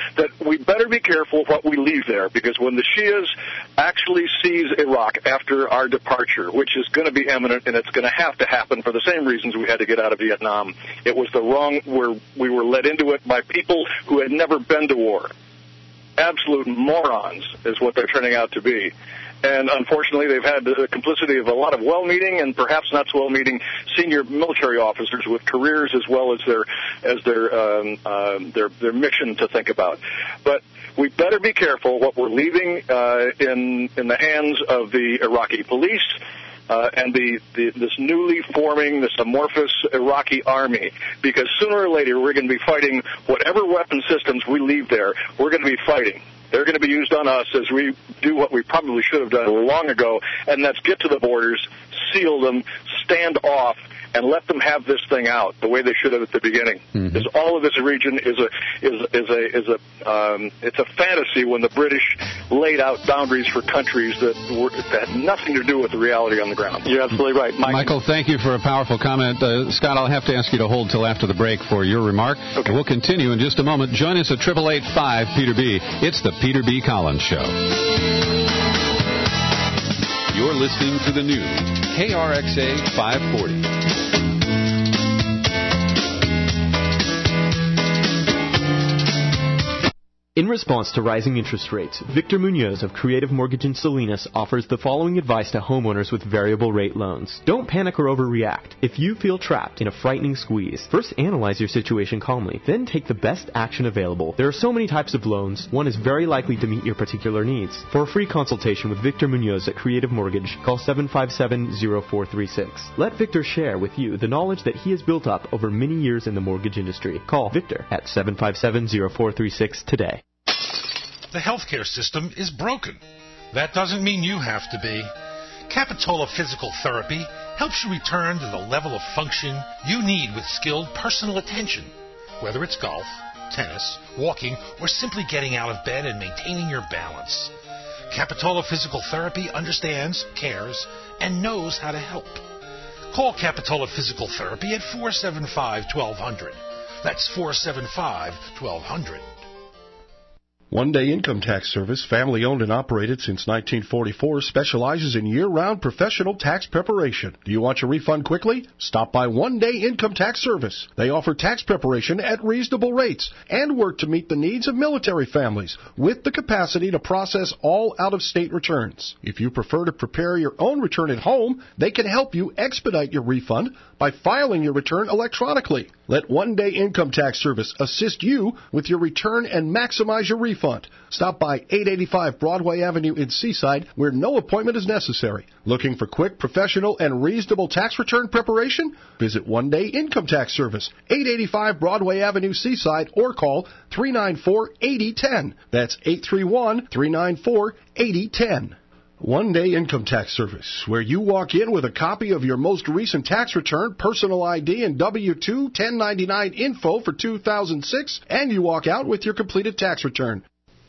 that we better be careful what we leave there, because when the Shias actually seize Iraq after our departure, which is going to be imminent and it's going to have to happen for the same reasons we had to get out of Vietnam, it was the wrong, where we were led into it by people who had never been to war. Absolute morons is what they're turning out to be. And unfortunately, they've had the complicity of a lot of well-meaning and perhaps not so well-meaning senior military officers with careers as well as their as their um, uh, their their mission to think about. But we better be careful what we're leaving uh, in in the hands of the Iraqi police. Uh, and the, the this newly forming, this amorphous Iraqi army, because sooner or later we're going to be fighting whatever weapon systems we leave there. We're going to be fighting. They're going to be used on us as we do what we probably should have done long ago, and that's get to the borders, seal them, stand off, and let them have this thing out the way they should have at the beginning. Mm-hmm. Because all of this region is a is is a is a um, it's a fantasy when the British laid out boundaries for countries that were that had nothing to do with the reality on the ground. You're absolutely right, Mike. Michael. Thank you for a powerful comment, uh, Scott. I'll have to ask you to hold till after the break for your remark. Okay. We'll continue in just a moment. Join us at triple eight five Peter B. It's the Peter B. Collins Show. You're listening to the new K R X A five forty. In response to rising interest rates, Victor Munoz of Creative Mortgage in Salinas offers the following advice to homeowners with variable rate loans. Don't panic or overreact. If you feel trapped in a frightening squeeze, first analyze your situation calmly, then take the best action available. There are so many types of loans, one is very likely to meet your particular needs. For a free consultation with Victor Munoz at Creative Mortgage, call seven five seven, zero four three six. Let Victor share with you the knowledge that he has built up over many years in the mortgage industry. Call Victor at seven five seven, zero four three six today. The healthcare system is broken. That doesn't mean you have to be. Capitola Physical Therapy helps you return to the level of function you need with skilled personal attention, whether it's golf, tennis, walking, or simply getting out of bed and maintaining your balance. Capitola Physical Therapy understands, cares, and knows how to help. Call Capitola Physical Therapy at four seven five, one two zero zero. That's four seven five, one two zero zero. One Day Income Tax Service, family owned and operated since nineteen forty-four, specializes in year-round professional tax preparation. Do you want your refund quickly? Stop by One Day Income Tax Service. They offer tax preparation at reasonable rates and work to meet the needs of military families with the capacity to process all out-of-state returns. If you prefer to prepare your own return at home, they can help you expedite your refund by filing your return electronically. Let One Day Income Tax Service assist you with your return and maximize your refund. Stop by eight eighty-five Broadway Avenue in Seaside, where no appointment is necessary. Looking for quick, professional, and reasonable tax return preparation? Visit One Day Income Tax Service, eight eighty-five Broadway Avenue, Seaside, or call three nine four, eight zero one zero. That's eight three one, three nine four, eight zero one zero. One Day Income Tax Service, where you walk in with a copy of your most recent tax return, personal I D, and W two ten ninety-nine info for two thousand six, and you walk out with your completed tax return.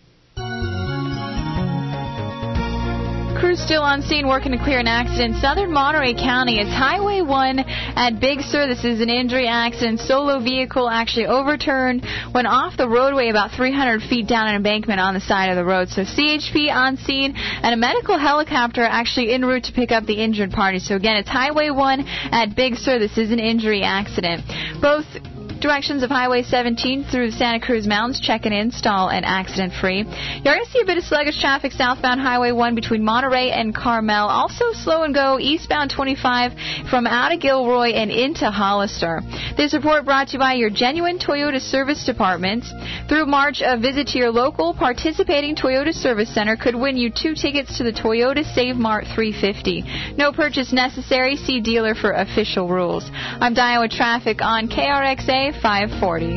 Crews still on scene working to clear an accident. Southern Monterey County. It's Highway one at Big Sur. This is an injury accident. Solo vehicle actually overturned, went off the roadway about three hundred feet down an embankment on the side of the road. So C H P on scene and a medical helicopter actually en route to pick up the injured party. So again, it's Highway one at Big Sur. This is an injury accident. Both directions of Highway seventeen through the Santa Cruz Mountains, check and install and accident-free. You're going to see a bit of sluggish traffic southbound Highway one between Monterey and Carmel. Also slow and go eastbound twenty-five from out of Gilroy and into Hollister. This report brought to you by your genuine Toyota service departments. Through March, a visit to your local participating Toyota Service Center could win you two tickets to the Toyota Save Mart three fifty. No purchase necessary. See dealer for official rules. I'm Diane with traffic on K R X A five forty.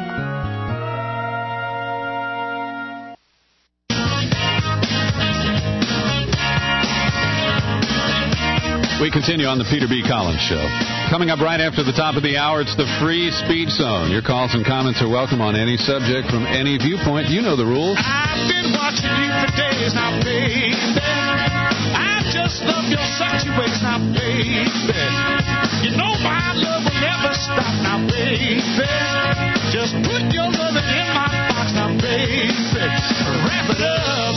We continue on the Peter B. Collins Show. Coming up right after the top of the hour, it's the Free Speech Zone. Your calls and comments are welcome on any subject from any viewpoint. You know the rules. I've been watching you for days now, baby. I just love your sexy ways now, baby. You know my love will never stop now, baby. Just put your loving in my box now, baby. Wrap it up.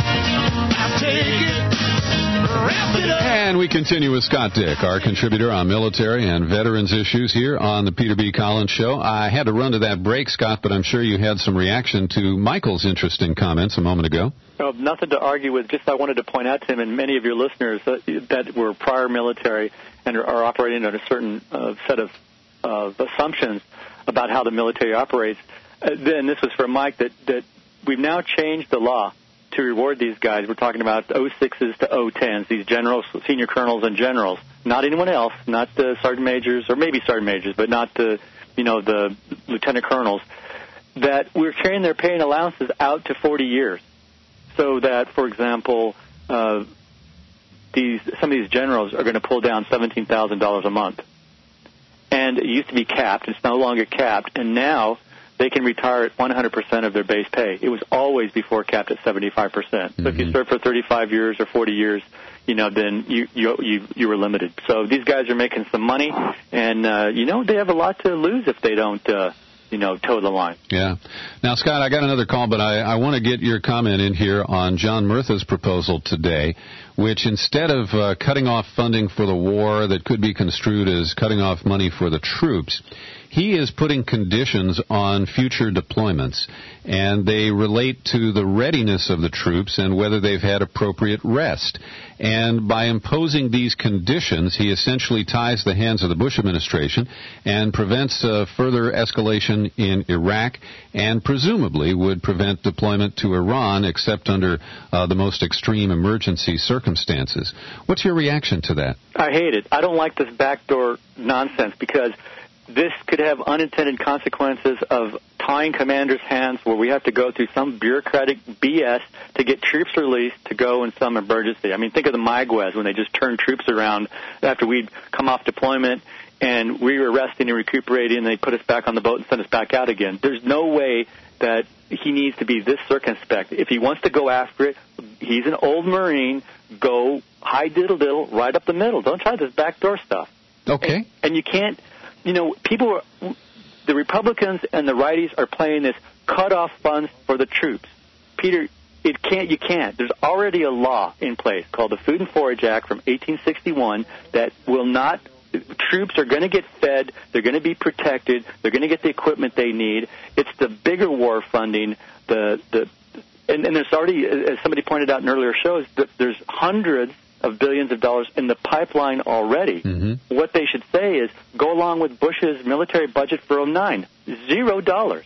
I'll take it. Wrap it up. And we continue with Scott Dick, our contributor on military and veterans issues here on the Peter B. Collins Show. I had to run to that break, Scott, but I'm sure you had some reaction to Michael's interesting comments a moment ago. Oh, nothing to argue with. Just I wanted to point out to him and many of your listeners that, that were prior military and are, are operating on a certain uh, set of, of assumptions about how the military operates. Uh, then this was for Mike that, that we've now changed the law to reward these guys. We're talking about oh sixes to oh tens, these generals, senior colonels and generals, not anyone else, not the sergeant majors, or maybe sergeant majors, but not the, you know, the lieutenant colonels, that we're carrying their pay and allowances out to forty years. So that, for example, uh, these some of these generals are going to pull down seventeen thousand dollars a month. And it used to be capped. It's no longer capped. And now they can retire at one hundred percent of their base pay. It was always before capped at seventy-five percent. Mm-hmm. So if you served for thirty-five years or forty years, you know, then you you you, you were limited. So these guys are making some money, and, uh, you know, they have a lot to lose if they don't, uh, you know, toe the line. Yeah. Now, Scott, I got another call, but I, I want to get your comment in here on John Murtha's proposal today, which instead of uh, cutting off funding for the war that could be construed as cutting off money for the troops, he is putting conditions on future deployments, and they relate to the readiness of the troops and whether they've had appropriate rest. And by imposing these conditions, he essentially ties the hands of the Bush administration and prevents uh, further escalation in Iraq, and presumably would prevent deployment to Iran except under uh, the most extreme emergency circumstances. What's your reaction to that? I hate it. I don't like this backdoor nonsense because this could have unintended consequences of tying commanders' hands where we have to go through some bureaucratic B S to get troops released to go in some emergency. I mean, think of the Maguez when they just turned troops around after we'd come off deployment and we were resting and recuperating, and they put us back on the boat and sent us back out again. There's no way that he needs to be this circumspect. If he wants to go after it, he's an old Marine, go high diddle-diddle right up the middle. Don't try this backdoor stuff. Okay. And, and you can't, you know, people are, the Republicans and the righties are playing this cut-off funds for the troops. Peter, it can't, you can't. There's already a law in place called the Food and Forage Act from eighteen sixty-one that will not, troops are going to get fed, they're going to be protected, they're going to get the equipment they need. It's the bigger war funding, the, the, and, and there's already, as somebody pointed out in earlier shows, that there's hundreds of billions of dollars in the pipeline already. Mm-hmm. What they should say is go along with Bush's military budget for oh nine. Zero dollars.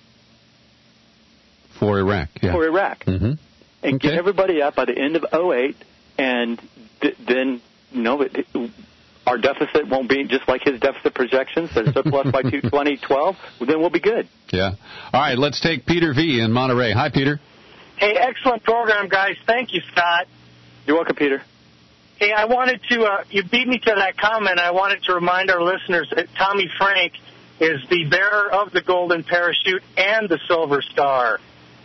For Iraq, yeah. For Iraq. Mm-hmm. And okay. get everybody up by the end of oh eight, and th- then, you know, it, it, our deficit won't be just like his deficit projections, so surplus by twenty twelve, well, then we'll be good. Yeah. All right, let's take Peter V. in Monterey. Hi, Peter. Hey, excellent program, guys. Thank you, Scott. You're welcome, Peter. Hey, I wanted to, uh, you beat me to that comment. I wanted to remind our listeners that Tommy Frank is the bearer of the Golden Parachute and the Silver Star.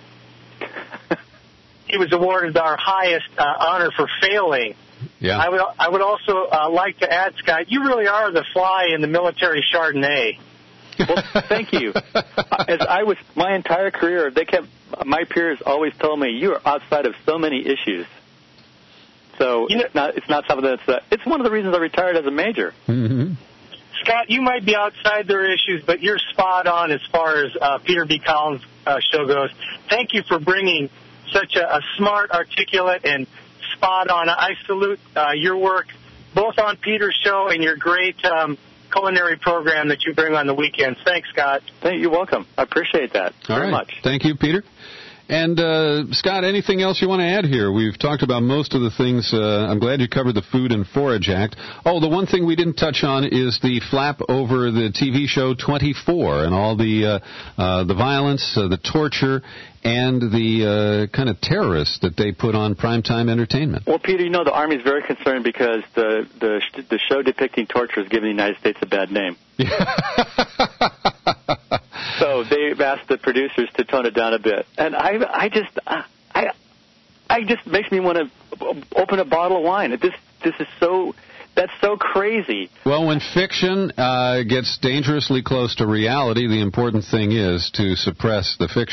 He was awarded our highest uh, honor for failing. Yeah. I would I would also uh, like to add, Scott, you really are the fly in the military Chardonnay. Well, thank you. As I was, my entire career, they kept, my peers always told me, you are outside of so many issues. So you know, it's not it's not something that's, uh, it's one of the reasons I retired as a major. Mm-hmm. Scott, you might be outside their issues, but you're spot on as far as uh, Peter B. Collins' uh, show goes. Thank you for bringing such a, a smart, articulate, and spot on. I salute uh, your work both on Peter's show and your great um, culinary program that you bring on the weekends. Thanks, Scott. Thank you. You're welcome. I appreciate that All very right. much. Thank you, Peter. And, uh, Scott, anything else you want to add here? We've talked about most of the things. Uh, I'm glad you covered the Food and Forage Act. Oh, the one thing we didn't touch on is the flap over the T V show twenty-four and all the uh, uh, the violence, uh, the torture, and the uh, kind of terrorists that they put on primetime entertainment. Well, Peter, you know the Army's very concerned because the the, the show depicting torture is giving the United States a bad name. So they've asked the producers to tone it down a bit, and I, I just, I, I just makes me want to open a bottle of wine. This, this is so, that's so crazy. Well, when fiction uh, gets dangerously close to reality, the important thing is to suppress the fiction.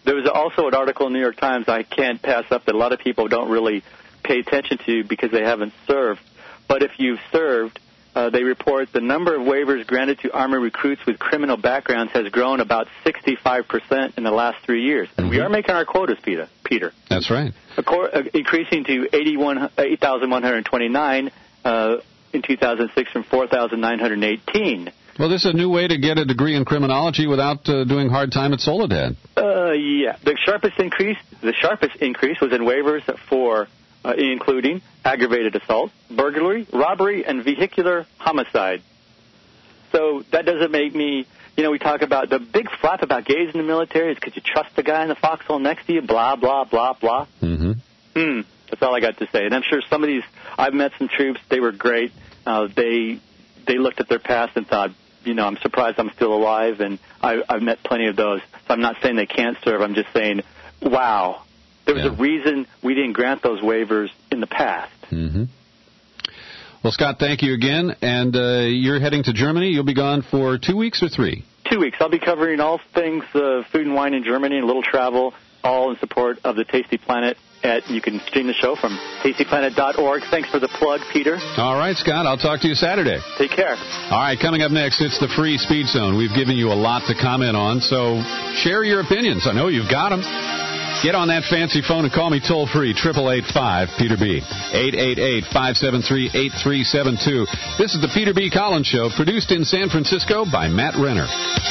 there was also an article in the New York Times I can't pass up that a lot of people don't really pay attention to because they haven't served. But if you've served, uh, they report the number of waivers granted to Army recruits with criminal backgrounds has grown about sixty-five percent in the last three years. And mm-hmm. we are making our quotas, Peter. Peter. That's right. Acor- uh, increasing to eight thousand one hundred twenty-nine uh, in two thousand six from four thousand nine hundred eighteen. Well, this is a new way to get a degree in criminology without uh, doing hard time at Soledad. Uh, yeah. The sharpest increase, the sharpest increase was in waivers for, uh, including aggravated assault, burglary, robbery, and vehicular homicide. So that doesn't make me, you know, we talk about the big flap about gays in the military is could you trust the guy in the foxhole next to you, blah, blah, blah, blah. Mm-hmm. Hmm. That's all I got to say. And I'm sure some of these, I've met some troops, they were great. Uh, they they looked at their past and thought, you know, I'm surprised I'm still alive, and I, I've met plenty of those. So I'm not saying they can't serve. I'm just saying, wow, there was yeah. a reason we didn't grant those waivers in the past. Mm-hmm. Well, Scott, thank you again. And uh, you're heading to Germany. You'll be gone for two weeks or three? Two weeks. I'll be covering all things uh, food and wine in Germany and a little travel, all in support of the Tasty Planet. At, you can stream the show from tasty planet dot org. Thanks for the plug, Peter. All right, Scott. I'll talk to you Saturday. Take care. All right, coming up next, it's the Free Speed Zone. We've given you a lot to comment on, so share your opinions. I know you've got them. Get on that fancy phone and call me toll-free, eight eight eight five, Peter B. eight eight eight, five seven three, eight three seven two. This is the Peter B. Collins Show, produced in San Francisco by Matt Renner.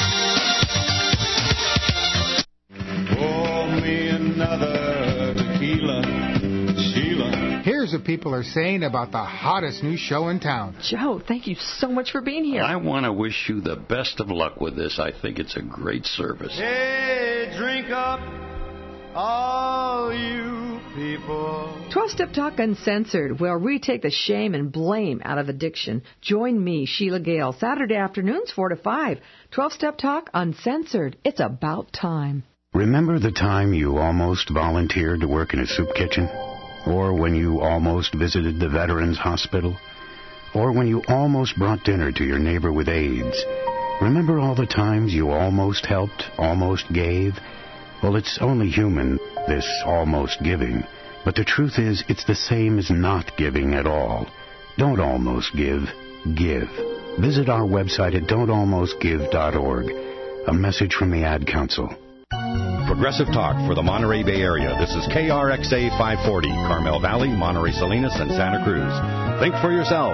Pour me another. Here's what people are saying about the hottest new show in town. Joe, thank you so much for being here. I want to wish you the best of luck with this. I think it's a great service. Hey, drink up, all you people. twelve-Step Talk Uncensored, where we take the shame and blame out of addiction. Join me, Sheila Gale, Saturday afternoons, four to five. twelve-Step Talk Uncensored. It's about time. Remember the time you almost volunteered to work in a soup kitchen? Or when you almost visited the Veterans Hospital? Or when you almost brought dinner to your neighbor with AIDS? Remember all the times you almost helped, almost gave? Well, it's only human, this almost giving. But the truth is, it's the same as not giving at all. Don't almost give, give. Visit our website at don't almost give dot org. A message from the Ad Council. Progressive Talk for the Monterey Bay Area. This is K R X A five forty, Carmel Valley, Monterey Salinas, and Santa Cruz. Think for yourself.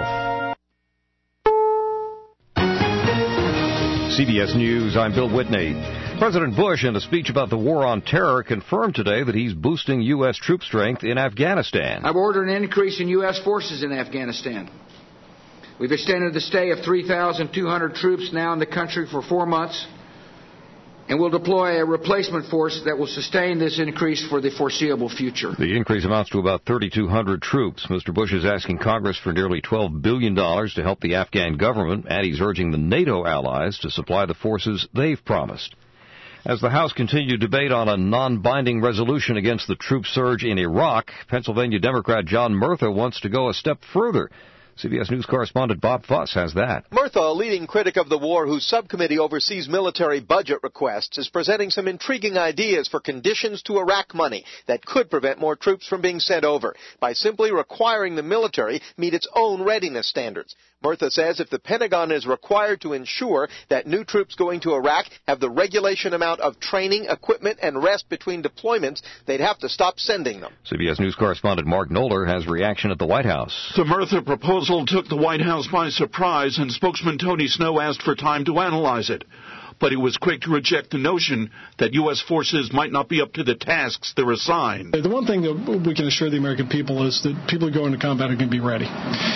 C B S News, I'm Bill Whitney. President Bush, in a speech about the war on terror, confirmed today that he's boosting U S troop strength in Afghanistan. I've ordered an increase in U S forces in Afghanistan. We've extended the stay of three thousand two hundred troops now in the country for four months. And we'll deploy a replacement force that will sustain this increase for the foreseeable future. The increase amounts to about thirty-two hundred troops. Mister Bush is asking Congress for nearly twelve billion dollars to help the Afghan government, and he's urging the NATO allies to supply the forces they've promised. As the House continued debate on a non-binding resolution against the troop surge in Iraq, Pennsylvania Democrat John Murtha wants to go a step further. C B S News correspondent Bob Fuss has that. Murtha, a leading critic of the war whose subcommittee oversees military budget requests, is presenting some intriguing ideas for conditions to Iraq money that could prevent more troops from being sent over by simply requiring the military meet its own readiness standards. Murtha says if the Pentagon is required to ensure that new troops going to Iraq have the regulation amount of training, equipment, and rest between deployments, they'd have to stop sending them. C B S News correspondent Mark Knoller has reaction at the White House. The Murtha proposal took the White House by surprise, and spokesman Tony Snow asked for time to analyze it. But he was quick to reject the notion that U S forces might not be up to the tasks they're assigned. The one thing that we can assure the American people is that people who go into combat are going to be ready.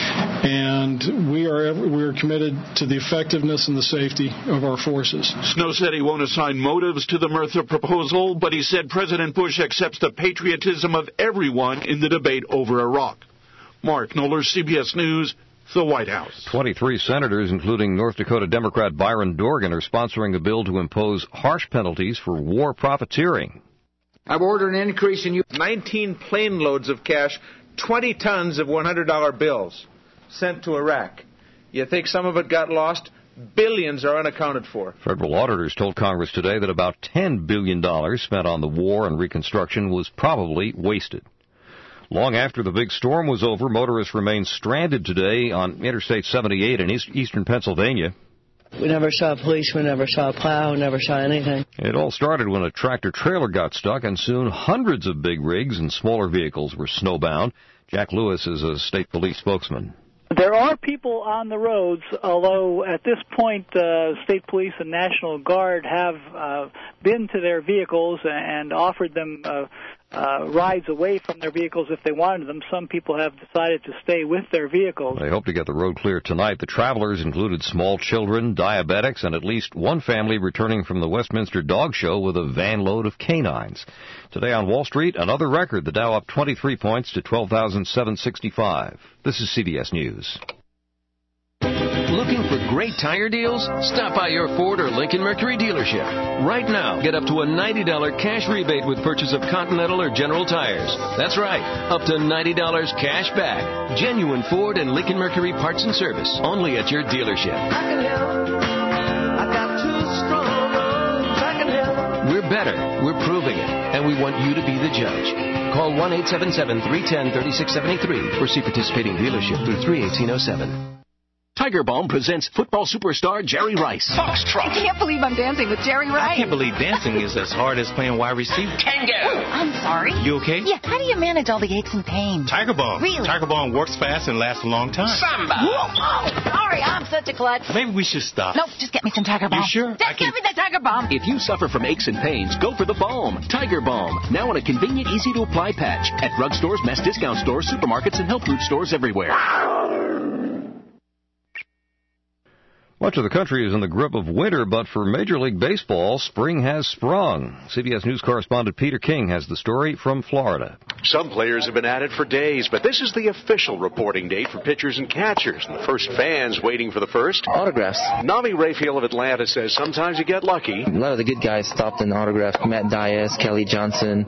And we are we are committed to the effectiveness and the safety of our forces. Snow said he won't assign motives to the Murtha proposal, but he said President Bush accepts the patriotism of everyone in the debate over Iraq. Mark Knoller, C B S News, the White House. twenty-three senators, including North Dakota Democrat Byron Dorgan, are sponsoring a bill to impose harsh penalties for war profiteering. I've ordered an increase in... nineteen plane loads of cash, twenty tons of one hundred dollar bills sent to Iraq. You think some of it got lost? billions are unaccounted for. Federal auditors told Congress today that about ten billion dollars spent on the war and reconstruction was probably wasted. Long after the big storm was over, motorists remained stranded today on Interstate seventy-eight in east- eastern Pennsylvania. We never saw a police, we never saw a plow, we never saw anything. It all started when a tractor-trailer got stuck, and soon hundreds of big rigs and smaller vehicles were snowbound. Jack Lewis is a state police spokesman. There are people on the roads, although at this point, uh, state police and National Guard have uh, been to their vehicles and offered them uh, uh, rides away from their vehicles if they wanted them. Some people have decided to stay with their vehicles. They hope to get the road clear tonight. The travelers included small children, diabetics, and at least one family returning from the Westminster Dog Show with a van load of canines. Today on Wall Street, another record. The Dow up twenty-three points to twelve thousand seven hundred sixty-five. This is C B S News. Looking for great tire deals? Stop by your Ford or Lincoln Mercury dealership. Right now, get up to a ninety dollars cash rebate with purchase of Continental or General tires. That's right, up to ninety dollars cash back. Genuine Ford and Lincoln Mercury parts and service, only at your dealership. I can help. I got two strong arms. I can help. We're better. We're proving it. And we want you to be the judge. Call one eight seven seven, three one zero, three six seven three or see participating dealership through three eighteen oh seven. Tiger Balm presents football superstar Jerry Rice. Foxtrot. I can't believe I'm dancing with Jerry Rice. I can't believe dancing is as hard as playing wide receiver. Tango. Oh, I'm sorry. You okay? Yeah, how do you manage all the aches and pains? Tiger Balm. Really? Tiger Balm works fast and lasts a long time. Samba. Whoa, sorry, I'm such a klutz. Maybe we should stop. Nope, just get me some Tiger Balm. You sure? Just give me the Tiger Balm. If you suffer from aches and pains, go for the balm. Tiger Balm. Now in a convenient, easy-to-apply patch. At drugstores, mass discount stores, supermarkets, and health food stores everywhere. Much of the country is in the grip of winter, but for Major League Baseball, spring has sprung. C B S News correspondent Peter King has the story from Florida. Some players have been at it for days, but this is the official reporting date for pitchers and catchers, and the first fans waiting for the first. Autographs. Nami Raphael of Atlanta says sometimes you get lucky. A lot of the good guys stopped in autographs. Matt Diaz, Kelly Johnson,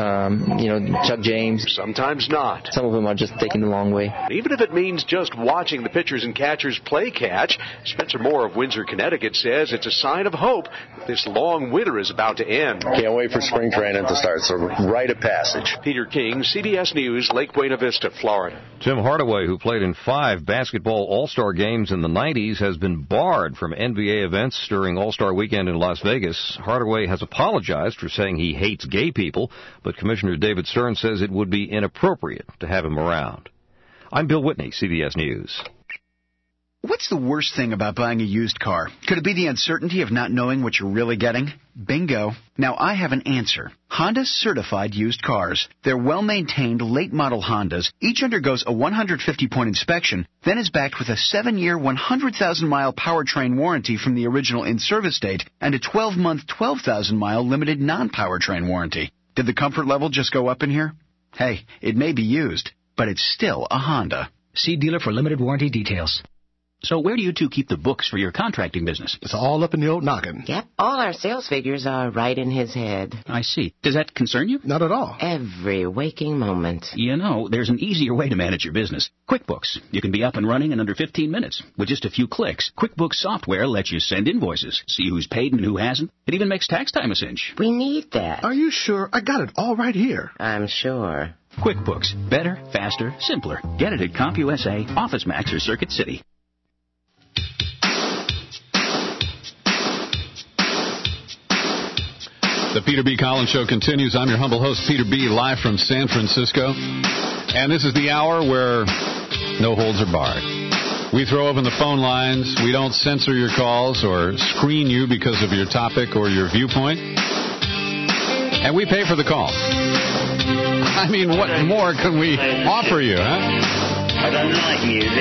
um, you know, Chuck James. Sometimes not. Some of them are just taking the long way. Even if it means just watching the pitchers and catchers play catch, Spencer Moore of Windsor, Connecticut says it's a sign of hope that this long winter is about to end. Can't wait for spring training to start. It's a rite of passage. Peter King, C B S News, Lake Buena Vista, Florida. Tim Hardaway, who played in five basketball All-Star games in the nineties, has been barred from N B A events during All-Star Weekend in Las Vegas. Hardaway has apologized for saying he hates gay people, but Commissioner David Stern says it would be inappropriate to have him around. I'm Bill Whitney, C B S News. What's the worst thing about buying a used car? Could it be the uncertainty of not knowing what you're really getting? Bingo. Now I have an answer. Honda certified used cars. They're well-maintained, late-model Hondas. Each undergoes a one hundred fifty point inspection, then is backed with a seven-year, one hundred thousand mile powertrain warranty from the original in-service date and a twelve-month, twelve thousand mile limited non-powertrain warranty. Did the comfort level just go up in here? Hey, it may be used, but it's still a Honda. See dealer for limited warranty details. So where do you two keep the books for your contracting business? It's all up in the old noggin. Yep, all our sales figures are right in his head. I see. Does that concern you? Not at all. Every waking moment. You know, there's an easier way to manage your business. QuickBooks. You can be up and running in under fifteen minutes. With just a few clicks, QuickBooks software lets you send invoices, see who's paid and who hasn't. It even makes tax time a cinch. We need that. Are you sure? I got it all right here. I'm sure. QuickBooks. Better, faster, simpler. Get it at CompUSA, OfficeMax, or Circuit City. The Peter B. Collins Show continues. I'm your humble host, Peter B., live from San Francisco. And this is the hour where no holds are barred. We throw open the phone lines. We don't censor your calls or screen you because of your topic or your viewpoint. And we pay for the call. I mean, what more can we offer you, huh? I don't like music.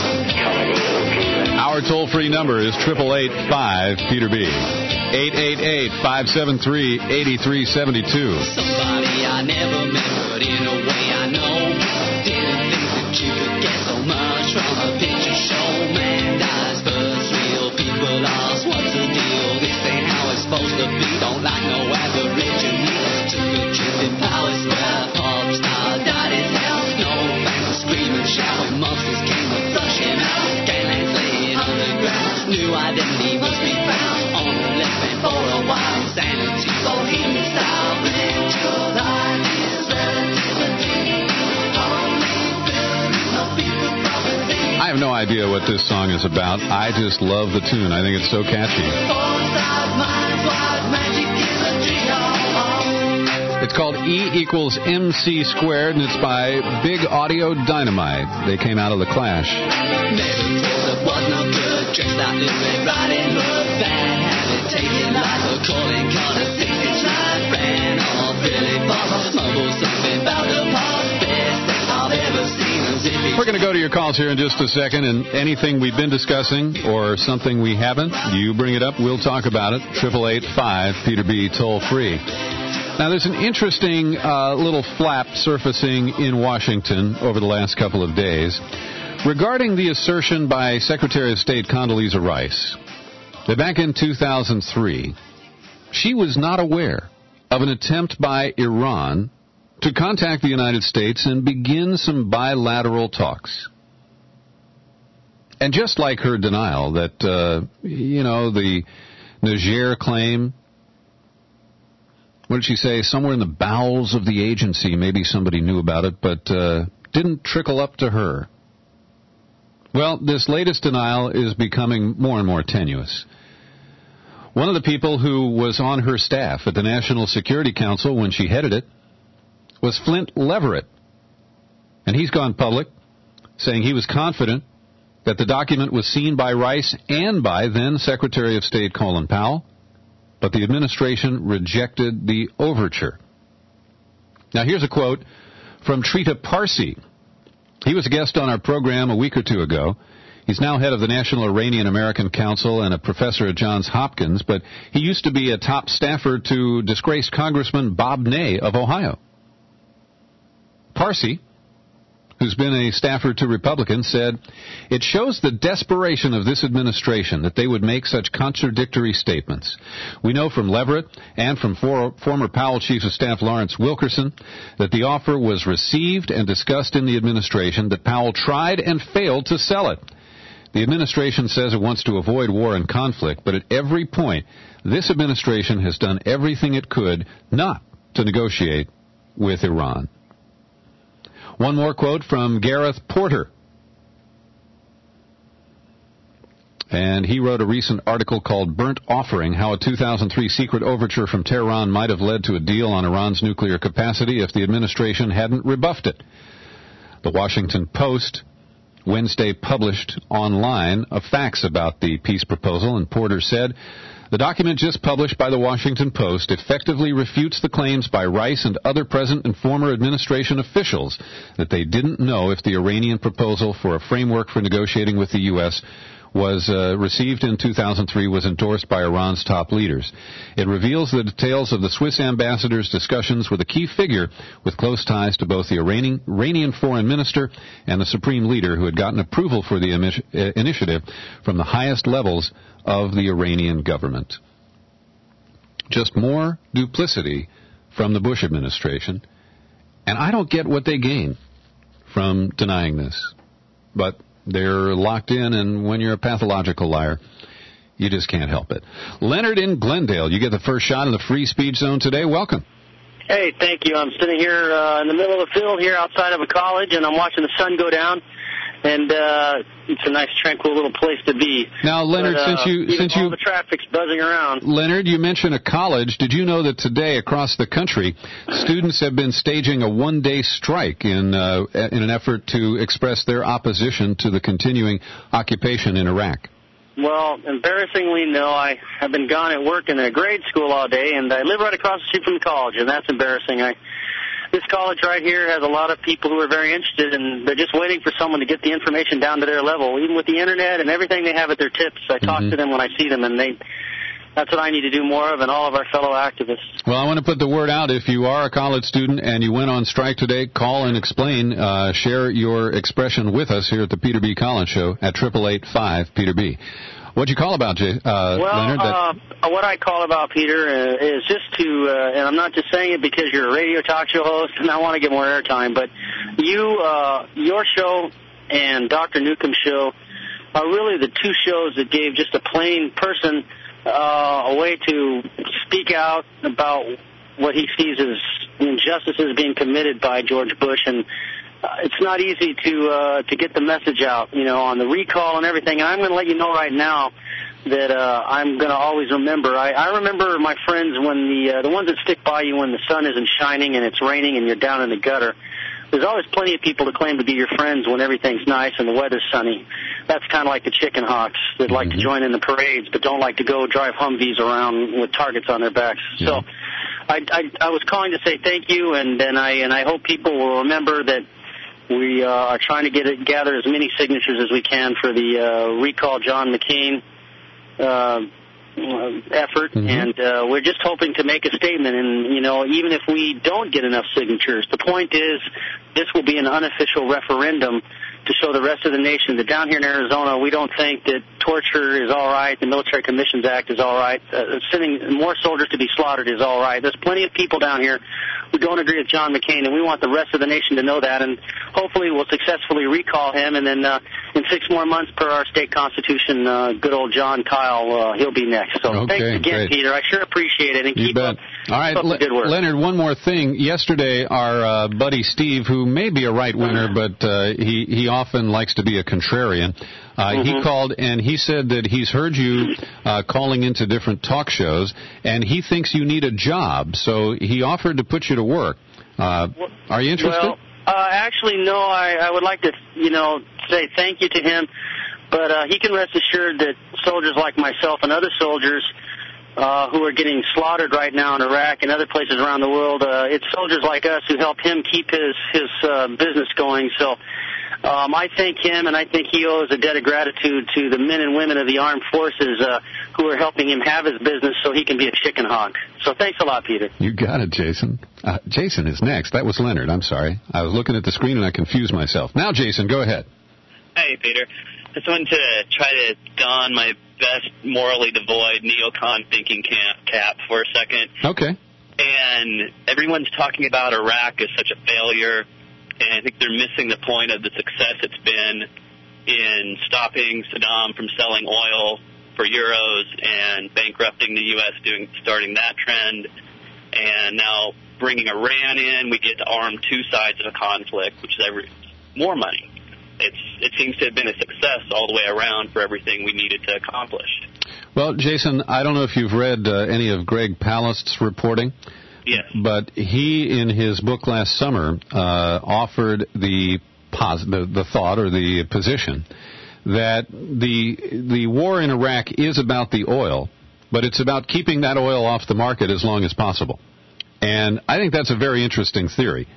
Our toll-free number is eight eight eight, five, Peter B. eight eight eight, five seven three, eight three seven two. Somebody I never met, but in a way I know. Didn't think that you could get so much from a picture show. Man dies first, real people lost. What's the deal? This ain't how it's supposed to be. Don't like no aborigines. Took a trip in power square. Pop star died in hell. No fans screaming, shouting. Monsters came to flush him out. Ganglands laying underground. New identity must be found. On the left man for a while. Sanity, bohemian style. Ritual ideas, relativity. Only building the people property. I have no idea what this song is about. I just love the tune. I think it's so catchy. It's called E equals M C squared, and it's by Big Audio Dynamite. They came out of The Clash. We're going to go to your calls here in just a second, and anything we've been discussing or something we haven't, you bring it up, we'll talk about it. eight eight eight, five, Peter B, toll free. Now, there's an interesting uh, little flap surfacing in Washington over the last couple of days regarding the assertion by Secretary of State Condoleezza Rice that back in two thousand three, she was not aware of an attempt by Iran to contact the United States and begin some bilateral talks. And just like her denial that, uh, you know, the Niger claim, what did she say? Somewhere in the bowels of the agency, maybe somebody knew about it, but uh, didn't trickle up to her. Well, this latest denial is becoming more and more tenuous. One of the people who was on her staff at the National Security Council when she headed it was Flint Leverett. And he's gone public, saying he was confident that the document was seen by Rice and by then Secretary of State Colin Powell, but the administration rejected the overture. Now, here's a quote from Trita Parsi. He was a guest on our program a week or two ago. He's now head of the National Iranian American Council and a professor at Johns Hopkins, but he used to be a top staffer to disgraced Congressman Bob Ney of Ohio. Parsi, who's been a staffer to Republicans, said, "It shows the desperation of this administration that they would make such contradictory statements. We know from Leverett and from for, former Powell Chief of Staff Lawrence Wilkerson that the offer was received and discussed in the administration, that Powell tried and failed to sell it. The administration says it wants to avoid war and conflict, but at every point, this administration has done everything it could not to negotiate with Iran." One more quote from Gareth Porter. And he wrote a recent article called Burnt Offering, How a two thousand three Secret Overture from Tehran Might Have Led to a Deal on Iran's Nuclear Capacity if the administration hadn't rebuffed it. The Washington Post Wednesday published online a facts about the peace proposal, and Porter said, "The document just published by the Washington Post effectively refutes the claims by Rice and other present and former administration officials that they didn't know if the Iranian proposal for a framework for negotiating with the U S was uh, received in two thousand three was endorsed by Iran's top leaders. It reveals the details of the Swiss ambassador's discussions with a key figure with close ties to both the Iranian, Iranian foreign minister and the supreme leader who had gotten approval for the imi- uh, initiative from the highest levels of the Iranian government." Just more duplicity from the Bush administration, and I don't get what they gain from denying this. But they're locked in, and when you're a pathological liar, you just can't help it. Leonard in Glendale, you get the first shot in the free speech zone today. Welcome. Hey, thank you. I'm sitting here uh, in the middle of the field here outside of a college, and I'm watching the sun go down. And uh, it's a nice, tranquil little place to be. Now, Leonard, but, uh, since you, you since know, you, all the traffic's buzzing around. Leonard, you mentioned a college. Did you know that today across the country, students have been staging a one-day strike in uh, in an effort to express their opposition to the continuing occupation in Iraq? Well, embarrassingly, no. I have been gone at work in a grade school all day, and I live right across the street from the college, and that's embarrassing. I. This college right here has a lot of people who are very interested, and they're just waiting for someone to get the information down to their level. Even with the Internet and everything they have at their tips, I talk Mm-hmm. to them when I see them, and they that's what I need to do more of, and all of our fellow activists. Well, I want to put the word out. If you are a college student and you went on strike today, call and explain. Uh, share your expression with us here at the Peter B. Collins Show at eight eight eight, five, Peter B. What'd you call about, Jay, uh, well, Leonard? That... uh, what I call about, Peter, uh, is just to, uh, and I'm not just saying it because you're a radio talk show host and I want to get more airtime, but you, uh, your show and Doctor Newcomb's show are really the two shows that gave just a plain person uh, a way to speak out about what he sees as injustices being committed by George Bush. And uh, it's not easy to uh, to get the message out, you know, on the recall and everything. And I'm going to let you know right now that uh, I'm going to always remember. I, I remember my friends when the uh, the ones that stick by you when the sun isn't shining and it's raining and you're down in the gutter. There's always plenty of people that claim to be your friends when everything's nice and the weather's sunny. That's kind of like the chicken hawks that like to join in the parades but don't like to go drive Humvees around with targets on their backs. Yeah. So I, I, I was calling to say thank you, and, and I and I hope people will remember that we uh, are trying to get it, gather as many signatures as we can for the uh, recall John McCain uh, effort, mm-hmm. and uh, we're just hoping to make a statement. And, you know, even if we don't get enough signatures, the point is this will be an unofficial referendum to show the rest of the nation that down here in Arizona, we don't think that torture is all right, the Military Commissions Act is all right, uh, sending more soldiers to be slaughtered is all right. There's plenty of people down here who don't agree with John McCain, and we want the rest of the nation to know that, and hopefully we'll successfully recall him, and then uh, in six more months per our state constitution, uh, good old John Kyle, uh, he'll be next. So okay, thanks again, great. Peter. I sure appreciate it, and you keep bet. up, all right, keep up Le- the good work. Leonard, one more thing. Yesterday, our uh, buddy Steve, who may be a right-winger, but uh, he, he often likes to be a contrarian, Uh, mm-hmm. He called and he said that he's heard you uh, calling into different talk shows, and he thinks you need a job, so he offered to put you to work. Uh, are you interested? Well, uh, actually, no. I, I would like to, you know, say thank you to him, but uh, he can rest assured that soldiers like myself and other soldiers uh, who are getting slaughtered right now in Iraq and other places around the world, uh, it's soldiers like us who help him keep his his uh, business going. So. Um, I thank him, and I think he owes a debt of gratitude to the men and women of the armed forces uh, who are helping him have his business so he can be a chicken hawk. So thanks a lot, Peter. You got it, Jason. Uh, Jason is next. That was Leonard. I'm sorry. I was looking at the screen, and I confused myself. Now, Jason, go ahead. Hey, Peter. I just wanted to try to don my best morally devoid neocon thinking camp cap for a second. Okay. And everyone's talking about Iraq as such a failure. And I think they're missing the point of the success it's been in stopping Saddam from selling oil for euros and bankrupting the U S, doing starting that trend. And now bringing Iran in, we get to arm two sides of a conflict, which is every, more money. It's, it seems to have been a success all the way around for everything we needed to accomplish. Well, Jason, I don't know if you've read uh, any of Greg Palast's reporting. Yes. But he, in his book last summer, uh, offered the, pos- the the thought or the position that the the war in Iraq is about the oil, but it's about keeping that oil off the market as long as possible. And I think that's a very interesting theory,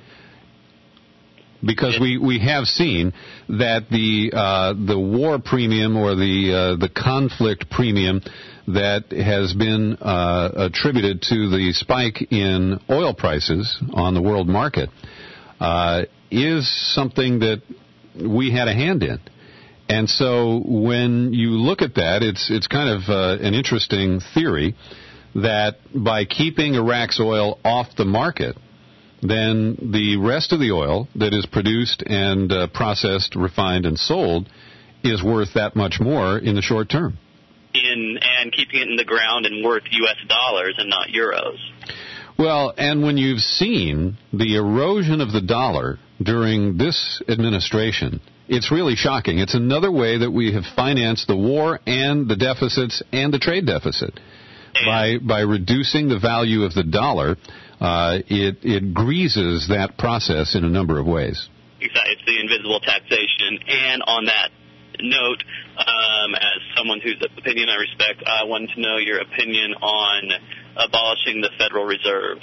because we, we have seen that the uh, the war premium or the uh, the conflict premium that has been uh, attributed to the spike in oil prices on the world market uh, is something that we had a hand in. And so when you look at that, it's it's kind of uh, an interesting theory that by keeping Iraq's oil off the market, then the rest of the oil that is produced and uh, processed, refined, and sold is worth that much more in the short term. In and keeping it in the ground and worth U S dollars and not euros. Well, and when you've seen the erosion of the dollar during this administration, it's really shocking. It's another way that we have financed the war and the deficits and the trade deficit. By by reducing the value of the dollar, uh, it it greases that process in a number of ways. Exactly. It's the invisible taxation. And on that note, um, as someone whose opinion I respect, I wanted to know your opinion on abolishing the Federal Reserve.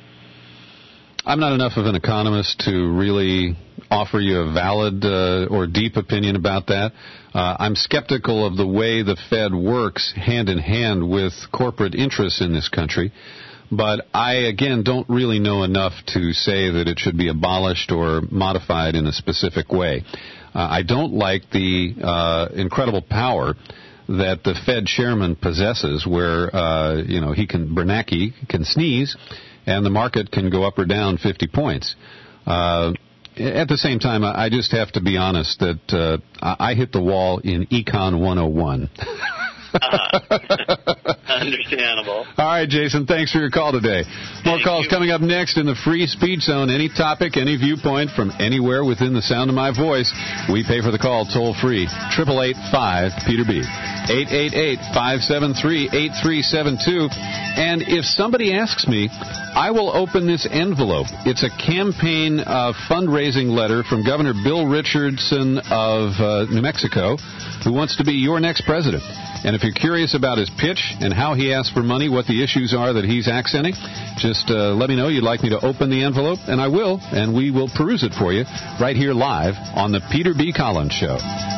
I'm not enough of an economist to really offer you a valid uh, or deep opinion about that. Uh, I'm skeptical of the way the Fed works hand in hand with corporate interests in this country. But I, again, don't really know enough to say that it should be abolished or modified in a specific way. Uh, I don't like the uh, incredible power that the Fed chairman possesses, where uh, you know he can Bernanke can sneeze, and the market can go up or down fifty points. Uh, at the same time, I just have to be honest that uh, I hit the wall in Econ one oh one. uh, understandable. All right, Jason, thanks for your call today. More Thank calls you. coming up next in the free speed zone. Any topic, any viewpoint from anywhere within the sound of my voice, we pay for the call toll free. eight eight eight, five, Peter B. eight eight eight, five seven three, eight three seven two. And if somebody asks me, I will open this envelope. It's a campaign uh, fundraising letter from Governor Bill Richardson of uh, New Mexico, who wants to be your next president. And if you're curious about his pitch and how he asks for money, what the issues are that he's accenting, just uh, let me know you'd like me to open the envelope, and I will, and we will peruse it for you right here live on the Peter B. Collins Show.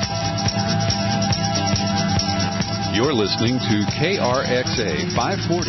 You're listening to K R X A five forty.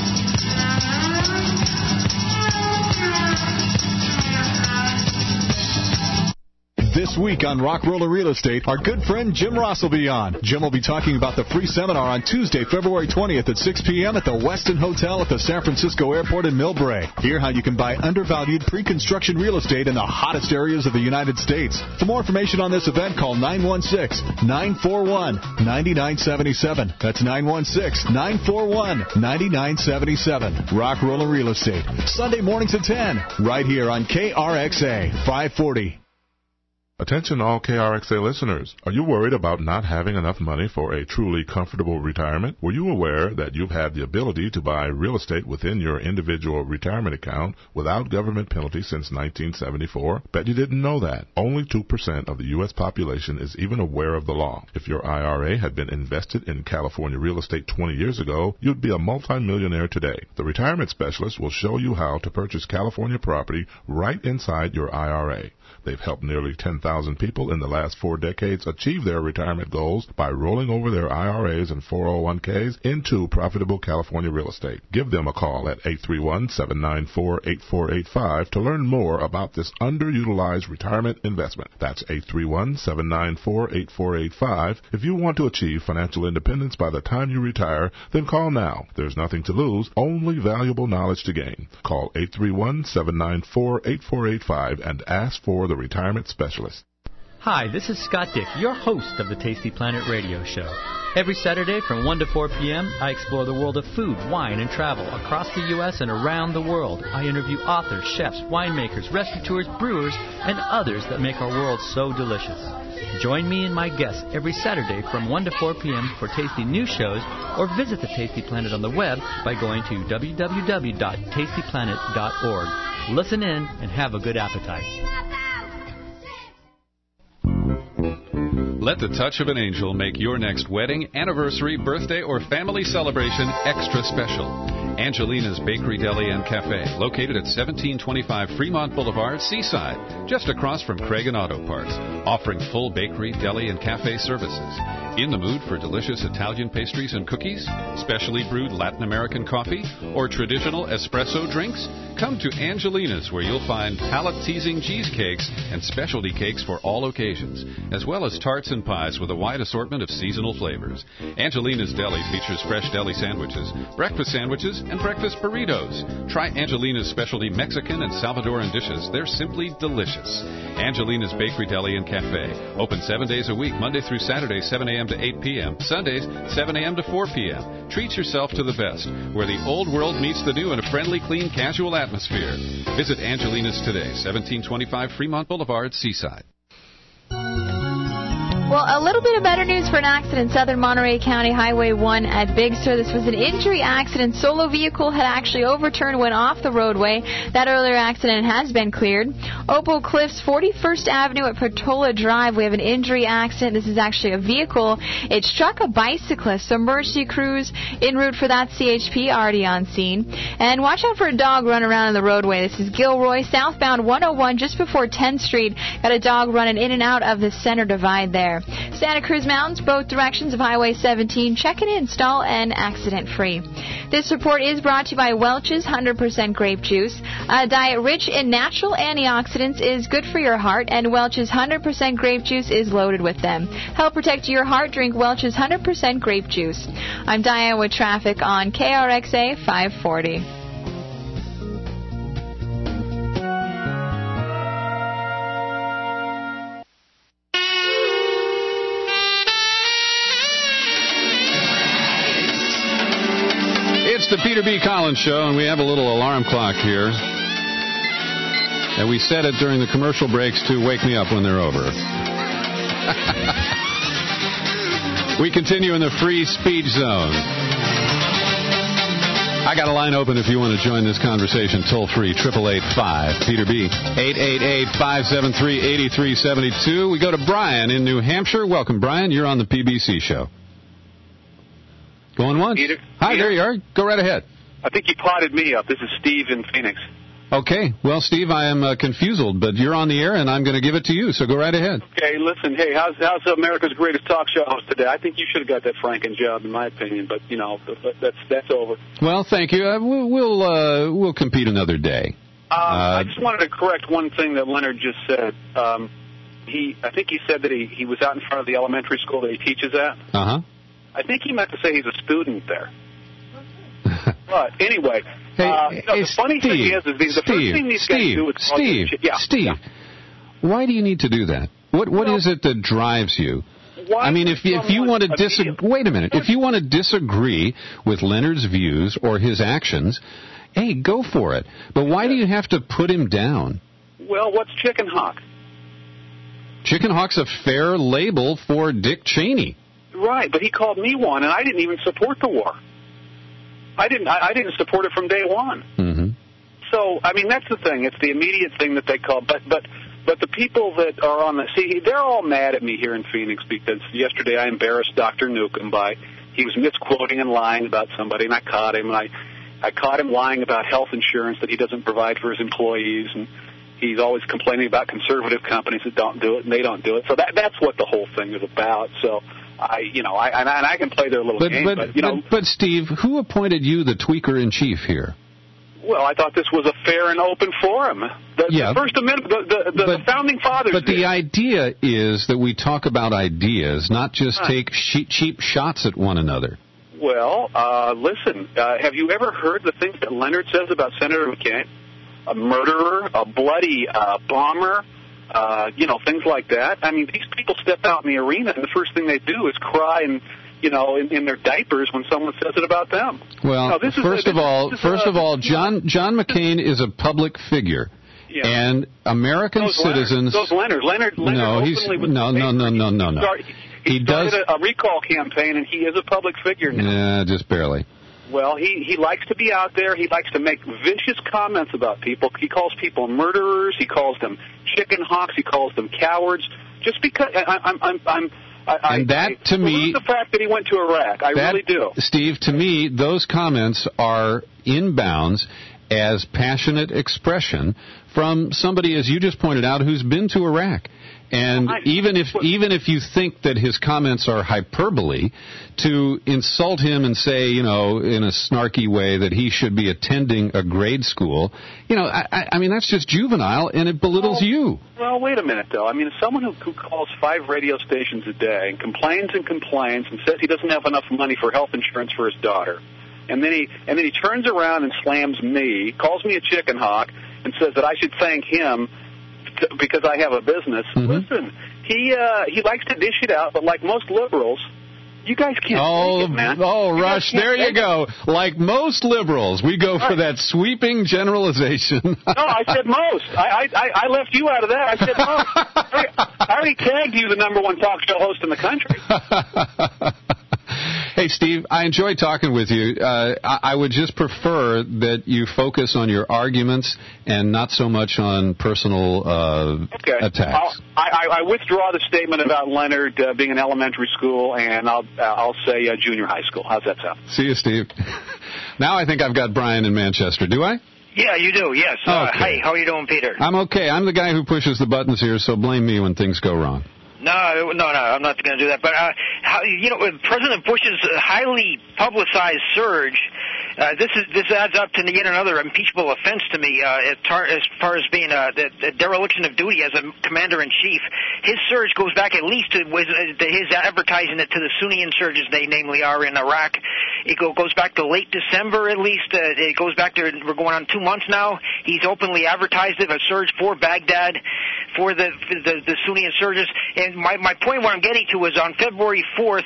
This week on Rock Roller Real Estate, our good friend Jim Ross will be on. Jim will be talking about the free seminar on Tuesday, February twentieth at six p.m. at the Westin Hotel at the San Francisco Airport in Millbrae. Hear how you can buy undervalued pre-construction real estate in the hottest areas of the United States. For more information on this event, call nine one six, nine four one, nine nine seven seven. That's nine one six, nine four one, nine nine seven seven. Rock Roller Real Estate, Sunday mornings at ten, right here on K R X A five forty. Attention all K R X A listeners. Are you worried about not having enough money for a truly comfortable retirement? Were you aware that you've had the ability to buy real estate within your individual retirement account without government penalty since nineteen seventy-four? Bet you didn't know that. Only two percent of the U S population is even aware of the law. If your I R A had been invested in California real estate twenty years ago, you'd be a multimillionaire today. The retirement specialist will show you how to purchase California property right inside your I R A. They've helped nearly ten thousand people in the last four decades achieve their retirement goals by rolling over their I R As and four oh one k's into profitable California real estate. Give them a call at eight three one, seven nine four, eight four eight five to learn more about this underutilized retirement investment. That's eight three one, seven nine four, eight four eight five. If you want to achieve financial independence by the time you retire, then call now. There's nothing to lose, only valuable knowledge to gain. Call eight three one, seven nine four, eight four eight five and ask for the retirement specialist. Hi, this is Scott Dick, your host of the Tasty Planet radio show. Every Saturday from one to four p.m., I explore the world of food, wine, and travel across the U S and around the world. I interview authors, chefs, winemakers, restaurateurs, brewers, and others that make our world so delicious. Join me and my guests every Saturday from one to four p.m. for tasty news shows, or visit the Tasty Planet on the web by going to w w w dot tasty planet dot org. Listen in and have a good appetite. Let the touch of an angel make your next wedding, anniversary, birthday, or family celebration extra special. Angelina's Bakery, Deli, and Cafe, located at seventeen twenty-five Fremont Boulevard, Seaside, just across from Craig and Auto Parts, offering full bakery, deli, and cafe services. In the mood for delicious Italian pastries and cookies, specially brewed Latin American coffee, or traditional espresso drinks? Come to Angelina's, where you'll find palate-teasing cheesecakes and specialty cakes for all occasions, as well as tarts and pies with a wide assortment of seasonal flavors. Angelina's Deli features fresh deli sandwiches, breakfast sandwiches, and breakfast burritos. Try Angelina's specialty Mexican and Salvadoran dishes. They're simply delicious. Angelina's Bakery, Deli, and Cafe. Open seven days a week, Monday through Saturday, seven a.m. to eight p.m. Sundays, seven a.m. to four p.m. Treat yourself to the best, where the old world meets the new in a friendly, clean, casual atmosphere. Visit Angelina's today, seventeen twenty-five Fremont Boulevard, Seaside. Well, a little bit of better news for an accident in southern Monterey County, Highway one at Big Sur. This was an injury accident. Solo vehicle had actually overturned, went off the roadway. That earlier accident has been cleared. Opal Cliffs, forty-first Avenue at Portola Drive. We have an injury accident. This is actually a vehicle. It struck a bicyclist. So emergency crews en route for that C H P already on scene. And watch out for a dog running around on the roadway. This is Gilroy, southbound one oh one, just before tenth Street. Got a dog running in and out of the center divide there. Santa Cruz Mountains, both directions of Highway seventeen, checking in, stall and accident-free. This report is brought to you by Welch's one hundred percent grape juice. A diet rich in natural antioxidants is good for your heart, and Welch's one hundred percent grape juice is loaded with them. Help protect your heart. Drink Welch's one hundred percent grape juice. I'm Diane with traffic on K R X A five forty. the Peter B. Collins Show, and we have a little alarm clock here. And we set it during the commercial breaks to wake me up when they're over. We continue in the free speech zone. I got a line open if you want to join this conversation. Toll free, eight eight eight five, Peter B. eight eight eight, five seven three, eight three seven two. We go to Brian in New Hampshire. Welcome, Brian. You're on the P B C show. Going once? Peter, Hi, Peter. there you are. Go right ahead. I think you potted me up. This is Steve in Phoenix. Okay. Well, Steve, I am uh, confused, but you're on the air, and I'm going to give it to you, so go right ahead. Okay, listen, hey, how's how's America's Greatest Talk Show host today? I think you should have got that Franken job, in my opinion, but, you know, that's that's over. Well, thank you. Uh, we'll we'll, uh, we'll compete another day. Uh, Uh, I just wanted to correct one thing that Leonard just said. Um, he, I think he said that he, he was out in front of the elementary school that he teaches at. Uh-huh. I think he meant to say he's a student there. But anyway, Hey, uh, you know, hey, the funny Steve, thing is, is the, the Steve, first thing these guys Steve, do is call you Steve, shit. Yeah, Steve, yeah. why do you need to do that? What What is it that drives you? Why I mean, if you, if you want to someone disagree, wait a minute. If you want to disagree with Leonard's views or his actions, hey, go for it. But why do you have to put him down? Well, what's chicken hawk? Chicken hawk's a fair label for Dick Cheney. Right, but he called me one, and I didn't even support the war. I didn't. I, I didn't support it from day one. Mm-hmm. So, I mean, that's the thing. It's the immediate thing that they call. But, but, but the people that are on the see, they're all mad at me here in Phoenix because yesterday I embarrassed Doctor Newcomb by he was misquoting and lying about somebody, and I caught him, and I, I caught him lying about health insurance that he doesn't provide for his employees, and he's always complaining about conservative companies that don't do it, and they don't do it. So that that's what the whole thing is about. So. I, you know, I and, I and I can play their little But, game, but, but you know. but, but, Steve, who appointed you the tweaker in chief here? Well, I thought this was a fair and open forum. The, Yeah. the First Amendment, the, the, the But- founding fathers. But the did. idea is that we talk about ideas, not just Right. take she- cheap shots at one another. Well, uh, listen, uh, have you ever heard the things that Leonard says about Senator McCain? A murderer, a bloody uh, bomber, uh, you know, things like that. I mean, these people step out in the arena, and the first thing they do is cry and, you know, in, in their diapers when someone says it about them. Well, No, this is first a- of all, this is first a- of all, John John McCain is a public figure, Yeah. and American Those citizens. Leonard, those Leonard, Leonard, Leonard no, he's openly was no, no, no, no, no, no. Start, he, He started does. a, a recall campaign, and he is a public figure now. Nah, just barely. Well, he, he likes to be out there. He likes to make vicious comments about people. He calls people murderers. He calls them chicken hawks. He calls them cowards. Just because I, I'm, I'm, I'm, I, And that, I, to me- the fact that he went to Iraq. I That, really do. Steve, to me, those comments are in bounds as passionate expression from somebody, as you just pointed out, who's been to Iraq. And Well, I- even if even if you think that his comments are hyperbole, to insult him and say, you know, in a snarky way that he should be attending a grade school, you know, I, I- I mean, that's just juvenile, and it belittles Well, you. Well, wait a minute, though. I mean, as someone who, who calls five radio stations a day and complains and complains and says he doesn't have enough money for health insurance for his daughter, and then he and then he turns around and slams me, calls me a chicken hawk, and says that I should thank him t- because I have a business. Mm-hmm. Listen, he uh, he likes to dish it out, but like most liberals, you guys can't Oh, take it, man. oh, You guys Rush, can't there you take go. Like most liberals, we go for Right. that sweeping generalization. No, I said most. I, I I left you out of that. I said most. I, I already tagged you the number one talk show host in the country. Hey, Steve, I enjoy talking with you. Uh, I, I would just prefer that you focus on your arguments and not so much on personal uh, Okay. attacks. I'll, I, I I withdraw the statement about Leonard uh, being an elementary school, and I'll uh, I'll say uh, junior high school. How's that sound? See you, Steve. Now I think I've got Brian in Manchester. Do I? Yeah, you do, yes. Uh, Okay. Hey, how are you doing, Peter? I'm okay. I'm the guy who pushes the buttons here, so blame me when things go wrong. No, no, no, I'm not going to do that. But, uh, how, you know, with President Bush's uh, highly publicized surge, uh, this is this adds up to yet another impeachable offense to me uh, as, tar, as far as being uh, the, the dereliction of duty as a commander-in-chief. His surge goes back at least to, was, uh, to his advertising it to the Sunni insurgents they namely are in Iraq. It go, goes back to late December at least. Uh, it goes back to, we're going on two months now. He's openly advertised it, a surge for Baghdad, for the, the, the Sunni insurgents. And my, my point what I'm getting to is on February fourth,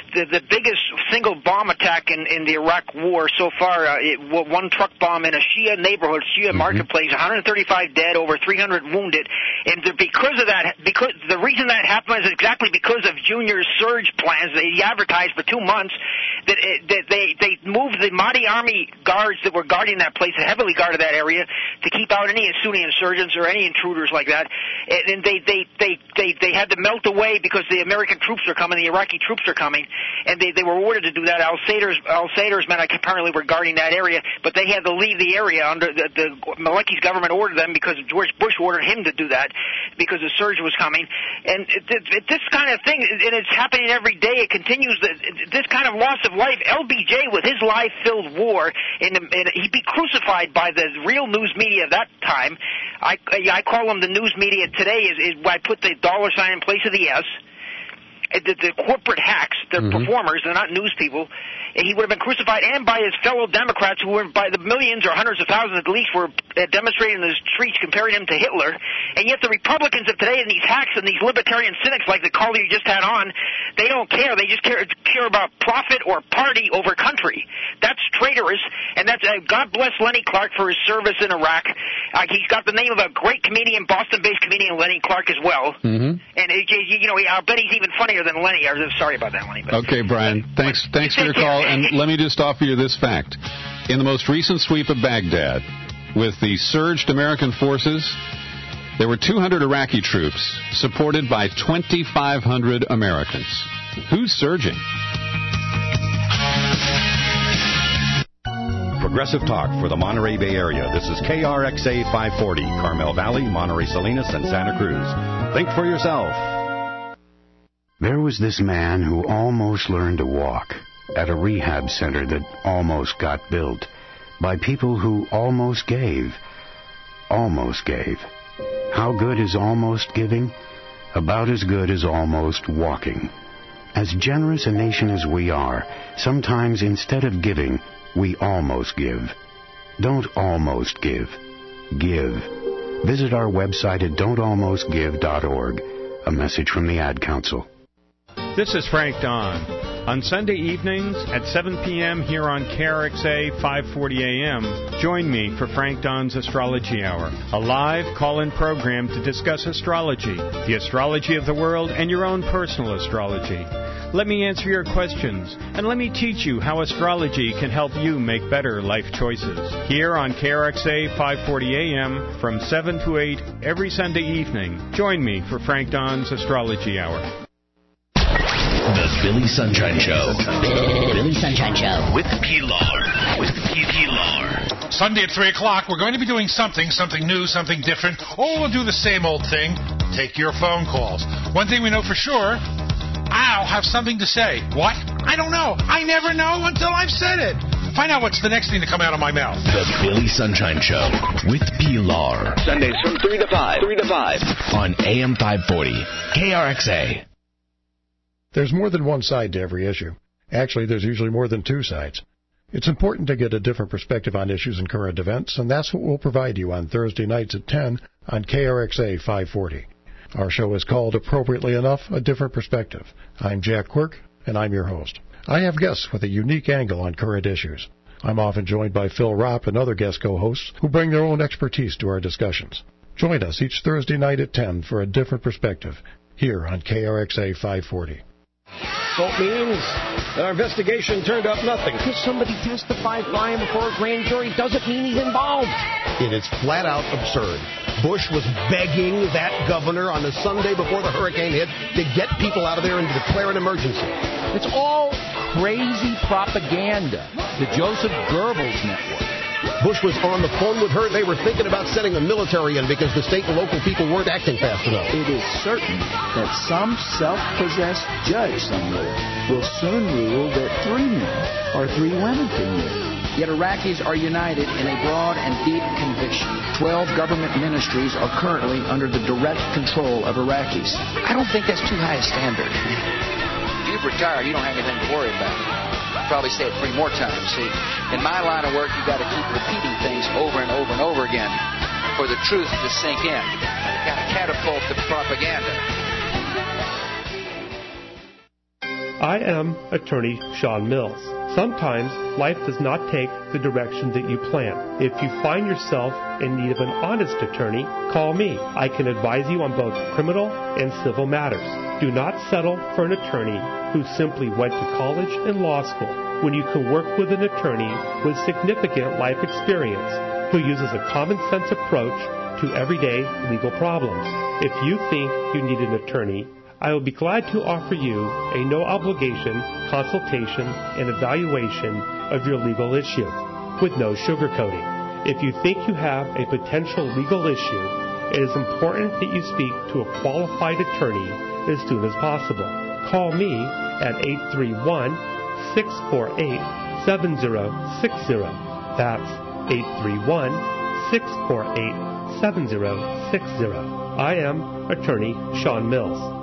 the, the biggest single bomb attack in, in the Iraq War so far. Uh, it, one truck bomb in a Shia neighborhood, Shia mm-hmm. marketplace, one hundred thirty-five dead, over three hundred wounded. And the, because of that, because the reason that happened is exactly because of Junior's surge plans. They advertised for two months that, it, that they they moved the Mahdi army guards that were guarding that place, heavily guarded that area, to keep out any Sunni insurgents or any intruders like that. And, and they, they, they, they, they had to melt away because the American troops are coming, the Iraqi troops are coming, and they, they were ordered to do that. Al-Sadr's, Al-Sadr's men apparently were guarding that area, but they had to leave the area under the, the Maliki's government ordered them because George Bush ordered him to do that because the surge was coming. And it, it, it, this kind of thing, and it's happening every day. It continues. This kind of loss of life. L B J with his lie-filled war, and, and he'd be crucified by the real news media of that time. I, I call them the news media today. Is, is I put the dollar sign in place of the S. The, the corporate hacks, they're mm-hmm. performers, they're not news people. He would have been crucified, and by his fellow Democrats, who were by the millions or hundreds of thousands at least, were demonstrating in the streets comparing him to Hitler. And yet the Republicans of today and these hacks and these libertarian cynics like the caller you just had on, they don't care. They just care, care about profit or party over country. That's traitorous, and that's uh, God bless Lenny Clark for his service in Iraq. Uh, he's got the name of a great comedian, Boston-based comedian, Lenny Clark, as well. Mm-hmm. And, uh, you know, I'll bet he's even funnier than Lenny. I'm sorry about that, Lenny. But, okay, Brian. Thanks, thanks for your call. And let me just offer you this fact. In the most recent sweep of Baghdad, with the surged American forces, there were two hundred Iraqi troops supported by twenty-five hundred Americans. Who's surging? Progressive talk for the Monterey Bay Area. This is K R X A five forty, Carmel Valley, Monterey Salinas, and Santa Cruz. Think for yourself. There was this man who almost learned to walk at a rehab center that almost got built by people who almost gave. Almost gave. How good is almost giving? About as good as almost walking. As generous a nation as we are, sometimes instead of giving, we almost give. Don't almost give. Give. Visit our website at don't almost give dot org. A message from the Ad Council. This is Frank Don. On Sunday evenings at seven p.m. here on K R X A five forty A M, join me for Frank Don's Astrology Hour, a live call-in program to discuss astrology, the astrology of the world, and your own personal astrology. Let me answer your questions, and let me teach you how astrology can help you make better life choices. Here on K R X A five forty A M from seven to eight every Sunday evening, join me for Frank Don's Astrology Hour. The Billy Sunshine Show. Billy Sunshine Show. With Pilar. With P. Pilar. Sunday at three o'clock, we're going to be doing something, something new, something different. Or we'll do the same old thing. Take your phone calls. One thing we know for sure, I'll have something to say. What? I don't know. I never know until I've said it. Find out what's the next thing to come out of my mouth. The Billy Sunshine Show with Pilar. Sundays from three to five. three to five. On A M five forty. K R X A. There's more than one side to every issue. Actually, there's usually more than two sides. It's important to get a different perspective on issues and current events, and that's what we'll provide you on Thursday nights at ten on K R X A five forty. Our show is called, appropriately enough, A Different Perspective. I'm Jack Quirk, and I'm your host. I have guests with a unique angle on current issues. I'm often joined by Phil Ropp and other guest co-hosts who bring their own expertise to our discussions. Join us each Thursday night at ten for A Different Perspective, here on K R X A five forty. So it means that our investigation turned up nothing. Because somebody testified by him before a grand jury doesn't mean he's involved. It is flat out absurd. Bush was begging that governor on the Sunday before the hurricane hit to get people out of there and to declare an emergency. It's all crazy propaganda. The Joseph Goebbels network. Bush was on the phone with her. They were thinking about sending the military in because the state and local people weren't acting fast enough. It is certain that some self-possessed judge somewhere will soon rule that three men or three women can rule. Yet Iraqis are united in a broad and deep conviction. Twelve government ministries are currently under the direct control of Iraqis. I don't think that's too high a standard. If you've retired, you don't have anything to worry about. I'll probably say it three more times. See, in my line of work, you've got to keep repeating things over and over and over again for the truth to sink in. You've got to catapult the propaganda. I am attorney Sean Mills. Sometimes life does not take the direction that you plan. If you find yourself in need of an honest attorney, call me. I can advise you on both criminal and civil matters. Do not settle for an attorney who simply went to college and law school when you can work with an attorney with significant life experience who uses a common sense approach to everyday legal problems. If you think you need an attorney, I will be glad to offer you a no-obligation consultation and evaluation of your legal issue with no sugarcoating. If you think you have a potential legal issue, it is important that you speak to a qualified attorney as soon as possible. Call me at eight three one, six four eight, seven zero six zero. That's eight three one, six four eight, seven zero six zero. I am attorney Sean Mills.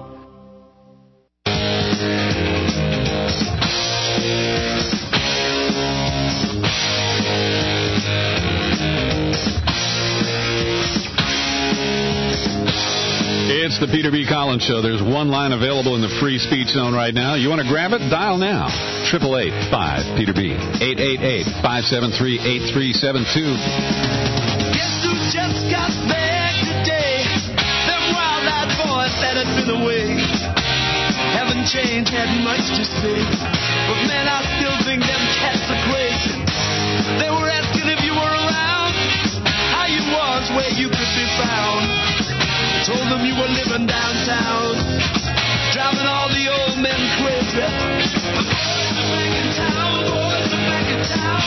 It's the Peter B. Collins Show. There's one line available in the free speech zone right now. You want to grab it? Dial now. eight eight eight, five, Peter B. eight eight eight, five seven three, eight three seven two. Guess who just got back today? Them wild-eyed boys that had been away haven't changed, had much to say. But man, I still think them cats are crazy. They were asking if you were around, how you was, where you could be found. Told them you were living downtown, driving all the old men crazy. The boys are back in town, the boys are back in town.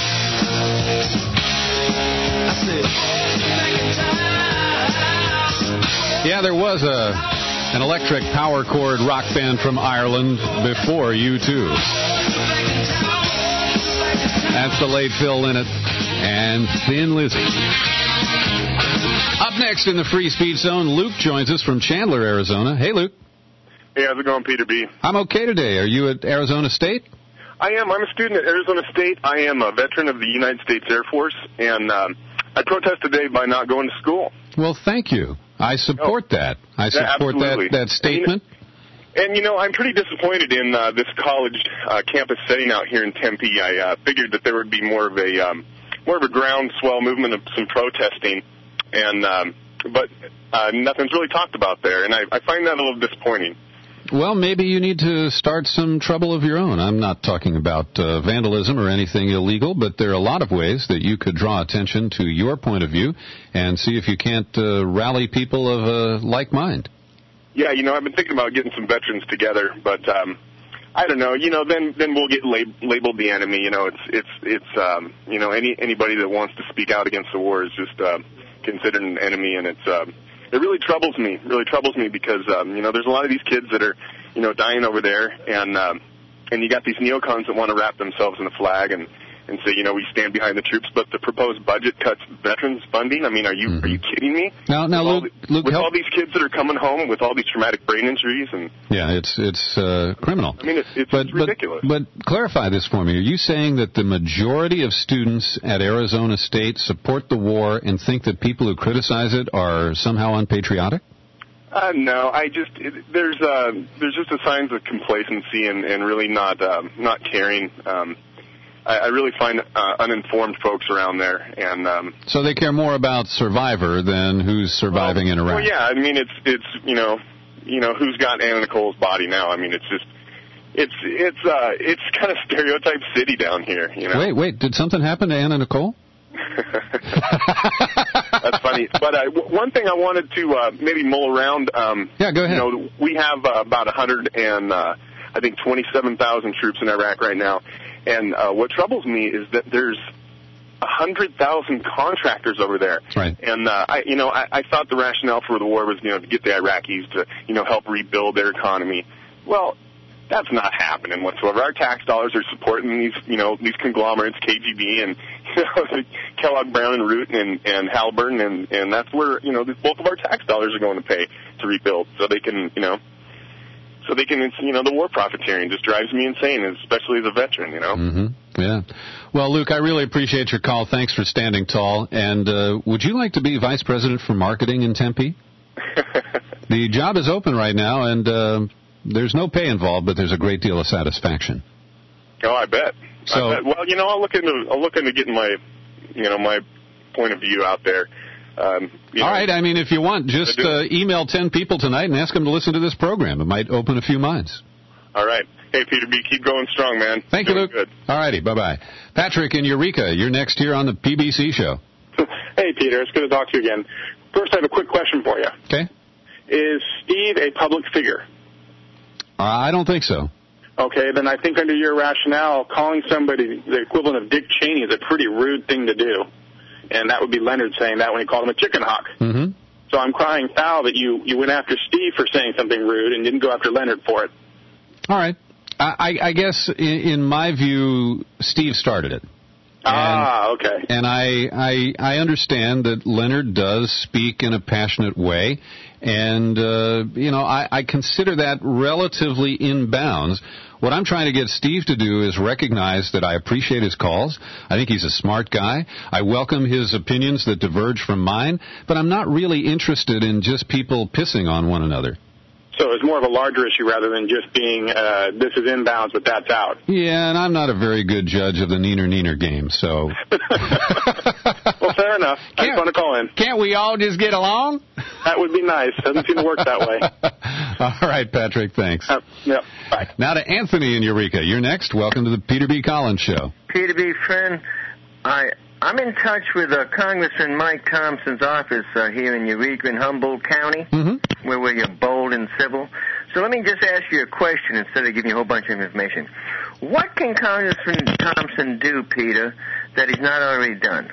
I said, boys are back in town. Yeah, there was a an electric power chord rock band from Ireland before U two. That's the late Phil Lynott and Thin Lizzy. Up next in the free speech zone, Luke joins us from Chandler, Arizona. Hey, Luke. Hey, how's it going, Peter B? I'm okay today. Are you at Arizona State? I am. I'm a student at Arizona State. I am a veteran of the United States Air Force, and um, I protest today by not going to school. Well, thank you. I support oh, that. I support yeah, that, that statement. And, and, you know, I'm pretty disappointed in uh, this college uh, campus setting out here in Tempe. I uh, figured that there would be more of a um, more of a groundswell movement of some protesting. And um, but uh, nothing's really talked about there, and I, I find that a little disappointing. Well, maybe you need to start some trouble of your own. I'm not talking about uh, vandalism or anything illegal, but there are a lot of ways that you could draw attention to your point of view and see if you can't uh, rally people of a like mind. Yeah, you know, I've been thinking about getting some veterans together, but um, I don't know. You know, then then we'll get lab- labeled the enemy. You know, it's it's it's um, you know any anybody that wants to speak out against the war is just uh, considered an enemy, and it's. Uh, It really troubles me, really troubles me because, um, you know, there's a lot of these kids that are, you know, dying over there, and um, and you got these neocons that want to wrap themselves in a flag and, and say, you know, we stand behind the troops, but the proposed budget cuts veterans funding. I mean, are you mm-hmm. are you kidding me? Now, now, with Luke, all the, Luke, with help. all these kids that are coming home with all these traumatic brain injuries and yeah, it's it's uh, criminal. I mean, it's, it's, but, it's ridiculous. But, but clarify this for me: are you saying that the majority of students at Arizona State support the war and think that people who criticize it are somehow unpatriotic? Uh, no, I just it, there's uh, there's just a signs of complacency and, and really not um, not caring. Um, I, I really find uh, uninformed folks around there, and um, so they care more about Survivor than who's surviving well, in Iraq. Well, yeah, I mean it's it's you know you know who's got Anna Nicole's body now. I mean it's just it's it's uh, it's kind of stereotype city down here. You know. Wait, wait, did something happen to Anna Nicole? That's funny. But uh, w- one thing I wanted to uh, maybe mull around. Um, yeah, go ahead. You know, we have uh, about one hundred and uh, I think twenty-seven thousand troops in Iraq right now, and uh, what troubles me is that there's one hundred thousand contractors over there. Right. And uh, I, you know, I, I thought the rationale for the war was, you know, to get the Iraqis to, you know, help rebuild their economy. Well, that's not happening whatsoever. Our tax dollars are supporting these, you know, these conglomerates, K G B and, you know, Kellogg Brown and Root and, and Halliburton, and, and that's where, you know, the bulk of our tax dollars are going to pay to rebuild, so they can, you know, so they can, you know, the war profiteering just drives me insane, especially as a veteran, you know. Mm-hmm. Yeah. Well, Luke, I really appreciate your call. Thanks for standing tall. And uh, would you like to be vice president for marketing in Tempe? The job is open right now, and. Uh, there's no pay involved, but there's a great deal of satisfaction. Oh, I bet. So, I bet. Well, you know, I'll look into I'll look into getting my, you know, my point of view out there. Um, you all know, right. I mean, if you want, just uh, email ten people tonight and ask them to listen to this program. It might open a few minds. All right. Hey, Peter B., keep going strong, man. Thank Doing you, Luke. Good. All righty. Bye-bye. Patrick in Eureka, you're next here on the P B C show. Hey, Peter. It's good to talk to you again. First, I have a quick question for you. Okay. Is Steve a public figure? Uh, I don't think so. Okay, then I think under your rationale, calling somebody the equivalent of Dick Cheney is a pretty rude thing to do. And that would be Leonard saying that when he called him a chicken hawk. Mm-hmm. So I'm crying foul that you, you went after Steve for saying something rude and didn't go after Leonard for it. All right. I, I guess, in, in my view, Steve started it. And, ah, okay. And I, I I understand that Leonard does speak in a passionate way, and, uh, you know, I, I consider that relatively in bounds. What I'm trying to get Steve to do is recognize that I appreciate his calls. I think he's a smart guy. I welcome his opinions that diverge from mine, but I'm not really interested in just people pissing on one another. So it's more of a larger issue rather than just being, uh, this is inbounds, but that's out. Yeah, and I'm not a very good judge of the neener-neener game, so... Well, fair enough. I just want to call in. Can't we all just get along? That would be nice. Doesn't seem to work that way. All right, Patrick, thanks. Uh, yep, bye. Now to Anthony in Eureka. You're next. Welcome to the Peter B. Collins Show. Peter B. friend, I... I'm in touch with uh, Congressman Mike Thompson's office uh, here in Eureka in Humboldt County, mm-hmm. where we're bold and civil. So let me just ask you a question instead of giving you a whole bunch of information. What can Congressman Thompson do, Peter, that he's not already done?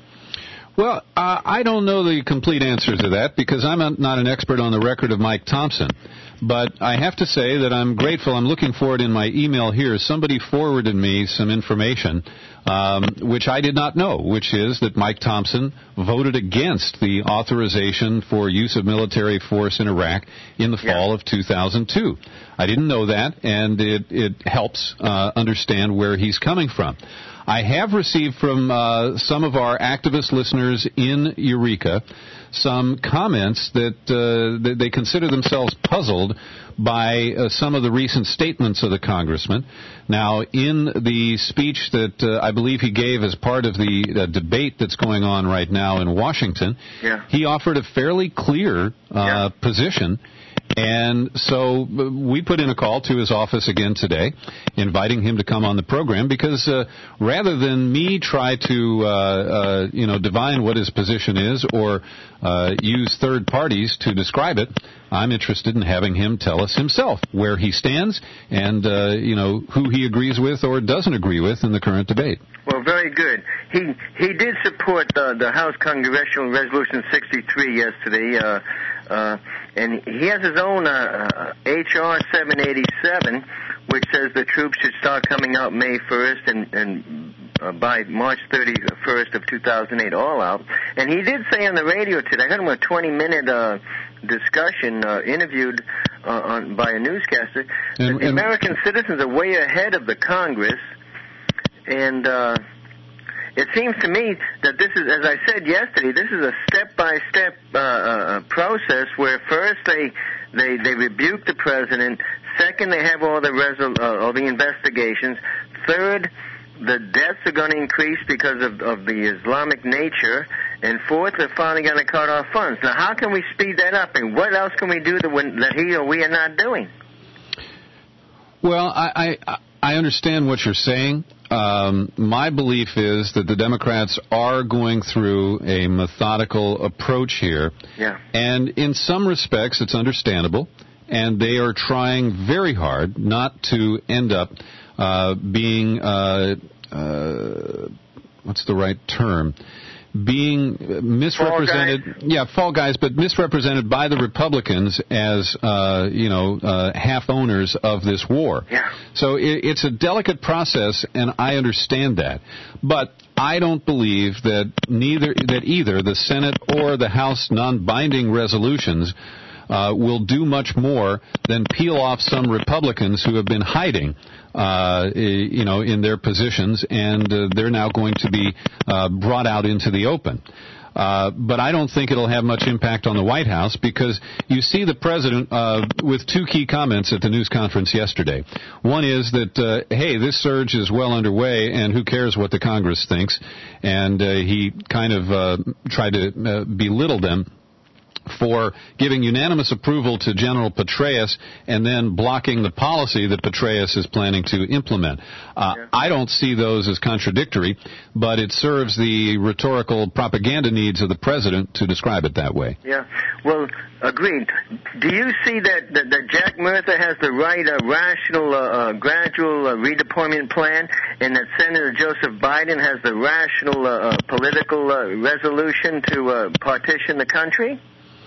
Well, uh, I don't know the complete answer to that because I'm a, not an expert on the record of Mike Thompson. But I have to say that I'm grateful. I'm looking for it in my email here. Somebody forwarded me some information, um, which I did not know, which is that Mike Thompson voted against the authorization for use of military force in Iraq in the fall yeah. of two thousand two. I didn't know that, and it, it helps uh, understand where he's coming from. I have received from uh, some of our activist listeners in Eureka some comments that, uh, that they consider themselves puzzled by uh, some of the recent statements of the congressman. Now, in the speech that uh, I believe he gave as part of the uh, debate that's going on right now in Washington, yeah. he offered a fairly clear uh, yeah. position. And so we put in a call to his office again today, inviting him to come on the program because uh, rather than me try to, uh, uh, you know, divine what his position is or uh, use third parties to describe it, I'm interested in having him tell us himself where he stands and, uh, you know, who he agrees with or doesn't agree with in the current debate. Well, very good. He he did support the, the House Congressional Resolution sixty-three yesterday, uh, uh, and he has his own uh, H R seven eighty-seven, which says the troops should start coming out May first and, and uh, by March thirty-first of two thousand eight, all out. And he did say on the radio today, I heard him a twenty-minute uh, discussion uh, interviewed uh, on, by a newscaster, and, that the and American citizens are way ahead of the Congress. And uh, it seems to me that this is, as I said yesterday, this is a step-by-step uh, uh, process where first they, they they rebuke the president, second they have all the resol- uh, all the investigations, third the deaths are going to increase because of, of the Islamic nature, and fourth they're finally going to cut off funds. Now, how can we speed that up, and what else can we do that, when, that he or we are not doing? Well, I, I, I understand what you're saying. Um, my belief is that the Democrats are going through a methodical approach here. Yeah. And in some respects, it's understandable. And they are trying very hard not to end up uh, being, uh, uh, what's the right term? being misrepresented, fall yeah, fall guys, but misrepresented by the Republicans as, uh, you know, uh, half owners of this war. Yeah. So it, it's a delicate process, and I understand that. But I don't believe that neither that either the Senate or the House non-binding resolutions uh, will do much more than peel off some Republicans who have been hiding, uh, you know, in their positions, and uh, they're now going to be uh, brought out into the open. Uh, but I don't think it'll have much impact on the White House because you see the president uh, with two key comments at the news conference yesterday. One is that, uh, hey, this surge is well underway, and who cares what the Congress thinks? And uh, he kind of uh, tried to uh, belittle them for giving unanimous approval to General Petraeus and then blocking the policy that Petraeus is planning to implement. Uh, yeah. I don't see those as contradictory, but it serves the rhetorical propaganda needs of the president to describe it that way. Yeah, well, agreed. Do you see that, that, that Jack Murtha has the right uh, rational, uh, uh, gradual uh, redeployment plan, and that Senator Joseph Biden has the rational uh, uh, political uh, resolution to uh, partition the country?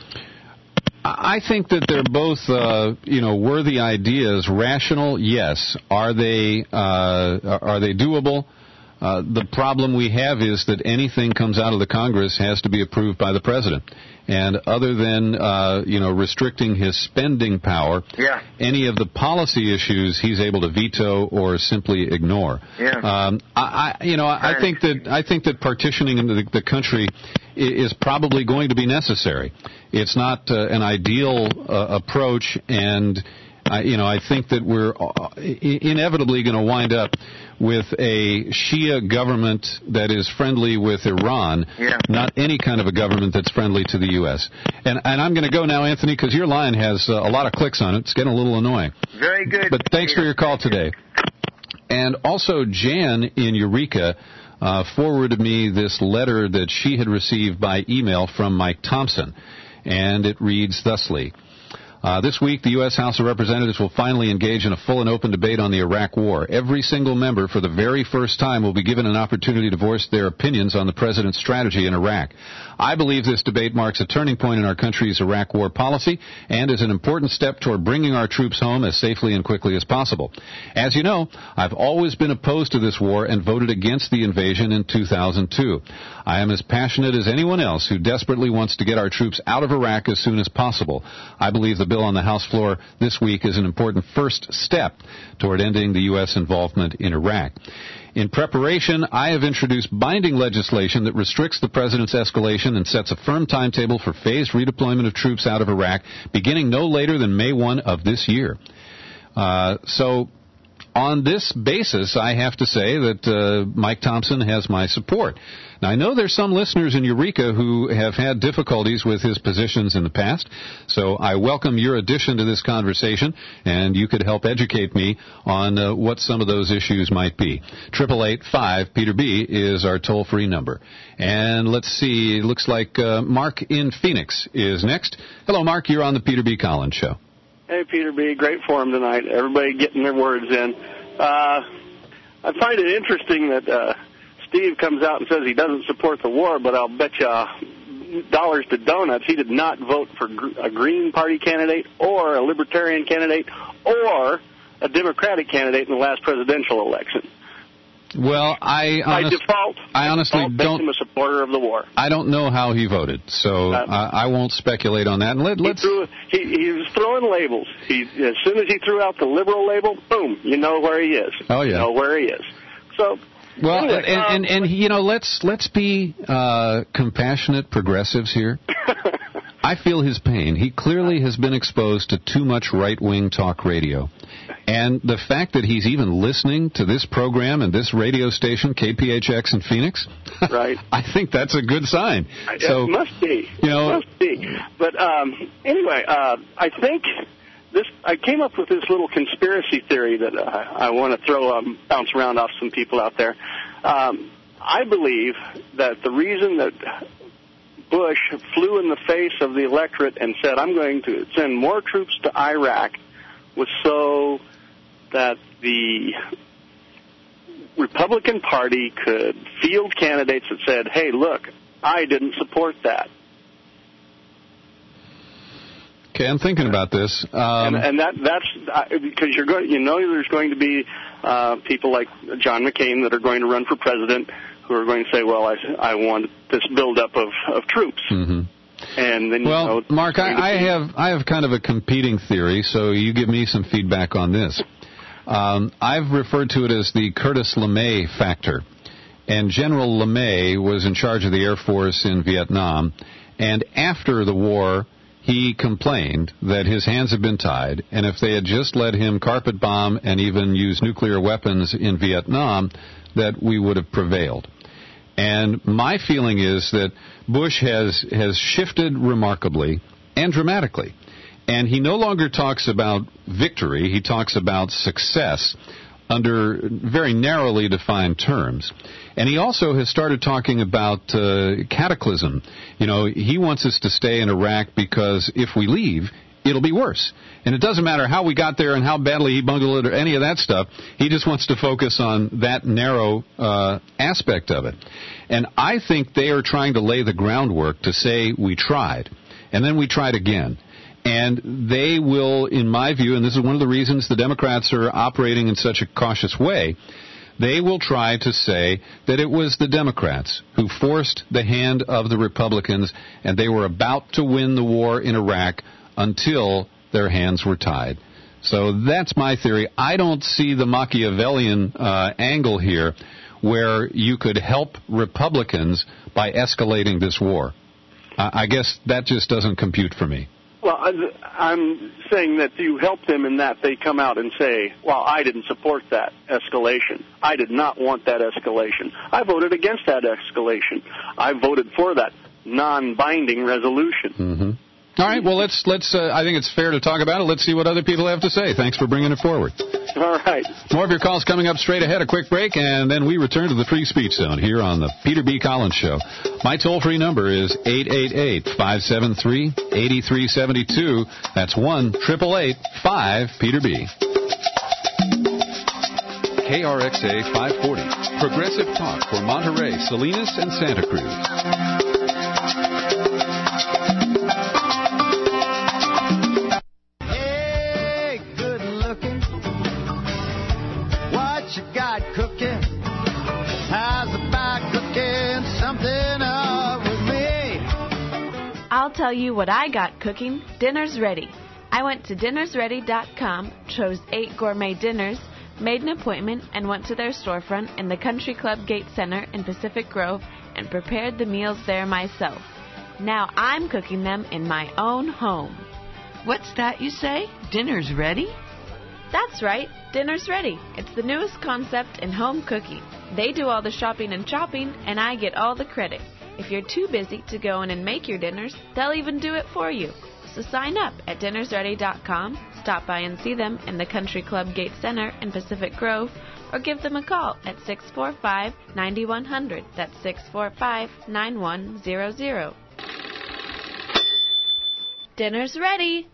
I think that they're both, uh, you know, worthy ideas. Rational, yes. Are they uh, are they doable? Uh, the problem we have is that anything comes out of the Congress has to be approved by the president. And other than, uh, you know, restricting his spending power, yeah. any of the policy issues he's able to veto or simply ignore. Yeah. Um, I, I, you know, I think that I think that partitioning the, the country is probably going to be necessary. It's not uh, an ideal uh, approach, and I, you know, I think that we're inevitably going to wind up with a Shia government that is friendly with Iran, yeah. not any kind of a government that's friendly to the U S. And, and I'm going to go now, Anthony, because your line has uh, a lot of clicks on it. It's getting a little annoying. Very good. But thanks for your call today. And also, Jan in Eureka uh, forwarded me this letter that she had received by email from Mike Thompson. And it reads thusly. Uh, this week, the U S. House of Representatives will finally engage in a full and open debate on the Iraq War. Every single member, for the very first time, will be given an opportunity to voice their opinions on the President's strategy in Iraq. I believe this debate marks a turning point in our country's Iraq War policy and is an important step toward bringing our troops home as safely and quickly as possible. As you know, I've always been opposed to this war and voted against the invasion in two thousand two. I am as passionate as anyone else who desperately wants to get our troops out of Iraq as soon as possible. I believe the bill on the House floor this week is an important first step toward ending the U S involvement in Iraq. In preparation, I have introduced binding legislation that restricts the President's escalation and sets a firm timetable for phased redeployment of troops out of Iraq, beginning no later than May first of this year. Uh, so, on this basis, I have to say that uh, Mike Thompson has my support. Now, I know there's some listeners in Eureka who have had difficulties with his positions in the past, so I welcome your addition to this conversation, and you could help educate me on uh, what some of those issues might be. eight eight eight, five, Peter B. is our toll-free number. And let's see, it looks like uh, Mark in Phoenix is next. Hello, Mark, you're on the Peter B. Collins Show. Hey, Peter B., great forum tonight. Everybody getting their words in. Uh, I find it interesting that uh, Steve comes out and says he doesn't support the war, but I'll bet you dollars to donuts he did not vote for a Green Party candidate or a Libertarian candidate or a Democratic candidate in the last presidential election. Well, I honest, by default, I honestly default don't. Makes him a supporter of the war. I don't know how he voted, so uh, I, I won't speculate on that. And let, let's. He, threw, he, he was throwing labels. He as soon as he threw out the liberal label, boom, you know where he is. Oh yeah, you know where he is. So. Well, anyway, and, um, and, and you know, let's let's be uh, compassionate progressives here. I feel his pain. He clearly has been exposed to too much right-wing talk radio. And the fact that he's even listening to this program and this radio station, K P H X in Phoenix, right? I think that's a good sign. It so, must be. You know, it must be. But um, anyway, uh, I think this. I came up with this little conspiracy theory that uh, I want to throw um, bounce around off some people out there. Um, I believe that the reason that Bush flew in the face of the electorate and said, I'm going to send more troops to Iraq, was so that the Republican Party could field candidates that said, hey, look, I didn't support that. Okay, I'm thinking about this. Um, and, and that that's because you're going, you know, there's going to be uh, people like John McCain that are going to run for president who are going to say, well, I, I want this buildup of, of troops. Mm-hmm. And then, well, you know, Mark, I, I have I have kind of a competing theory, so you give me some feedback on this. Um, I've referred to it as the Curtis LeMay factor. and General LeMay was in charge of the Air Force in Vietnam, and after the war, he complained that his hands had been tied, and if they had just let him carpet bomb and even use nuclear weapons in Vietnam, that we would have prevailed. And my feeling is that Bush has, has shifted remarkably and dramatically. And he no longer talks about victory, he talks about success under very narrowly defined terms. And he also has started talking about uh, cataclysm. You know, he wants us to stay in Iraq because if we leave, it'll be worse. And it doesn't matter how we got there and how badly he bungled it or any of that stuff. He just wants to focus on that narrow uh, aspect of it. And I think they are trying to lay the groundwork to say we tried, and then we tried again. And they will, in my view, and this is one of the reasons the Democrats are operating in such a cautious way, they will try to say that it was the Democrats who forced the hand of the Republicans, and they were about to win the war in Iraq until their hands were tied. So that's my theory. I don't see the Machiavellian uh, angle here where you could help Republicans by escalating this war. Uh, I guess that just doesn't compute for me. Well, I'm saying that you help them in that they come out and say, well, I didn't support that escalation. I did not want that escalation. I voted against that escalation. I voted for that non-binding resolution. Mm-hmm. All right, well, let's, let's. Uh, I think it's fair to talk about it. Let's see what other people have to say. Thanks for bringing it forward. All right. More of your calls coming up straight ahead. A quick break, and then we return to the Free Speech Zone here on the Peter B. Collins Show. My toll-free number is eight eight eight, five seven three, eight three seven two. That's one eight eight eight, five, Peter B. K R X A five forty, Progressive Talk for Monterey, Salinas, and Santa Cruz. I'll tell you what I got cooking. Dinner's ready. I went to dinners ready dot com, chose eight gourmet dinners, made an appointment, and went to their storefront in the Country Club Gate Center in Pacific Grove and prepared the meals there myself. Now I'm cooking them in my own home. What's that you say? Dinner's ready? That's right. Dinner's ready. It's the newest concept in home cooking. They do all the shopping and chopping, and I get all the credit. If you're too busy to go in and make your dinners, they'll even do it for you. So sign up at dinners ready dot com, stop by and see them in the Country Club Gate Center in Pacific Grove, or give them a call at six four five, nine one zero zero. That's six four five, nine one zero zero. Dinner's ready.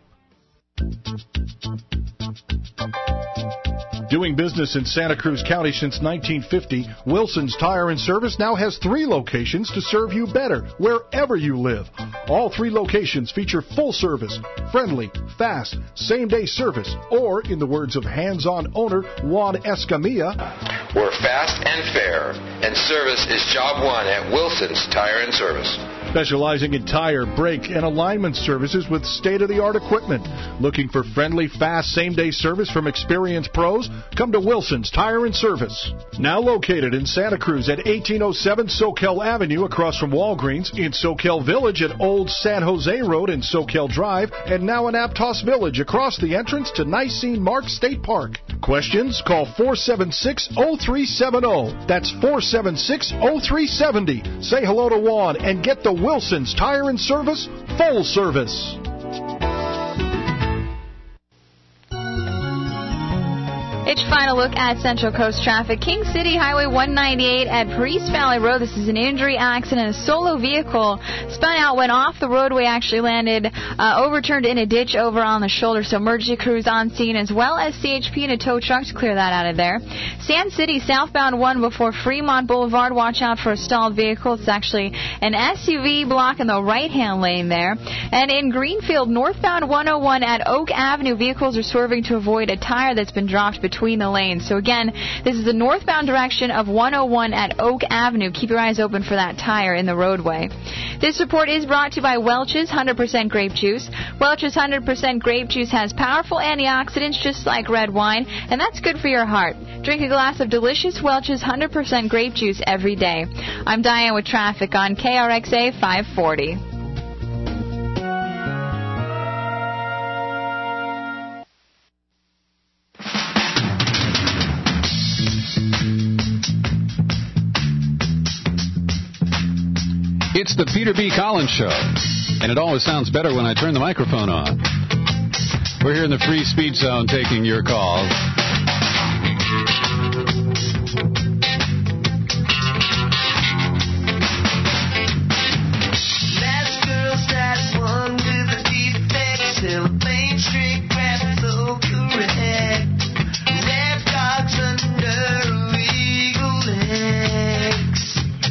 Doing business in Santa Cruz County since nineteen fifty, Wilson's Tire and Service now has three locations to serve you better wherever you live. All three locations feature full service, friendly, fast, same-day service, or, in the words of hands-on owner Juan Escamilla, we're fast and fair, and service is job one at Wilson's Tire and Service. Specializing in tire, brake, and alignment services with state-of-the-art equipment. Looking for friendly, fast, same-day service from experienced pros? Come to Wilson's Tire and Service. Now located in Santa Cruz at eighteen oh seven Soquel Avenue across from Walgreens, in Soquel Village at Old San Jose Road and Soquel Drive, and now in Aptos Village across the entrance to Nicene Mark State Park. Questions? Call four seven six, oh three seven oh. That's four seven six, oh three seven oh. Say hello to Juan and get the Wilson's Tire and Service full service. It's your final look at Central Coast traffic. King City Highway one ninety-eight at Priest Valley Road. This is an injury accident. A solo vehicle spun out, went off the roadway, actually landed uh, overturned in a ditch over on the shoulder. So emergency crews on scene, as well as C H P and a tow truck to clear that out of there. Sand City southbound one before Fremont Boulevard. Watch out for a stalled vehicle. It's actually an S U V block in the right-hand lane there. And in Greenfield, northbound one oh one at Oak Avenue, vehicles are swerving to avoid a tire that's been dropped between between the lanes. So again, this is the northbound direction of one oh one at Oak Avenue. Keep your eyes open for that tire in the roadway. This report is brought to you by Welch's one hundred percent Grape Juice. Welch's one hundred percent Grape Juice has powerful antioxidants just like red wine, and that's good for your heart. Drink a glass of delicious Welch's one hundred percent grape juice every day. I'm Diane with traffic on K R X A five forty. It's the Peter B. Collins Show, and it always sounds better when I turn the microphone on. We're here in the free speech zone taking your calls. Last girl sat one with a defect, cellophane string graph so correct. Red fox under eagle legs.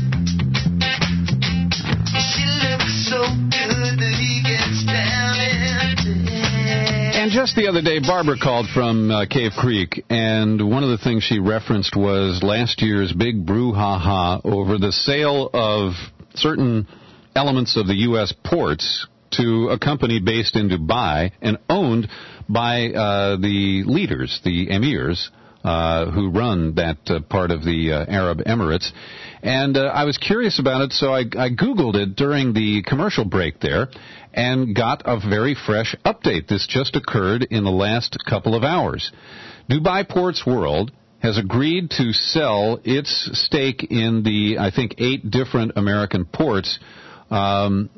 She looks so good that he gets down and dead. And just the other day, Barbara called from uh, Cave Creek, and one of the things she referenced was last year's big brouhaha over the sale of certain elements of the U S ports to a company based in Dubai and owned by uh, the leaders, the emirs, uh, who run that uh, part of the uh, Arab Emirates. And uh, I was curious about it, so I, I Googled it during the commercial break there and got a very fresh update. This just occurred in the last couple of hours. Dubai Ports World has agreed to sell its stake in the, I think, eight different American ports um,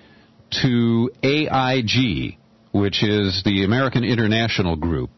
to A I G, which is the American International Group.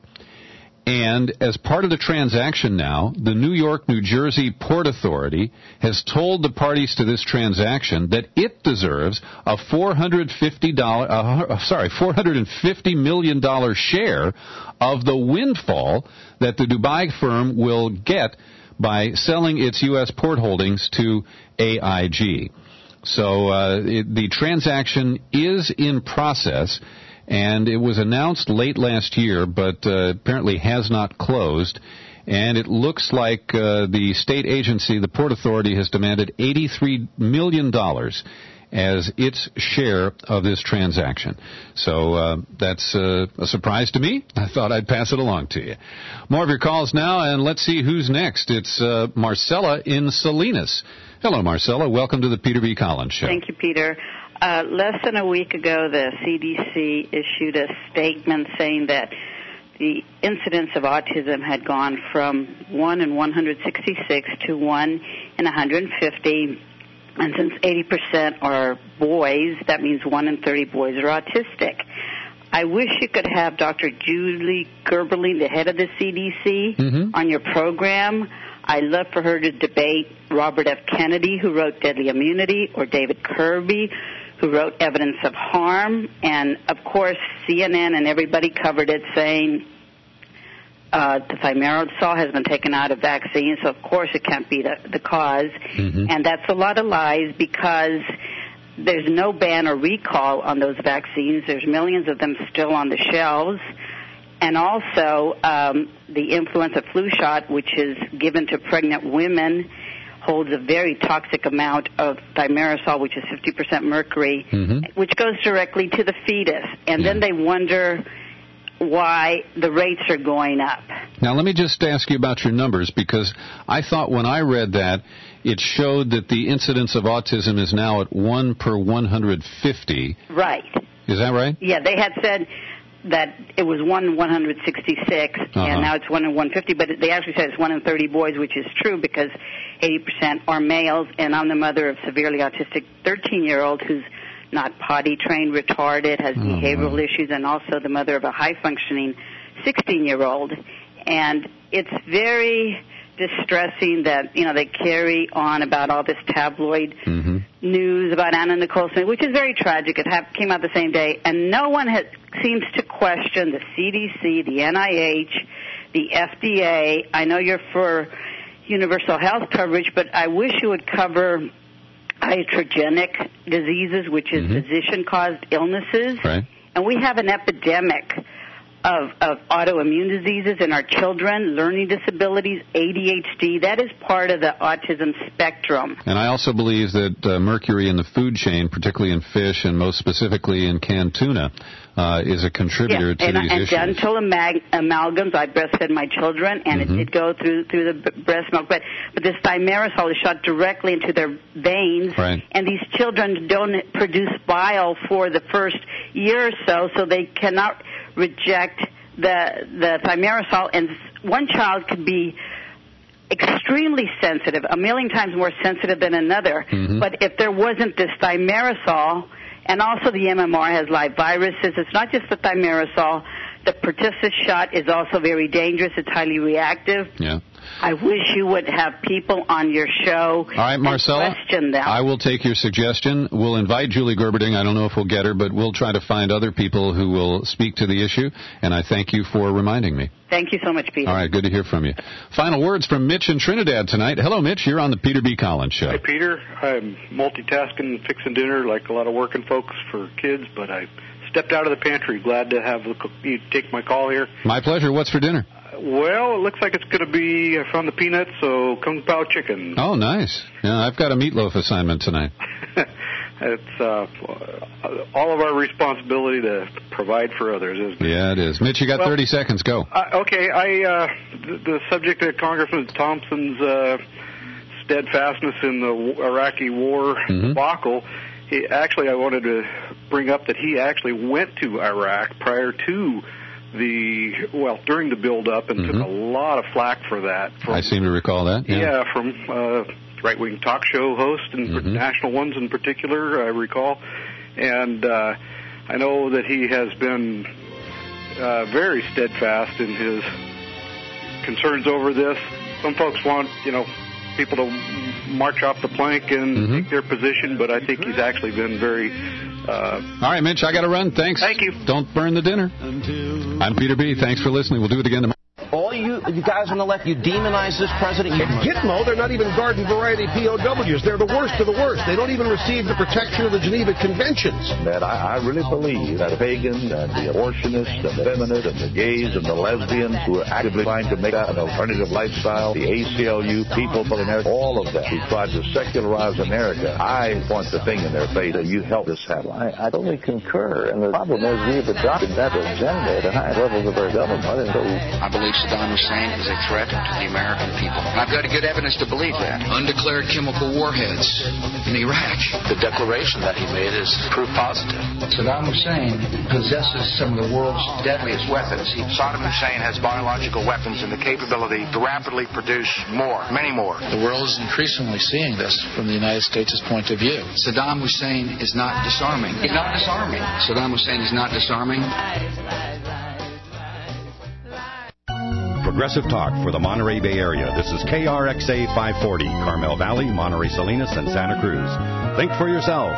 And as part of the transaction now, the New York, New Jersey Port Authority has told the parties to this transaction that it deserves a four hundred fifty dollars, uh, sorry, four hundred fifty million dollars share of the windfall that the Dubai firm will get by selling its U S port holdings to A I G. So uh, it, the transaction is in process. And it was announced late last year, but uh, apparently has not closed. And it looks like uh, the state agency, the Port Authority, has demanded eighty-three million dollars as its share of this transaction. So uh, that's uh, a surprise to me. I thought I'd pass it along to you. More of your calls now, and let's see who's next. It's uh, Marcella in Salinas. Hello, Marcella. Welcome to the Peter B. Collins Show. Thank you, Peter. Uh, less than a week ago, the C D C issued a statement saying that the incidence of autism had gone from one in one hundred sixty-six to one in one hundred fifty. And since eighty percent are boys, that means one in thirty boys are autistic. I wish you could have Doctor Julie Gerberling, the head of the C D C, mm-hmm. on your program. I'd love for her to debate Robert F. Kennedy, who wrote Deadly Immunity, or David Kirby, who wrote Evidence of Harm. And, of course, C N N and everybody covered it, saying uh, the thimerosal has been taken out of vaccines, so, of course, it can't be the, the cause. Mm-hmm. And that's a lot of lies, because there's no ban or recall on those vaccines. There's millions of them still on the shelves. And also, um, the influenza flu shot, which is given to pregnant women, holds a very toxic amount of thimerosal, which is fifty percent mercury, mm-hmm. which goes directly to the fetus. And yeah. then they wonder why the rates are going up. Now, let me just ask you about your numbers, because I thought when I read that, it showed that the incidence of autism is now at one per one hundred fifty. Right. Is that right? Yeah, they had said that it was one in one hundred sixty-six, uh-huh. and now it's one in one hundred fifty, but they actually said it's one in thirty boys, which is true, because eighty percent are males, and I'm the mother of a severely autistic thirteen-year-old who's not potty-trained, retarded, has uh-huh. behavioral issues, and also the mother of a high-functioning sixteen-year-old. And it's very distressing that, you know, they carry on about all this tabloid mm-hmm. news about Anna Nicole Smith, which is very tragic. It ha- came out the same day, and no one has, seems to question the C D C, the N I H, the F D A. I know you're for universal health coverage, but I wish you would cover iatrogenic diseases, which is mm-hmm. physician-caused illnesses. Right. And we have an epidemic of, of autoimmune diseases in our children, learning disabilities, A D H D. That is part of the autism spectrum. And I also believe that uh, mercury in the food chain, particularly in fish and most specifically in canned tuna, uh, is a contributor yeah, to and, these and issues. dental amag- amalgams. I breastfed my children, and Mm-hmm. it did go through through the b- breast milk. But but this thimerosal is shot directly into their veins, Right. and these children don't produce bile for the first year or so, so they cannot reject the the thimerosal. And one child could be extremely sensitive, a million times more sensitive than another. Mm-hmm. But if there wasn't this thimerosal, and also the M M R has live viruses, it's not just the thimerosal. The pertussis shot is also very dangerous. It's highly reactive. Yeah. I wish you would have people on your show. All right, Marcella, and question them. I will take your suggestion. We'll invite Julie Gerberding. I don't know if we'll get her, but we'll try to find other people who will speak to the issue, and I thank you for reminding me. Thank you so much, Peter. All right, good to hear from you. Final words from Mitch in Trinidad tonight. Hello, Mitch. You're on the Peter B. Collins Show. Hi, Peter. I'm multitasking, fixing dinner like a lot of working folks for kids, but I stepped out of the pantry. Glad to have you take my call here. My pleasure. What's for dinner? Well, it looks like it's going to be from the peanuts, so Kung Pao chicken. Oh, nice. Yeah, I've got a meatloaf assignment tonight. It's uh, all of our responsibility to provide for others, isn't it? Yeah, it is. Mitch, you got well, thirty seconds. Go. Uh, okay, I uh, the, the subject of Congressman Thompson's uh, steadfastness in the Iraqi war mm-hmm. debacle. He, actually, I wanted to bring up that he actually went to Iraq prior to the, well, during the build-up and mm-hmm. took a lot of flack for that. From, I seem to recall that. Yeah, yeah from uh, right-wing talk show hosts and mm-hmm. national ones in particular, I recall. And uh, I know that he has been uh, very steadfast in his concerns over this. Some folks want, you know, people to march off the plank and mm-hmm. take their position, but I think he's actually been very... Uh, All right, Mitch, I got to run. Thanks. Thank you. Don't burn the dinner. I'm Peter B. Thanks for listening. We'll do it again tomorrow. All you you guys on the left, you demonize this president. You... In Gitmo, they're not even garden variety P O Ws. They're the worst of the worst. They don't even receive the protection of the Geneva Conventions. That I, I really believe that the pagans and the abortionists and the feminists and the gays and the lesbians who are actively trying to make that an alternative lifestyle, the A C L U, People for America, all of them who tried to secularize America, I point the finger in their face that you helped us have. I, I totally concur. And the problem is we have adopted that agenda at the high levels of our government. And so I believe Saddam Hussein is a threat to the American people. I've got good evidence to believe that. Undeclared chemical warheads in Iraq. The declaration that he made is proof positive. Saddam Hussein possesses some of the world's deadliest weapons. He, Saddam Hussein has biological weapons and the capability to rapidly produce more, many more. The world is increasingly seeing this from the United States' point of view. Saddam Hussein is not disarming. He's not disarming. Saddam Hussein is not disarming. Progressive talk for the Monterey Bay Area. This is K R X A five forty, Carmel Valley, Monterey Salinas, and Santa Cruz. Think for yourself.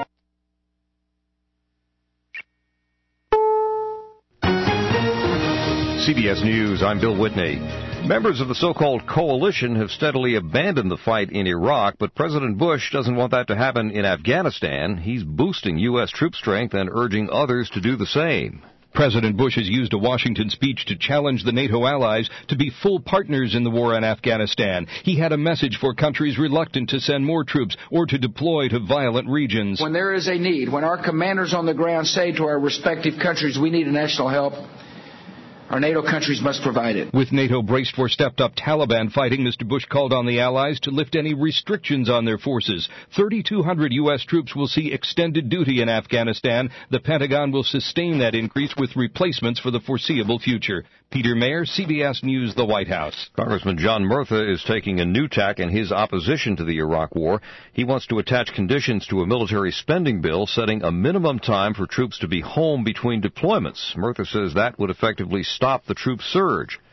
C B S News, I'm Bill Whitney. Members of the so-called coalition have steadily abandoned the fight in Iraq, but President Bush doesn't want that to happen in Afghanistan. He's boosting U S troop strength and urging others to do the same. President Bush has used a Washington speech to challenge the NATO allies to be full partners in the war in Afghanistan. He had a message for countries reluctant to send more troops or to deploy to violent regions. When there is a need, when our commanders on the ground say to our respective countries, we need national help, our NATO countries must provide it. With NATO braced for stepped-up Taliban fighting, Mister Bush called on the allies to lift any restrictions on their forces. thirty-two hundred U S troops will see extended duty in Afghanistan. The Pentagon will sustain that increase with replacements for the foreseeable future. Peter Mayer, C B S News, the White House. Congressman John Murtha is taking a new tack in his opposition to the Iraq war. He wants to attach conditions to a military spending bill setting a minimum time for troops to be home between deployments. Murtha says that would effectively stop the troop surge.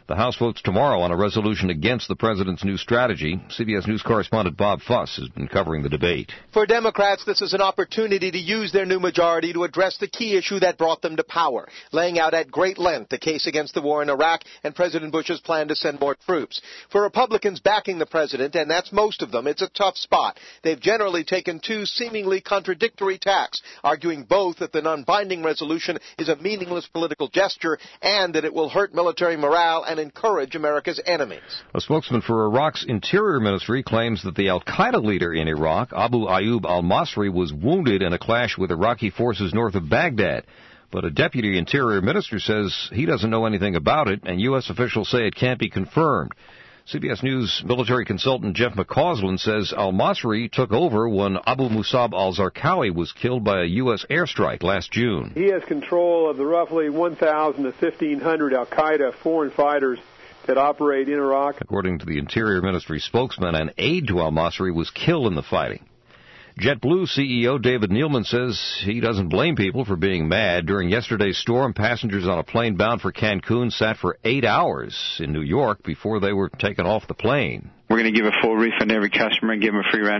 The House votes tomorrow on a resolution against the president's new strategy. C B S News correspondent Bob Fuss has been covering the debate. For Democrats, this is an opportunity to use their new majority to address the key issue that brought them to power, laying out at great length the case against the war in Iraq and President Bush's plan to send more troops. For Republicans backing the president, and that's most of them, it's a tough spot. They've generally taken two seemingly contradictory tacks, arguing both that the non-binding resolution is a meaningless political gesture and that it will hurt military morale and encourage America's enemies. A spokesman for Iraq's Interior Ministry claims that the al-Qaeda leader in Iraq, Abu Ayyub al-Masri, was wounded in a clash with Iraqi forces north of Baghdad. But a deputy interior minister says he doesn't know anything about it, and U S officials say it can't be confirmed. C B S News military consultant Jeff McCausland says al-Masri took over when Abu Musab al-Zarqawi was killed by a U S airstrike last June. He has control of the roughly one thousand to fifteen hundred al-Qaeda foreign fighters that operate in Iraq. According to the Interior Ministry spokesman, an aide to al-Masri was killed in the fighting. JetBlue C E O David Neeleman says he doesn't blame people for being mad. During yesterday's storm, passengers on a plane bound for Cancun sat for eight hours in New York before they were taken off the plane. We're going to give a full refund to every customer and give them a free round